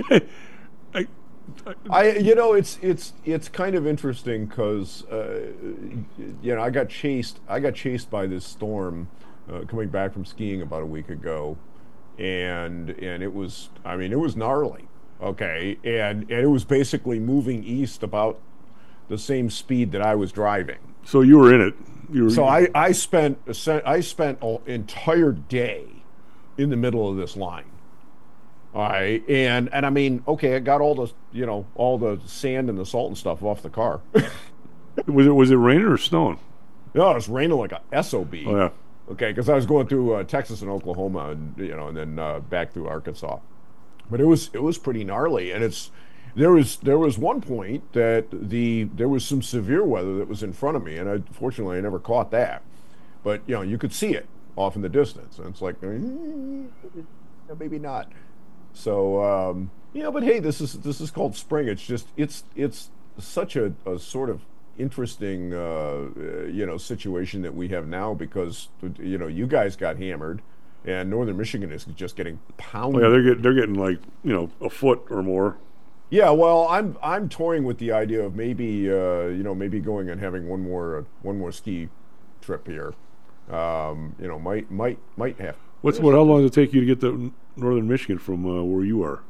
[SPEAKER 8] I,
[SPEAKER 6] I, you know, it's it's it's kind of interesting because, uh, you know, I got chased. I got chased by this storm uh, coming back from skiing about a week ago, and and it was, I mean, it was gnarly. Okay, and and it was basically moving east about the same speed that I was driving.
[SPEAKER 8] So you were in it. You were
[SPEAKER 6] so I I spent I spent an entire day in the middle of this line. All right, and and I mean, okay, I got all the you know all the sand and the salt and stuff off the car.
[SPEAKER 8] was it was it raining or snowing?
[SPEAKER 6] No, it was raining like a S O B.
[SPEAKER 8] Oh yeah.
[SPEAKER 6] Okay, because I was going through uh, Texas and Oklahoma, and you know, and then uh, back through Arkansas. But it was it was pretty gnarly, and it's there was there was one point that the there was some severe weather that was in front of me, and I, fortunately I never caught that. But you know, you could see it off in the distance, and it's like mm, maybe not. So um, you know, but hey, this is this is called spring. It's just it's it's such a, a sort of interesting uh, you know situation that we have now because you know you guys got hammered, and Northern Michigan is just getting pounded.
[SPEAKER 8] Oh, yeah, they're getting they're getting like you know a foot or more.
[SPEAKER 6] Yeah, well, I'm I'm toying with the idea of maybe uh, you know maybe going and having one more uh, one more ski trip here. Um, you know, might might might have.
[SPEAKER 8] What's what? How long does it take you to get to Northern Michigan from uh, where you are?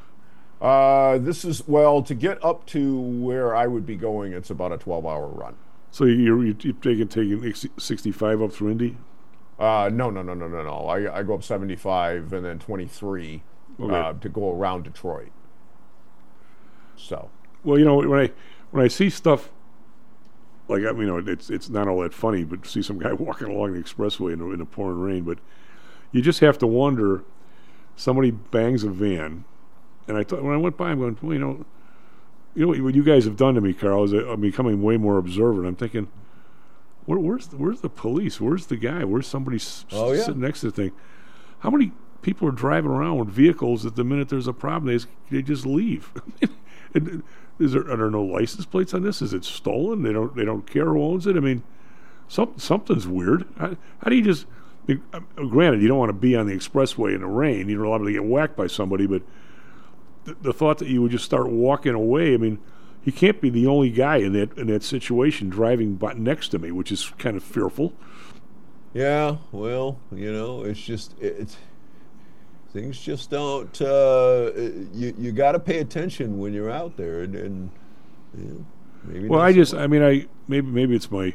[SPEAKER 6] Uh, this is well to get up to where I would be going. It's about a twelve-hour run.
[SPEAKER 8] So you're you're taking taking sixty-five up through Indy?
[SPEAKER 6] Uh, no, no, no, no, no, no. I I go up seventy-five and then twenty-three
[SPEAKER 8] okay.
[SPEAKER 6] uh, to go around Detroit. So.
[SPEAKER 8] Well, you know when I when I see stuff like I mean, you know, it's it's not all that funny, but see some guy walking along the expressway in the, in the pouring rain, but you just have to wonder. Somebody bangs a van, and I thought when I went by, I'm going, well, you know, you know what, what you guys have done to me, Carl, is I'm becoming way more observant. I'm thinking, where, where's the, where's the police? Where's the guy? Where's somebody s-
[SPEAKER 6] oh, yeah.
[SPEAKER 8] sitting next to the thing? How many people are driving around with vehicles that the minute there's a problem, they just, they just leave? and, is there are there no license plates on this? Is it stolen? They don't they don't care who owns it. I mean, some something's weird. How, how do you just? I mean, uh, granted, you don't want to be on the expressway in the rain. You're liable to get whacked by somebody. But the, the thought that you would just start walking away. I mean, he can't be the only guy in that in that situation driving by next to me, which is kind of fearful.
[SPEAKER 6] Yeah, well, you know, it's just it's. Things just don't. Uh, you you got to pay attention when you're out there, and, and you know, maybe.
[SPEAKER 8] Well, I just, I mean, I maybe maybe it's my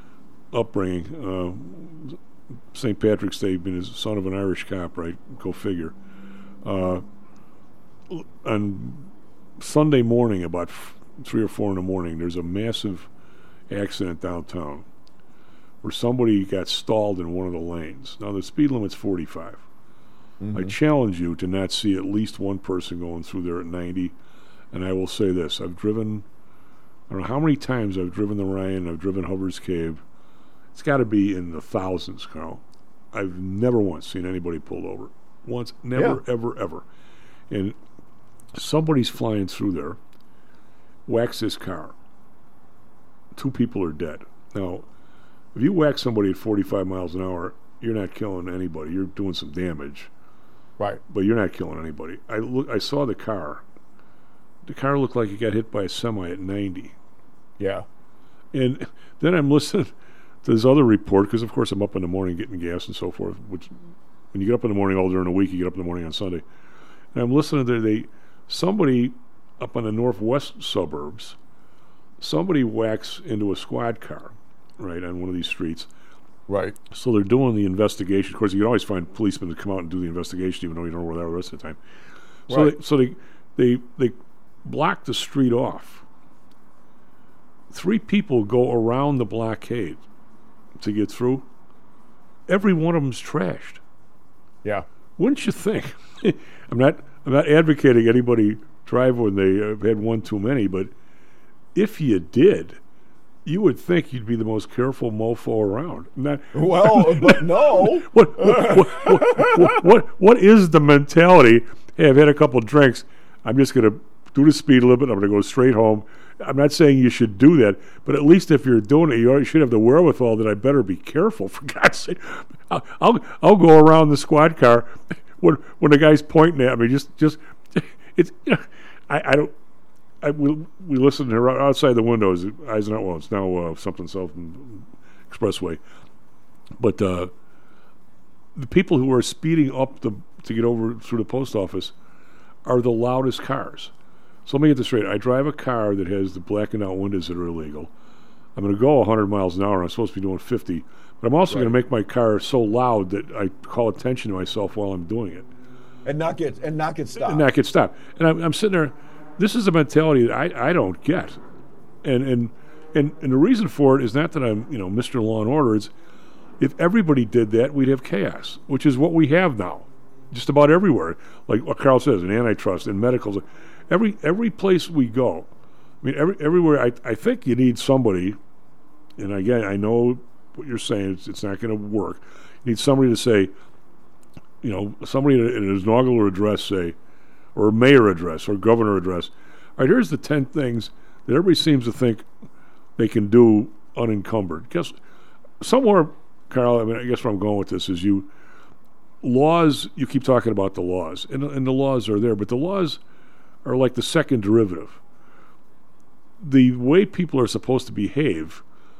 [SPEAKER 8] upbringing. Uh, Saint Patrick's Day, being the son of an Irish cop, right? Go figure. Uh, on Sunday morning, about f- three or four in the morning, there's a massive accident downtown where somebody got stalled in one of the lanes. Now the speed limit's forty-five. Mm-hmm. I challenge you to not see at least one person going through there at ninety. And I will say this. I've driven, I don't know how many times I've driven the Ryan, I've driven Hubbard's Cave. It's got to be in the thousands, Carl. I've never once seen anybody pulled over. Once, never, yeah. ever, ever. And somebody's flying through there, whacks this car. Two people are dead. Now, if you whack somebody at forty-five miles an hour, you're not killing anybody. You're doing some damage.
[SPEAKER 6] Right.
[SPEAKER 8] But you're not killing anybody. I look. I saw the car. The car looked like it got hit by a semi at ninety.
[SPEAKER 6] Yeah. And
[SPEAKER 8] then I'm listening to this other report, because of course I'm up in the morning getting gas and so forth, which when you get up in the morning all during the week, you get up in the morning on Sunday. And I'm listening to they somebody up in the northwest suburbs, somebody whacks into a squad car, right, on one of these streets.
[SPEAKER 6] Right.
[SPEAKER 8] So they're doing the investigation. Of course, you can always find policemen to come out and do the investigation, even though you don't know where they are the rest of the time. So,
[SPEAKER 6] right.
[SPEAKER 8] they, so they, they they block the street off. Three people go around the blockade to get through. Every one of them's trashed.
[SPEAKER 6] Yeah.
[SPEAKER 8] Wouldn't you think? I'm not. I'm not advocating anybody drive when they have had one too many, but if you did, you would think you'd be the most careful mofo around. Not,
[SPEAKER 6] well, but no.
[SPEAKER 8] what, what, what, what, what, what is the mentality? Hey, I've had a couple of drinks. I'm just going to do the speed limit. I'm going to go straight home, I'm not saying you should do that, but at least if you're doing it, you should have the wherewithal that I better be careful. For God's sake, I'll I'll, I'll go around the squad car when when the guy's pointing at me. Just just it's you know, I I don't. I, we, we listen to her outside the windows. Eisenhower, well, it's now uh, something South Expressway, but uh, the people who are speeding up the to get over through the post office are the loudest cars. So let me get this straight. I drive a car that has the blackened out windows that are illegal. I'm going to go one hundred miles an hour. I'm supposed to be doing fifty, but I'm also right. going to make my car so loud that I call attention to myself while I'm doing it,
[SPEAKER 6] and not get and not get stopped.
[SPEAKER 8] And not get stopped. And I'm, I'm sitting there. This is a mentality that I, I don't get, and and and and the reason for it is not that I'm you know Mister Law and Order. It's if everybody did that, we'd have chaos, which is what we have now, just about everywhere. Like what Carl says, in antitrust, in medicals, every every place we go. I mean, every everywhere. I I think you need somebody, and again, I know what you're saying. It's, it's not going to work. You need somebody to say, you know, somebody in an inaugural address say. Or mayor address, or governor address. All right, here's the ten things that everybody seems to think they can do unencumbered. Guess somewhere, Carl. I mean, I guess where I'm going with this is you laws. You keep talking about the laws, and and the laws are there, but the laws are like the second derivative. The way people are supposed to behave,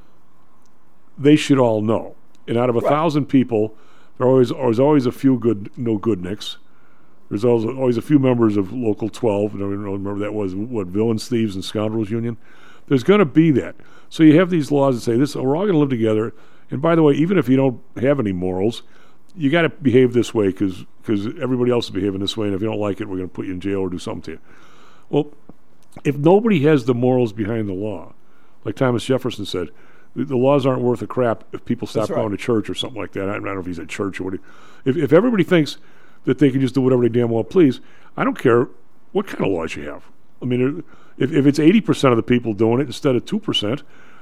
[SPEAKER 8] they should all know. And out of a right. thousand people, there are always there's always a few good no good nicks. There's always, always a few members of Local twelve. I don't remember that was what Villains, Thieves, and Scoundrels Union. There's going to be that. So you have these laws that say this. We're all going to live together. And by the way, even if you don't have any morals, you got to behave this way because because everybody else is behaving this way. And if you don't like it, we're going to put you in jail or do something to you. Well, if nobody has the morals behind the law, like Thomas Jefferson said, the, the laws aren't worth a crap if people stop right. going to church or something like that. I don't know if he's at church or what. He, if if everybody thinks that they can just do whatever they damn well please, I don't care what kind of laws you have. I mean, if if it's eighty percent of the people doing it instead of two percent,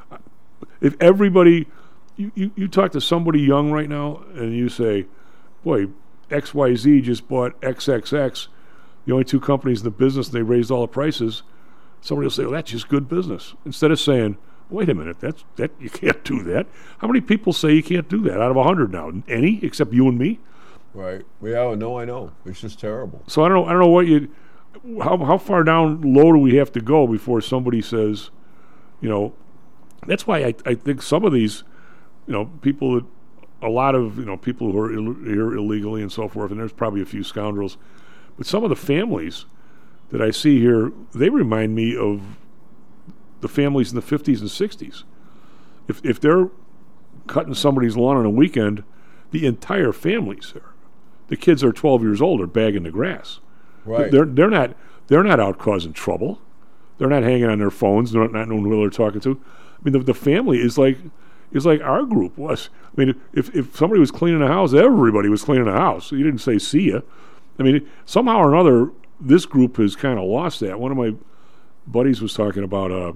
[SPEAKER 8] if everybody, you, you, you talk to somebody young right now and you say, boy, X Y Z just bought X X X, the only two companies in the business, and they raised all the prices, somebody will say, well, that's just good business. Instead of saying, wait a minute, that's that you can't do that. How many people say you can't do that out of one hundred now? Any, except you and me?
[SPEAKER 6] Right. Yeah. No, I know. It's just terrible.
[SPEAKER 8] So I don't know. I don't know what you. How how far down low do we have to go before somebody says, you know, that's why I I think some of these, you know, people that a lot of you know people who are Ill, here illegally and so forth, and there's probably a few scoundrels, but some of the families that I see here, they remind me of the families in the fifties and sixties. If if they're cutting somebody's lawn on a weekend, the entire family's there. The kids are twelve years old are bagging the grass.
[SPEAKER 6] Right.
[SPEAKER 8] They're they're not they're not out causing trouble. They're not hanging on their phones. They're not, not knowing who they're talking to. I mean, the, the family is like is like our group was. I mean, if if somebody was cleaning the house, everybody was cleaning the house. You didn't say see ya. I mean, somehow or another, this group has kind of lost that. One of my buddies was talking about uh,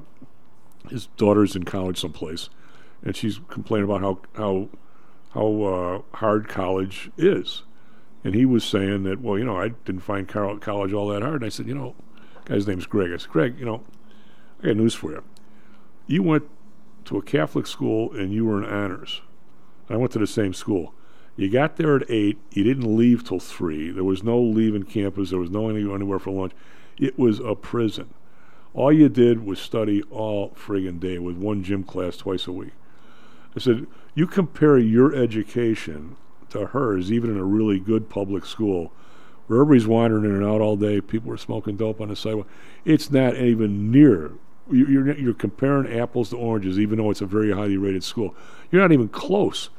[SPEAKER 8] his daughter's in college someplace, and she's complaining about how how how uh, hard college is. And he was saying that, well, you know, I didn't find college all that hard. And I said, you know, guy's name's Greg. I said, Greg, you know, I got news for you. You went to a Catholic school and you were in honors. I went to the same school. You got there at eight. You didn't leave till three. There was no leaving campus. There was no anywhere for lunch. It was a prison. All you did was study all friggin' day with one gym class twice a week. I said, you compare your education to hers, even in a really good public school, where everybody's wandering in and out all day, people are smoking dope on the sidewalk. It's not even near. You're, you're comparing apples to oranges, even though it's a very highly rated school. You're not even close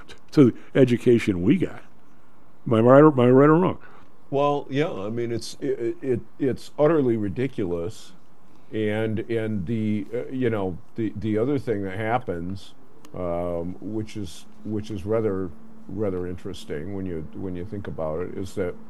[SPEAKER 8] to the education we got. Am I right or, am I right or wrong?
[SPEAKER 6] Well, yeah. I mean, it's it, it it's utterly ridiculous, and and the uh, you know the the other thing that happens, um, which is which is rather. rather interesting when you when you think about it, is that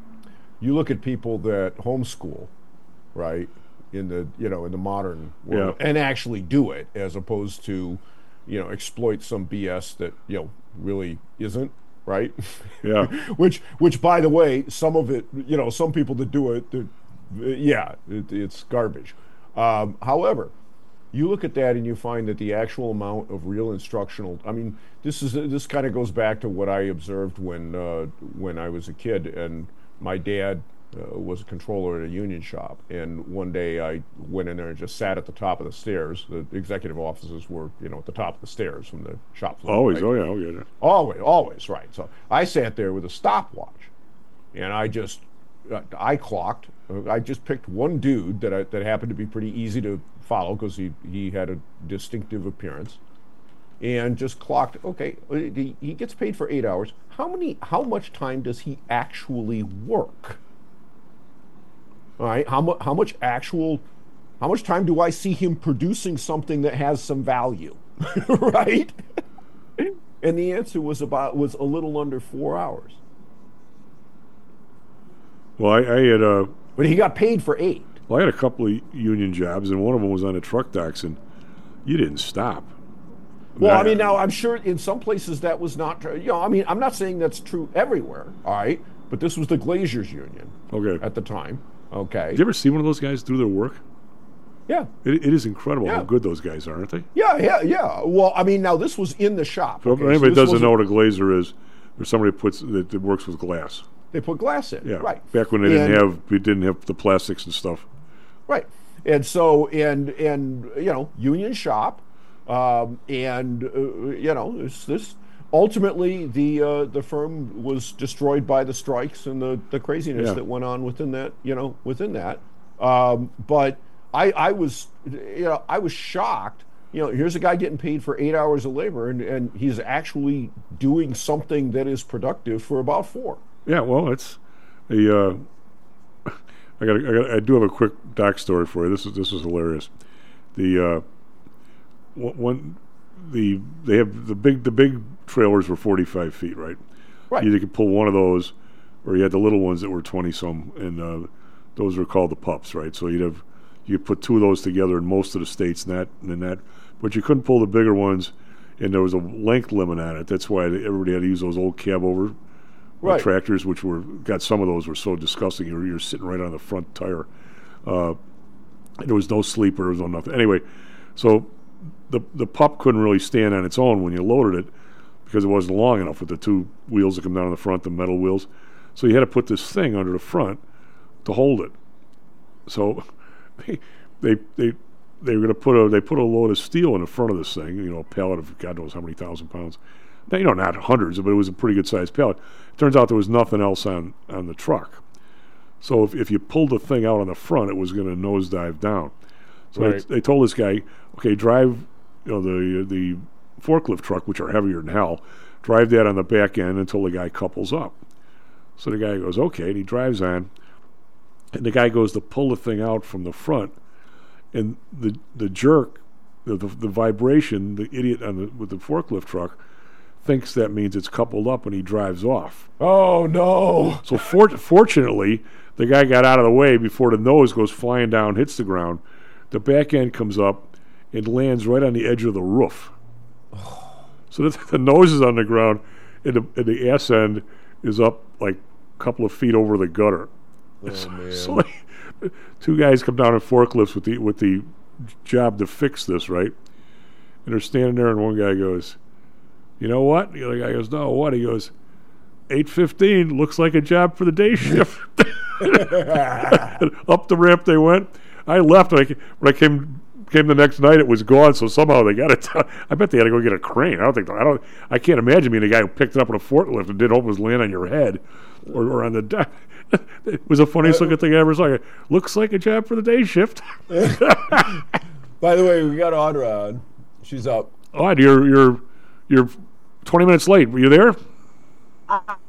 [SPEAKER 6] you look at people that homeschool, right, in the you know in the modern world, yeah. and actually do it, as opposed to, you know, exploit some B S that you know really isn't, right?
[SPEAKER 8] Yeah.
[SPEAKER 6] which which by the way, some of it, you know, some people that do it, yeah, it, it's garbage. Um, however, you look at that and you find that the actual amount of real instructional, I mean, this is this kind of goes back to what I observed when uh, when I was a kid, and my dad uh, was a controller at a union shop, and one day I went in there and just sat at the top of the stairs. The executive offices were, you know, at the top of the stairs from the shop floor.
[SPEAKER 8] Always,
[SPEAKER 6] right?
[SPEAKER 8] oh yeah, oh yeah.
[SPEAKER 6] Always, always, right. So I sat there with a stopwatch, and I just, uh, I clocked. Uh, I just picked one dude that I, that happened to be pretty easy to follow because he he had a distinctive appearance, and just clocked. Okay, he, he gets paid for eight hours. How many? How much time does he actually work? All right. How much? How much actual? How much time do I see him producing something that has some value? Right. And the answer was about was a little under four hours.
[SPEAKER 8] Well, I, I had a.
[SPEAKER 6] But he got paid for eight.
[SPEAKER 8] Well, I had a couple of union jobs, and one of them was on the truck docks, and you didn't stop.
[SPEAKER 6] Well, I mean, now I'm sure in some places that was not true. You know, I mean, I'm not saying that's true everywhere. All right, but this was the Glaziers Union.
[SPEAKER 8] Okay.
[SPEAKER 6] At the time. Okay.
[SPEAKER 8] Did you ever see one of those guys do their work?
[SPEAKER 6] Yeah.
[SPEAKER 8] It, it is incredible
[SPEAKER 6] Yeah.
[SPEAKER 8] how good those guys are, aren't they?
[SPEAKER 6] Yeah, yeah, yeah. Well, I mean, now this was in the shop.
[SPEAKER 8] So
[SPEAKER 6] okay,
[SPEAKER 8] if anybody
[SPEAKER 6] so
[SPEAKER 8] doesn't
[SPEAKER 6] this
[SPEAKER 8] know
[SPEAKER 6] wasn't-
[SPEAKER 8] what a glazer is, there's somebody that puts that, that works with glass.
[SPEAKER 6] They put glass in.
[SPEAKER 8] Yeah,
[SPEAKER 6] Right.
[SPEAKER 8] Back when they
[SPEAKER 6] And-
[SPEAKER 8] didn't have we didn't have the plastics and stuff.
[SPEAKER 6] Right. And so, and, and you know, union shop, um, and, uh, you know, this, this ultimately the uh, the firm was destroyed by the strikes and the, the craziness
[SPEAKER 8] Yeah.
[SPEAKER 6] that went on within that, you know, within that. Um, but I, I was, you know, I was shocked. You know, here's a guy getting paid for eight hours of labor, and, and he's actually doing something that is productive for about four.
[SPEAKER 8] Yeah, well, it's the. Uh, I got. I got. I do have a quick doc story for you. This is this is hilarious. The uh, one, the they have the big the big trailers were forty-five feet, right?
[SPEAKER 6] Right.
[SPEAKER 8] You either could pull one of those, or you had the little ones that were twenty some, and uh, those were called the pups, right? So you'd have you could put two of those together in most of the states, and that and that, but you couldn't pull the bigger ones, and there was a length limit on it. That's why everybody had to use those old cab over.
[SPEAKER 6] Right.
[SPEAKER 8] Tractors, which were got some of those were so disgusting. You're, you're sitting right on the front tire. Uh, there was no sleeper. There was no nothing. Anyway, so the the pup couldn't really stand on its own when you loaded it because it wasn't long enough with the two wheels that come down in the front, the metal wheels. So you had to put this thing under the front to hold it. So they they they, they were going to put a they put a load of steel in the front of this thing. You know, a pallet of God knows how many thousand pounds. Now, you know, not hundreds, but it was a pretty good sized pallet. Turns out there was nothing else on, on the truck. So if, if you pulled the thing out on the front, it was going to nosedive down. So
[SPEAKER 6] Right.
[SPEAKER 8] they, they told this guy, okay, drive you know the the forklift truck, which are heavier than hell, drive that on the back end until the guy couples up. So the guy goes, okay, and he drives on, and the guy goes to pull the thing out from the front, and the the jerk, the the, the vibration, the idiot on the with the forklift truck thinks that means it's coupled up, and he drives off.
[SPEAKER 6] Oh no!
[SPEAKER 8] So for, fortunately, the guy got out of the way before the nose goes flying down, hits the ground. The back end comes up and lands right on the edge of the roof. So the, the nose is on the ground, and the, and the ass end is up like a couple of feet over the gutter.
[SPEAKER 6] Oh,
[SPEAKER 8] so,
[SPEAKER 6] man.
[SPEAKER 8] so like, two guys come down in forklifts with the with the job to fix this, right? And they're standing there, and one guy goes, "You know what?" The other guy goes, "No, what?" He goes, eight fifteen looks like a job for the day shift." Up the ramp they went. I left. When I, when I came came the next night, it was gone. So somehow they got it. I bet they had to go get a crane. I don't think. I don't. I can't imagine being the guy who picked it up in a forklift and did hope it was land on your head or, or on the deck. It was the funniest looking thing I ever saw. Looks like a job for the day shift.
[SPEAKER 6] By the way, we got Audra on. She's up.
[SPEAKER 8] Oh, you're you're you're twenty minutes late. Were you there?
[SPEAKER 17] Uh,
[SPEAKER 8] I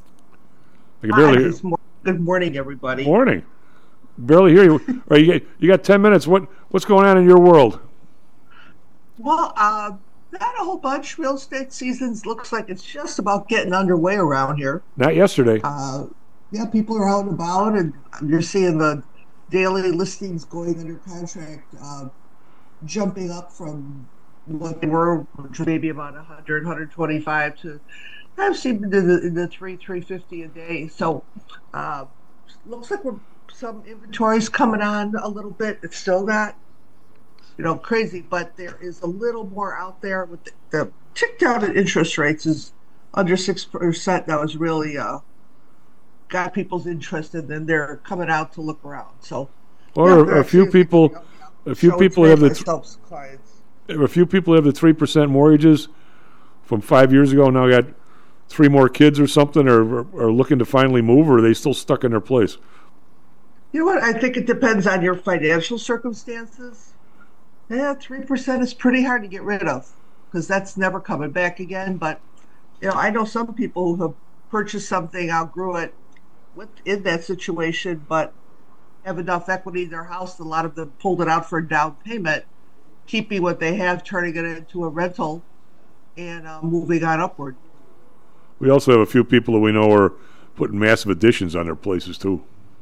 [SPEAKER 8] can barely
[SPEAKER 17] Hi, this mor- good morning, everybody.
[SPEAKER 8] Morning. Barely hear you. All right, you got, you got ten minutes. What what's going on in your world?
[SPEAKER 17] Well, uh, not a whole bunch. Real estate seasons looks like it's just about getting underway around here.
[SPEAKER 8] Not yesterday.
[SPEAKER 17] Uh, yeah, people are out and about, and you're seeing the daily listings going under contract, uh, jumping up from what they were, which maybe about one hundred, one twenty-five to I've seen in the, in the three, three fifty a day. So, uh, looks like we're some inventory's coming on a little bit. It's still not, you know, crazy, but there is a little more out there. With the, the tick down in interest rates is under six percent. That was really uh, got people's interest, and then they're coming out to look around. So,
[SPEAKER 8] or
[SPEAKER 17] yeah,
[SPEAKER 8] a few people, a few
[SPEAKER 17] so
[SPEAKER 8] people have the th-
[SPEAKER 17] clients.
[SPEAKER 8] a few people have the three percent mortgages from five years ago. Now got three more kids or something, or are looking to finally move, or are they still stuck in their place?
[SPEAKER 17] You know what? I think it depends on your financial circumstances. Yeah, three percent is pretty hard to get rid of because that's never coming back again. But, you know, I know some people who have purchased something, outgrew it, with in that situation, but have enough equity in their house. A lot of them pulled it out for a down payment, keeping what they have, turning it into a rental, and uh, moving on upward.
[SPEAKER 8] We also have a few people that we know are putting massive additions on their places, too.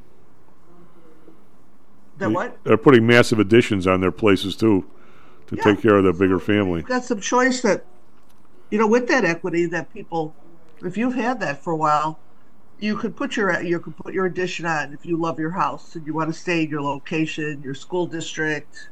[SPEAKER 17] That what?
[SPEAKER 8] They're putting massive additions on their places, too, to
[SPEAKER 17] Yeah.
[SPEAKER 8] take care of their bigger family.
[SPEAKER 17] You've got some choice that, you know, with that equity that people, if you've had that for a while, you could put your you could put your addition on if you love your house and you want to stay in your location, your school district,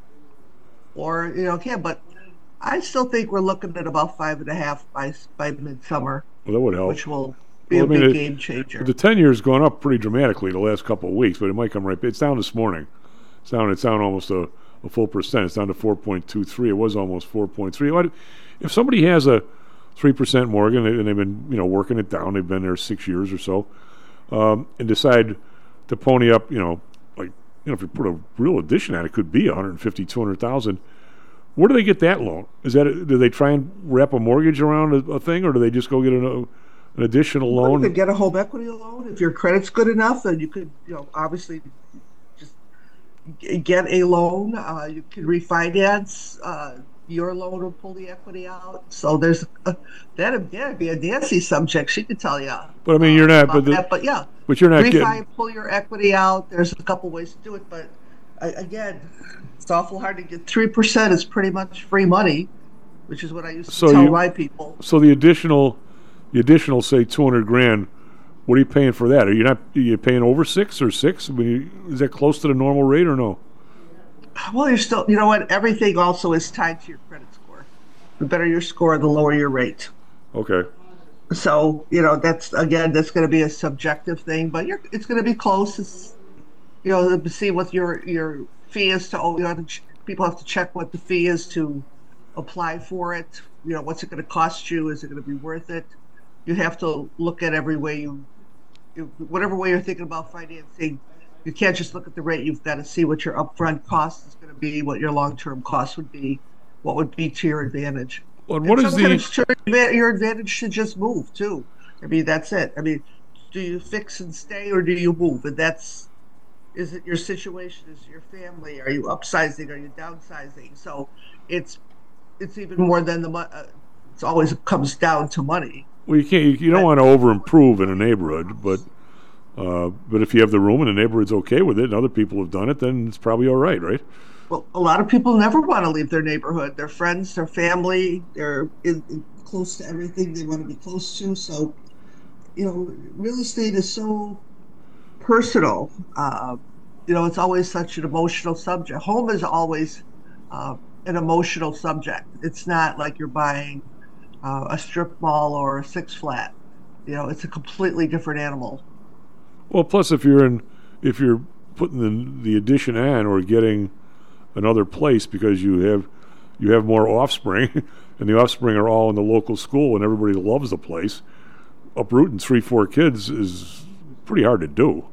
[SPEAKER 17] or, you know, yeah, but I still think we're looking at about five and a half by by midsummer.
[SPEAKER 8] Well, that would help.
[SPEAKER 17] Which will be
[SPEAKER 8] Well,
[SPEAKER 17] a
[SPEAKER 8] I mean,
[SPEAKER 17] big
[SPEAKER 8] it-
[SPEAKER 17] game changer.
[SPEAKER 8] The ten years gone up pretty dramatically the last couple of weeks, but it might come right. It's down this morning. It's down. It's down almost a, a full percent. It's down to four point two three. It was almost four point three. If somebody has a three percent mortgage and, they, and they've been, you know, working it down, they've been there six years or so, um, and decide to pony up, you know, like, you know, if you put a real addition on it, could be one hundred fifty, two hundred thousand. Where do they get that loan? Is that a, do they try and wrap a mortgage around a, a thing, or do they just go get an, a, an additional
[SPEAKER 17] Well,
[SPEAKER 8] loan?
[SPEAKER 17] you could get a home equity loan if your credit's good enough, then you could, you know, obviously just g- get a loan. Uh, you can refinance. Uh, your loan will pull the equity out. So there's uh, that'd, that'd be a Nancy subject. She could tell you.
[SPEAKER 8] But I mean, you're not.
[SPEAKER 17] about
[SPEAKER 8] But, the,
[SPEAKER 17] that, but yeah,
[SPEAKER 8] but you're not
[SPEAKER 17] refi,
[SPEAKER 8] getting.
[SPEAKER 17] pull your equity out. There's a couple ways to do it, but uh, again, it's awful hard to get. Three percent is pretty much free money, which is what I used to
[SPEAKER 8] So
[SPEAKER 17] tell
[SPEAKER 8] you,
[SPEAKER 17] my people.
[SPEAKER 8] So the additional, the additional, say two hundred grand. What are you paying for that? Are you not? Are you paying over six or six? I mean, you, is that close to the normal rate or no?
[SPEAKER 17] Well, you're still, you know what? Everything also is tied to your credit score. The better your score, the lower your rate.
[SPEAKER 8] Okay.
[SPEAKER 17] So, you know, that's, again, that's going to be a subjective thing, but you're, it's going to be close. It's, you know, to see what your your fee is to, oh, you have to ch- people have to check what the fee is to apply for it. You know, what's it going to cost you? Is it going to be worth it? You have to look at every way you, you, whatever way you're thinking about financing. You can't just look at the rate. You've got to see what your upfront cost is going to be, what your long-term cost would be, what would be to your advantage.
[SPEAKER 8] Well, what
[SPEAKER 17] And
[SPEAKER 8] is
[SPEAKER 17] sometimes
[SPEAKER 8] the-
[SPEAKER 17] to your adva- your advantage should just move too. I mean, that's it. I mean, do you fix and stay or do you move? And that's, is it your situation? Is it your family? Are you upsizing? Are you downsizing? So it's it's even more than the money. Uh, it's always comes down to money.
[SPEAKER 8] Well, you can't. You, you don't want to over improve in a neighborhood, but uh, but if you have the room and the neighborhood's okay with it, and other people have done it, then it's probably all right, right?
[SPEAKER 17] Well, a lot of people never want to leave their neighborhood. Their friends, their family, they're in, in close to everything they want to be close to. So, you know, real estate is so personal. Uh, you know, it's always such an emotional subject. Home is always uh, an emotional subject. It's not like you're buying uh, a strip mall or a six flat. You know, it's a completely different animal.
[SPEAKER 8] Well, plus if you're in, if you're putting the the addition on or getting another place because you have you have more offspring, and the offspring are all in the local school, and everybody loves the place. Uprooting three, four kids is pretty hard to do.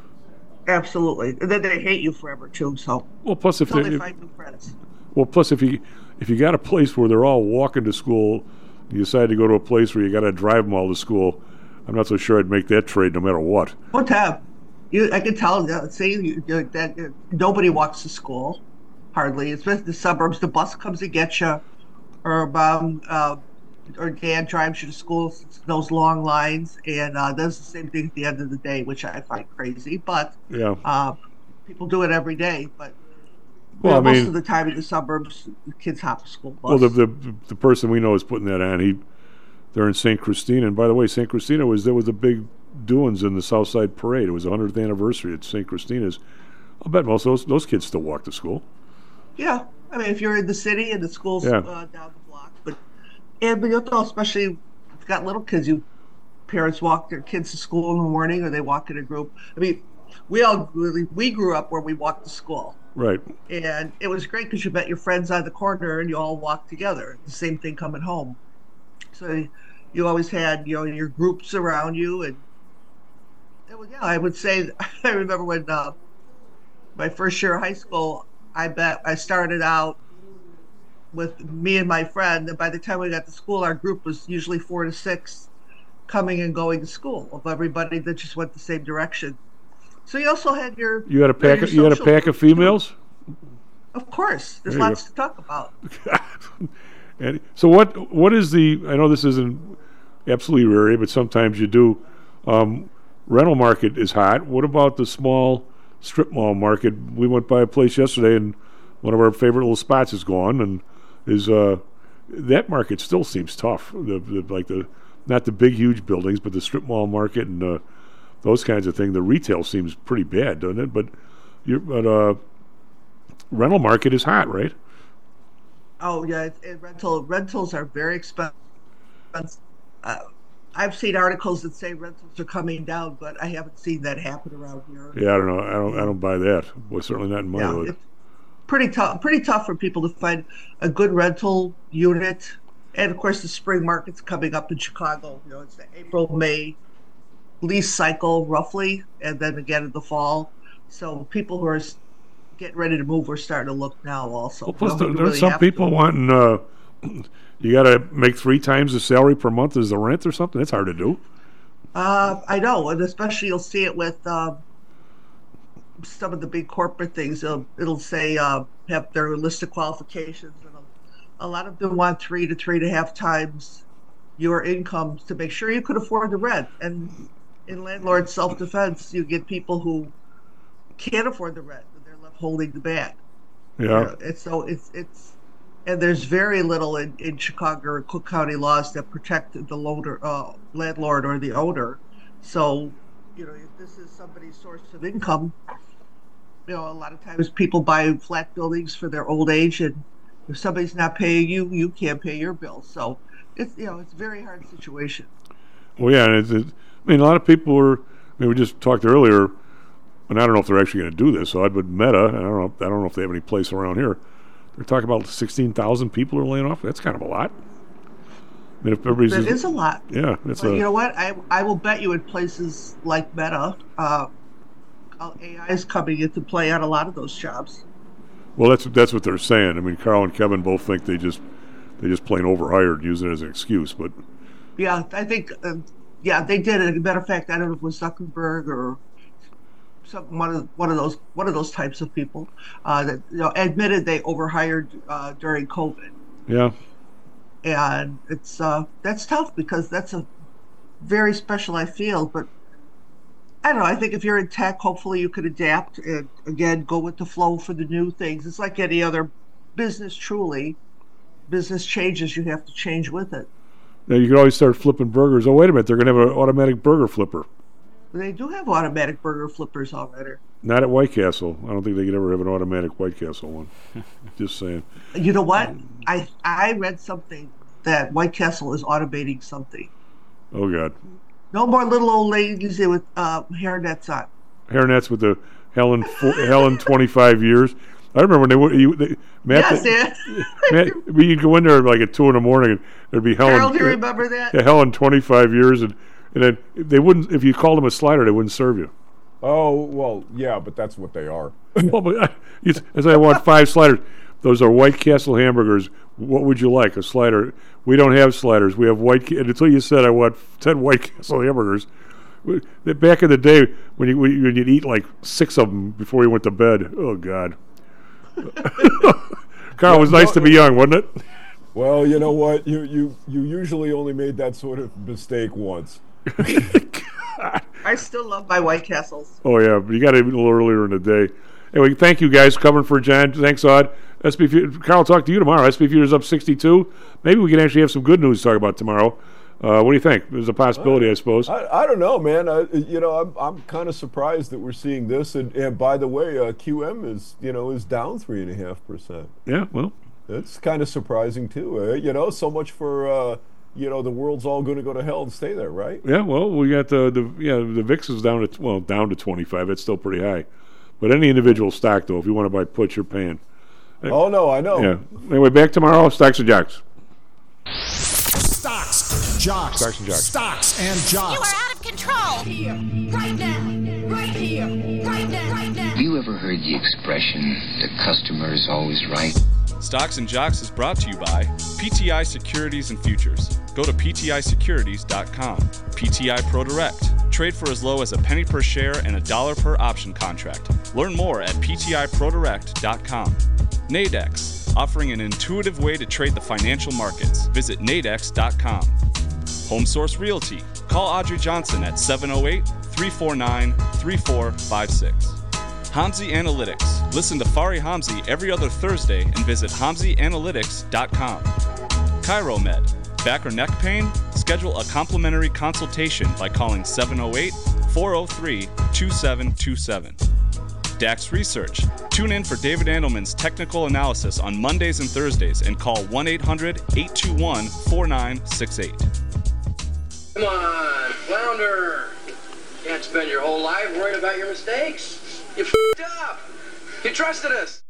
[SPEAKER 17] Absolutely, and then they hate you forever too. So,
[SPEAKER 8] well, plus if
[SPEAKER 17] until
[SPEAKER 8] they,
[SPEAKER 17] they
[SPEAKER 8] if,
[SPEAKER 17] find new friends.
[SPEAKER 8] well, plus if you if you got a place where they're all walking to school, you decide to go to a place where you got to drive them all to school. I'm not so sure I'd make that trade no matter what.
[SPEAKER 17] What time? You, I can tell. Uh, say you, you, that uh, nobody walks to school, hardly. Especially the suburbs. The bus comes to get you, or mom, uh, or dad drives you to school. Those long lines, and uh, does the same thing at the end of the day, which I find crazy. But
[SPEAKER 8] Yeah.
[SPEAKER 17] uh, people do it every day. But
[SPEAKER 8] Well,
[SPEAKER 17] you know,
[SPEAKER 8] I
[SPEAKER 17] most
[SPEAKER 8] mean-
[SPEAKER 17] of the time in the suburbs, the kids hop a school bus.
[SPEAKER 8] Well, the, the the person we know is putting that on. He, they're in Saint Christina, and by the way, Saint Christina was there was a big doings in the Southside Parade. It was the hundredth anniversary at Saint Christina's. I'll bet most of those, those kids still walk to school.
[SPEAKER 17] Yeah. I mean, if you're in the city and the school's
[SPEAKER 8] Yeah.
[SPEAKER 17] uh, down the block. But, and, but you know, especially if you've got little kids, you parents walk their kids to school in the morning or they walk in a group. I mean, we all really, we grew up where we walked to school.
[SPEAKER 8] Right.
[SPEAKER 17] And it was great because you met your friends on the corner and you all walked together. The same thing coming home. So you always had, you know, your groups around you. And it was, yeah, I would say, I remember when uh, my first year of high school, I bet I started out with me and my friend. And by the time we got to school, our group was usually four to six coming and going to school of everybody that just went the same direction. So you also had your
[SPEAKER 8] You had a pack.
[SPEAKER 17] your
[SPEAKER 8] Of, you had a
[SPEAKER 17] social
[SPEAKER 8] pack of females.
[SPEAKER 17] Of course, there's
[SPEAKER 8] There you
[SPEAKER 17] lots
[SPEAKER 8] go.
[SPEAKER 17] to talk about.
[SPEAKER 8] And so what? What is the? I know this isn't absolutely rare, but sometimes you do. Um, rental market is hot. What about the small strip mall market? We went by a place yesterday, and one of our favorite little spots is gone. And is uh, that market still seems tough? The, the like the not the big huge buildings, but the strip mall market and uh, those kinds of things. The retail seems pretty bad, doesn't it? But you're, but uh, rental market is hot, right?
[SPEAKER 17] Oh yeah, it, it, rental rentals are very expensive. Uh, I've seen articles that say rentals are coming down, but I haven't seen that happen around here.
[SPEAKER 8] Yeah, I don't know. I don't. I don't buy that. Well, certainly not in my
[SPEAKER 17] Yeah,
[SPEAKER 8] hood.
[SPEAKER 17] it's pretty tough. Pretty tough for people to find a good rental unit. And of course, the spring market's coming up in Chicago. You know, it's the April, May lease cycle roughly, and then again in the fall. So people who are s- getting ready to move are starting to look now. Also,
[SPEAKER 8] Well, plus,
[SPEAKER 17] You
[SPEAKER 8] there,
[SPEAKER 17] don't
[SPEAKER 8] there's
[SPEAKER 17] really
[SPEAKER 8] some
[SPEAKER 17] have
[SPEAKER 8] people
[SPEAKER 17] to.
[SPEAKER 8] wanting. Uh, you got to make three times the salary per month as the rent or something. That's hard to do.
[SPEAKER 17] Uh, I know, and especially you'll see it with um, some of the big corporate things. It'll, it'll say uh, have their list of qualifications, and a, a lot of them want three to three and a half times your income to make sure you could afford the rent. And in landlord self-defense, you get people who can't afford the rent, and they're left holding the bag.
[SPEAKER 8] Yeah.
[SPEAKER 17] And so it's it's, and there's very little in, in Chicago or Cook County laws that protect the loaner, uh, landlord or the owner. So, you know, if this is somebody's source of income, you know, a lot of times people buy flat buildings for their old age, and if somebody's not paying you, you can't pay your bill. So it's, you know, it's a very hard situation.
[SPEAKER 8] Well, yeah. And it's, it, I mean, a lot of people are. I mean, we just talked earlier, and I don't know if they're actually going to do this. So, but Meta, I don't know. I don't know if they have any place around here. They're talking about sixteen thousand people are laying off. That's kind of a lot. I mean, if everybody's
[SPEAKER 17] That is a lot.
[SPEAKER 8] Yeah, that's
[SPEAKER 17] But
[SPEAKER 8] a.
[SPEAKER 17] you know what? I I will bet you in places like Meta, uh, A I is coming into play on a lot of those jobs.
[SPEAKER 8] Well, that's that's what they're saying. I mean, Carl and Kevin both think they just they just plain overhired, using it as an excuse. But
[SPEAKER 17] Yeah, I think, uh, yeah, they did it. As a matter of fact, I don't know if it was Zuckerberg or some one of one of those one of those types of people uh, that you know admitted they overhired uh, during COVID,
[SPEAKER 8] yeah,
[SPEAKER 17] and it's uh, that's tough because that's a very specialized field. But I don't know. I think if you're in tech, hopefully you could adapt and again go with the flow for the new things. It's like any other business. Truly, business changes. You have to change with it.
[SPEAKER 8] now you could always start flipping burgers. Oh, wait a minute, they're going to have an automatic burger flipper.
[SPEAKER 17] They do have automatic burger flippers already.
[SPEAKER 8] Not at White Castle. I don't think they could ever have an automatic White Castle one. Just saying.
[SPEAKER 17] You know what? I I read something that White Castle is automating something.
[SPEAKER 8] Oh God.
[SPEAKER 17] No more little old ladies with uh, hairnets on.
[SPEAKER 8] Hairnets with the Helen four, Helen twenty-five years. I remember when they would. You, they, Matt,
[SPEAKER 17] Yes,
[SPEAKER 8] they,
[SPEAKER 17] yeah.
[SPEAKER 8] Matt, you'd go in there like at two in the morning, and there'd be Helen.
[SPEAKER 17] Carol, do you remember that?
[SPEAKER 8] Yeah, Helen twenty-five years, and and then they wouldn't. If you called them a slider, they wouldn't serve you.
[SPEAKER 6] Oh, well, yeah, but that's what they are.
[SPEAKER 8] Well, but I, you, as I want five sliders. Those are White Castle hamburgers. What would you like? A slider? We don't have sliders. We have White. And until you said I want ten White Castle hamburgers. Back in the day when you when you'd eat like six of them before you went to bed. Oh God. Carl, it was nice to be young, wasn't it?
[SPEAKER 6] Well, you know what? You you you usually only made that sort of mistake once.
[SPEAKER 17] I still love my White Castles.
[SPEAKER 8] Oh yeah, but you got to eat a little earlier in the day. Anyway, thank you guys covering for John. Thanks, Odd. S B F, Carl, talk to you tomorrow. S B Futures up sixty-two. Maybe we can actually have some good news to talk about tomorrow. Uh, what do you think? There's a possibility, I suppose.
[SPEAKER 6] I, I don't know, man. I, you know, I'm I'm kind of surprised that we're seeing this. And, and by the way, uh, Q M is you know is down three and a half percent.
[SPEAKER 8] Yeah, well,
[SPEAKER 6] that's kind of surprising too. Uh, you know, so much for uh, you know the world's all going to go to hell and stay there, right?
[SPEAKER 8] Yeah, well, we got the the yeah the V I X is down to well down to twenty-five. It's still pretty high, but any individual stock though, if you want to buy puts, you're paying.
[SPEAKER 6] Oh no, I know.
[SPEAKER 8] Yeah. Anyway, back tomorrow. Stocks and jocks.
[SPEAKER 14] Stocks, jocks,
[SPEAKER 8] Stocks and jocks.
[SPEAKER 14] Stocks and jocks.
[SPEAKER 7] You are out of control. Here, right now, right here, right now, right now.
[SPEAKER 18] Have you ever heard the expression, the customer is always right?
[SPEAKER 12] Stocks and Jocks is brought to you by P T I Securities and Futures. Go to P T I securities dot com. P T I Pro Direct. Trade for as low as a penny per share and a dollar per option contract. Learn more at P T I pro direct dot com. Nadex, offering an intuitive way to trade the financial markets. Visit nadex dot com. Home Source Realty. Call Audrey Johnson at seven oh eight, three four nine, three four five six. Hamzy Analytics. Listen to Fari Hamzy every other Thursday and visit hamzy analytics dot com. ChiroMed. Back or neck pain? Schedule a complimentary consultation by calling seven oh eight, four oh three, two seven two seven. Dax Research. Tune in for David Andelman's technical analysis on Mondays and Thursdays and call one eight hundred, eight two one, four nine six eight.
[SPEAKER 19] Come on, flounder. Can't spend your whole life worried about your mistakes. You f***ed up. You trusted us.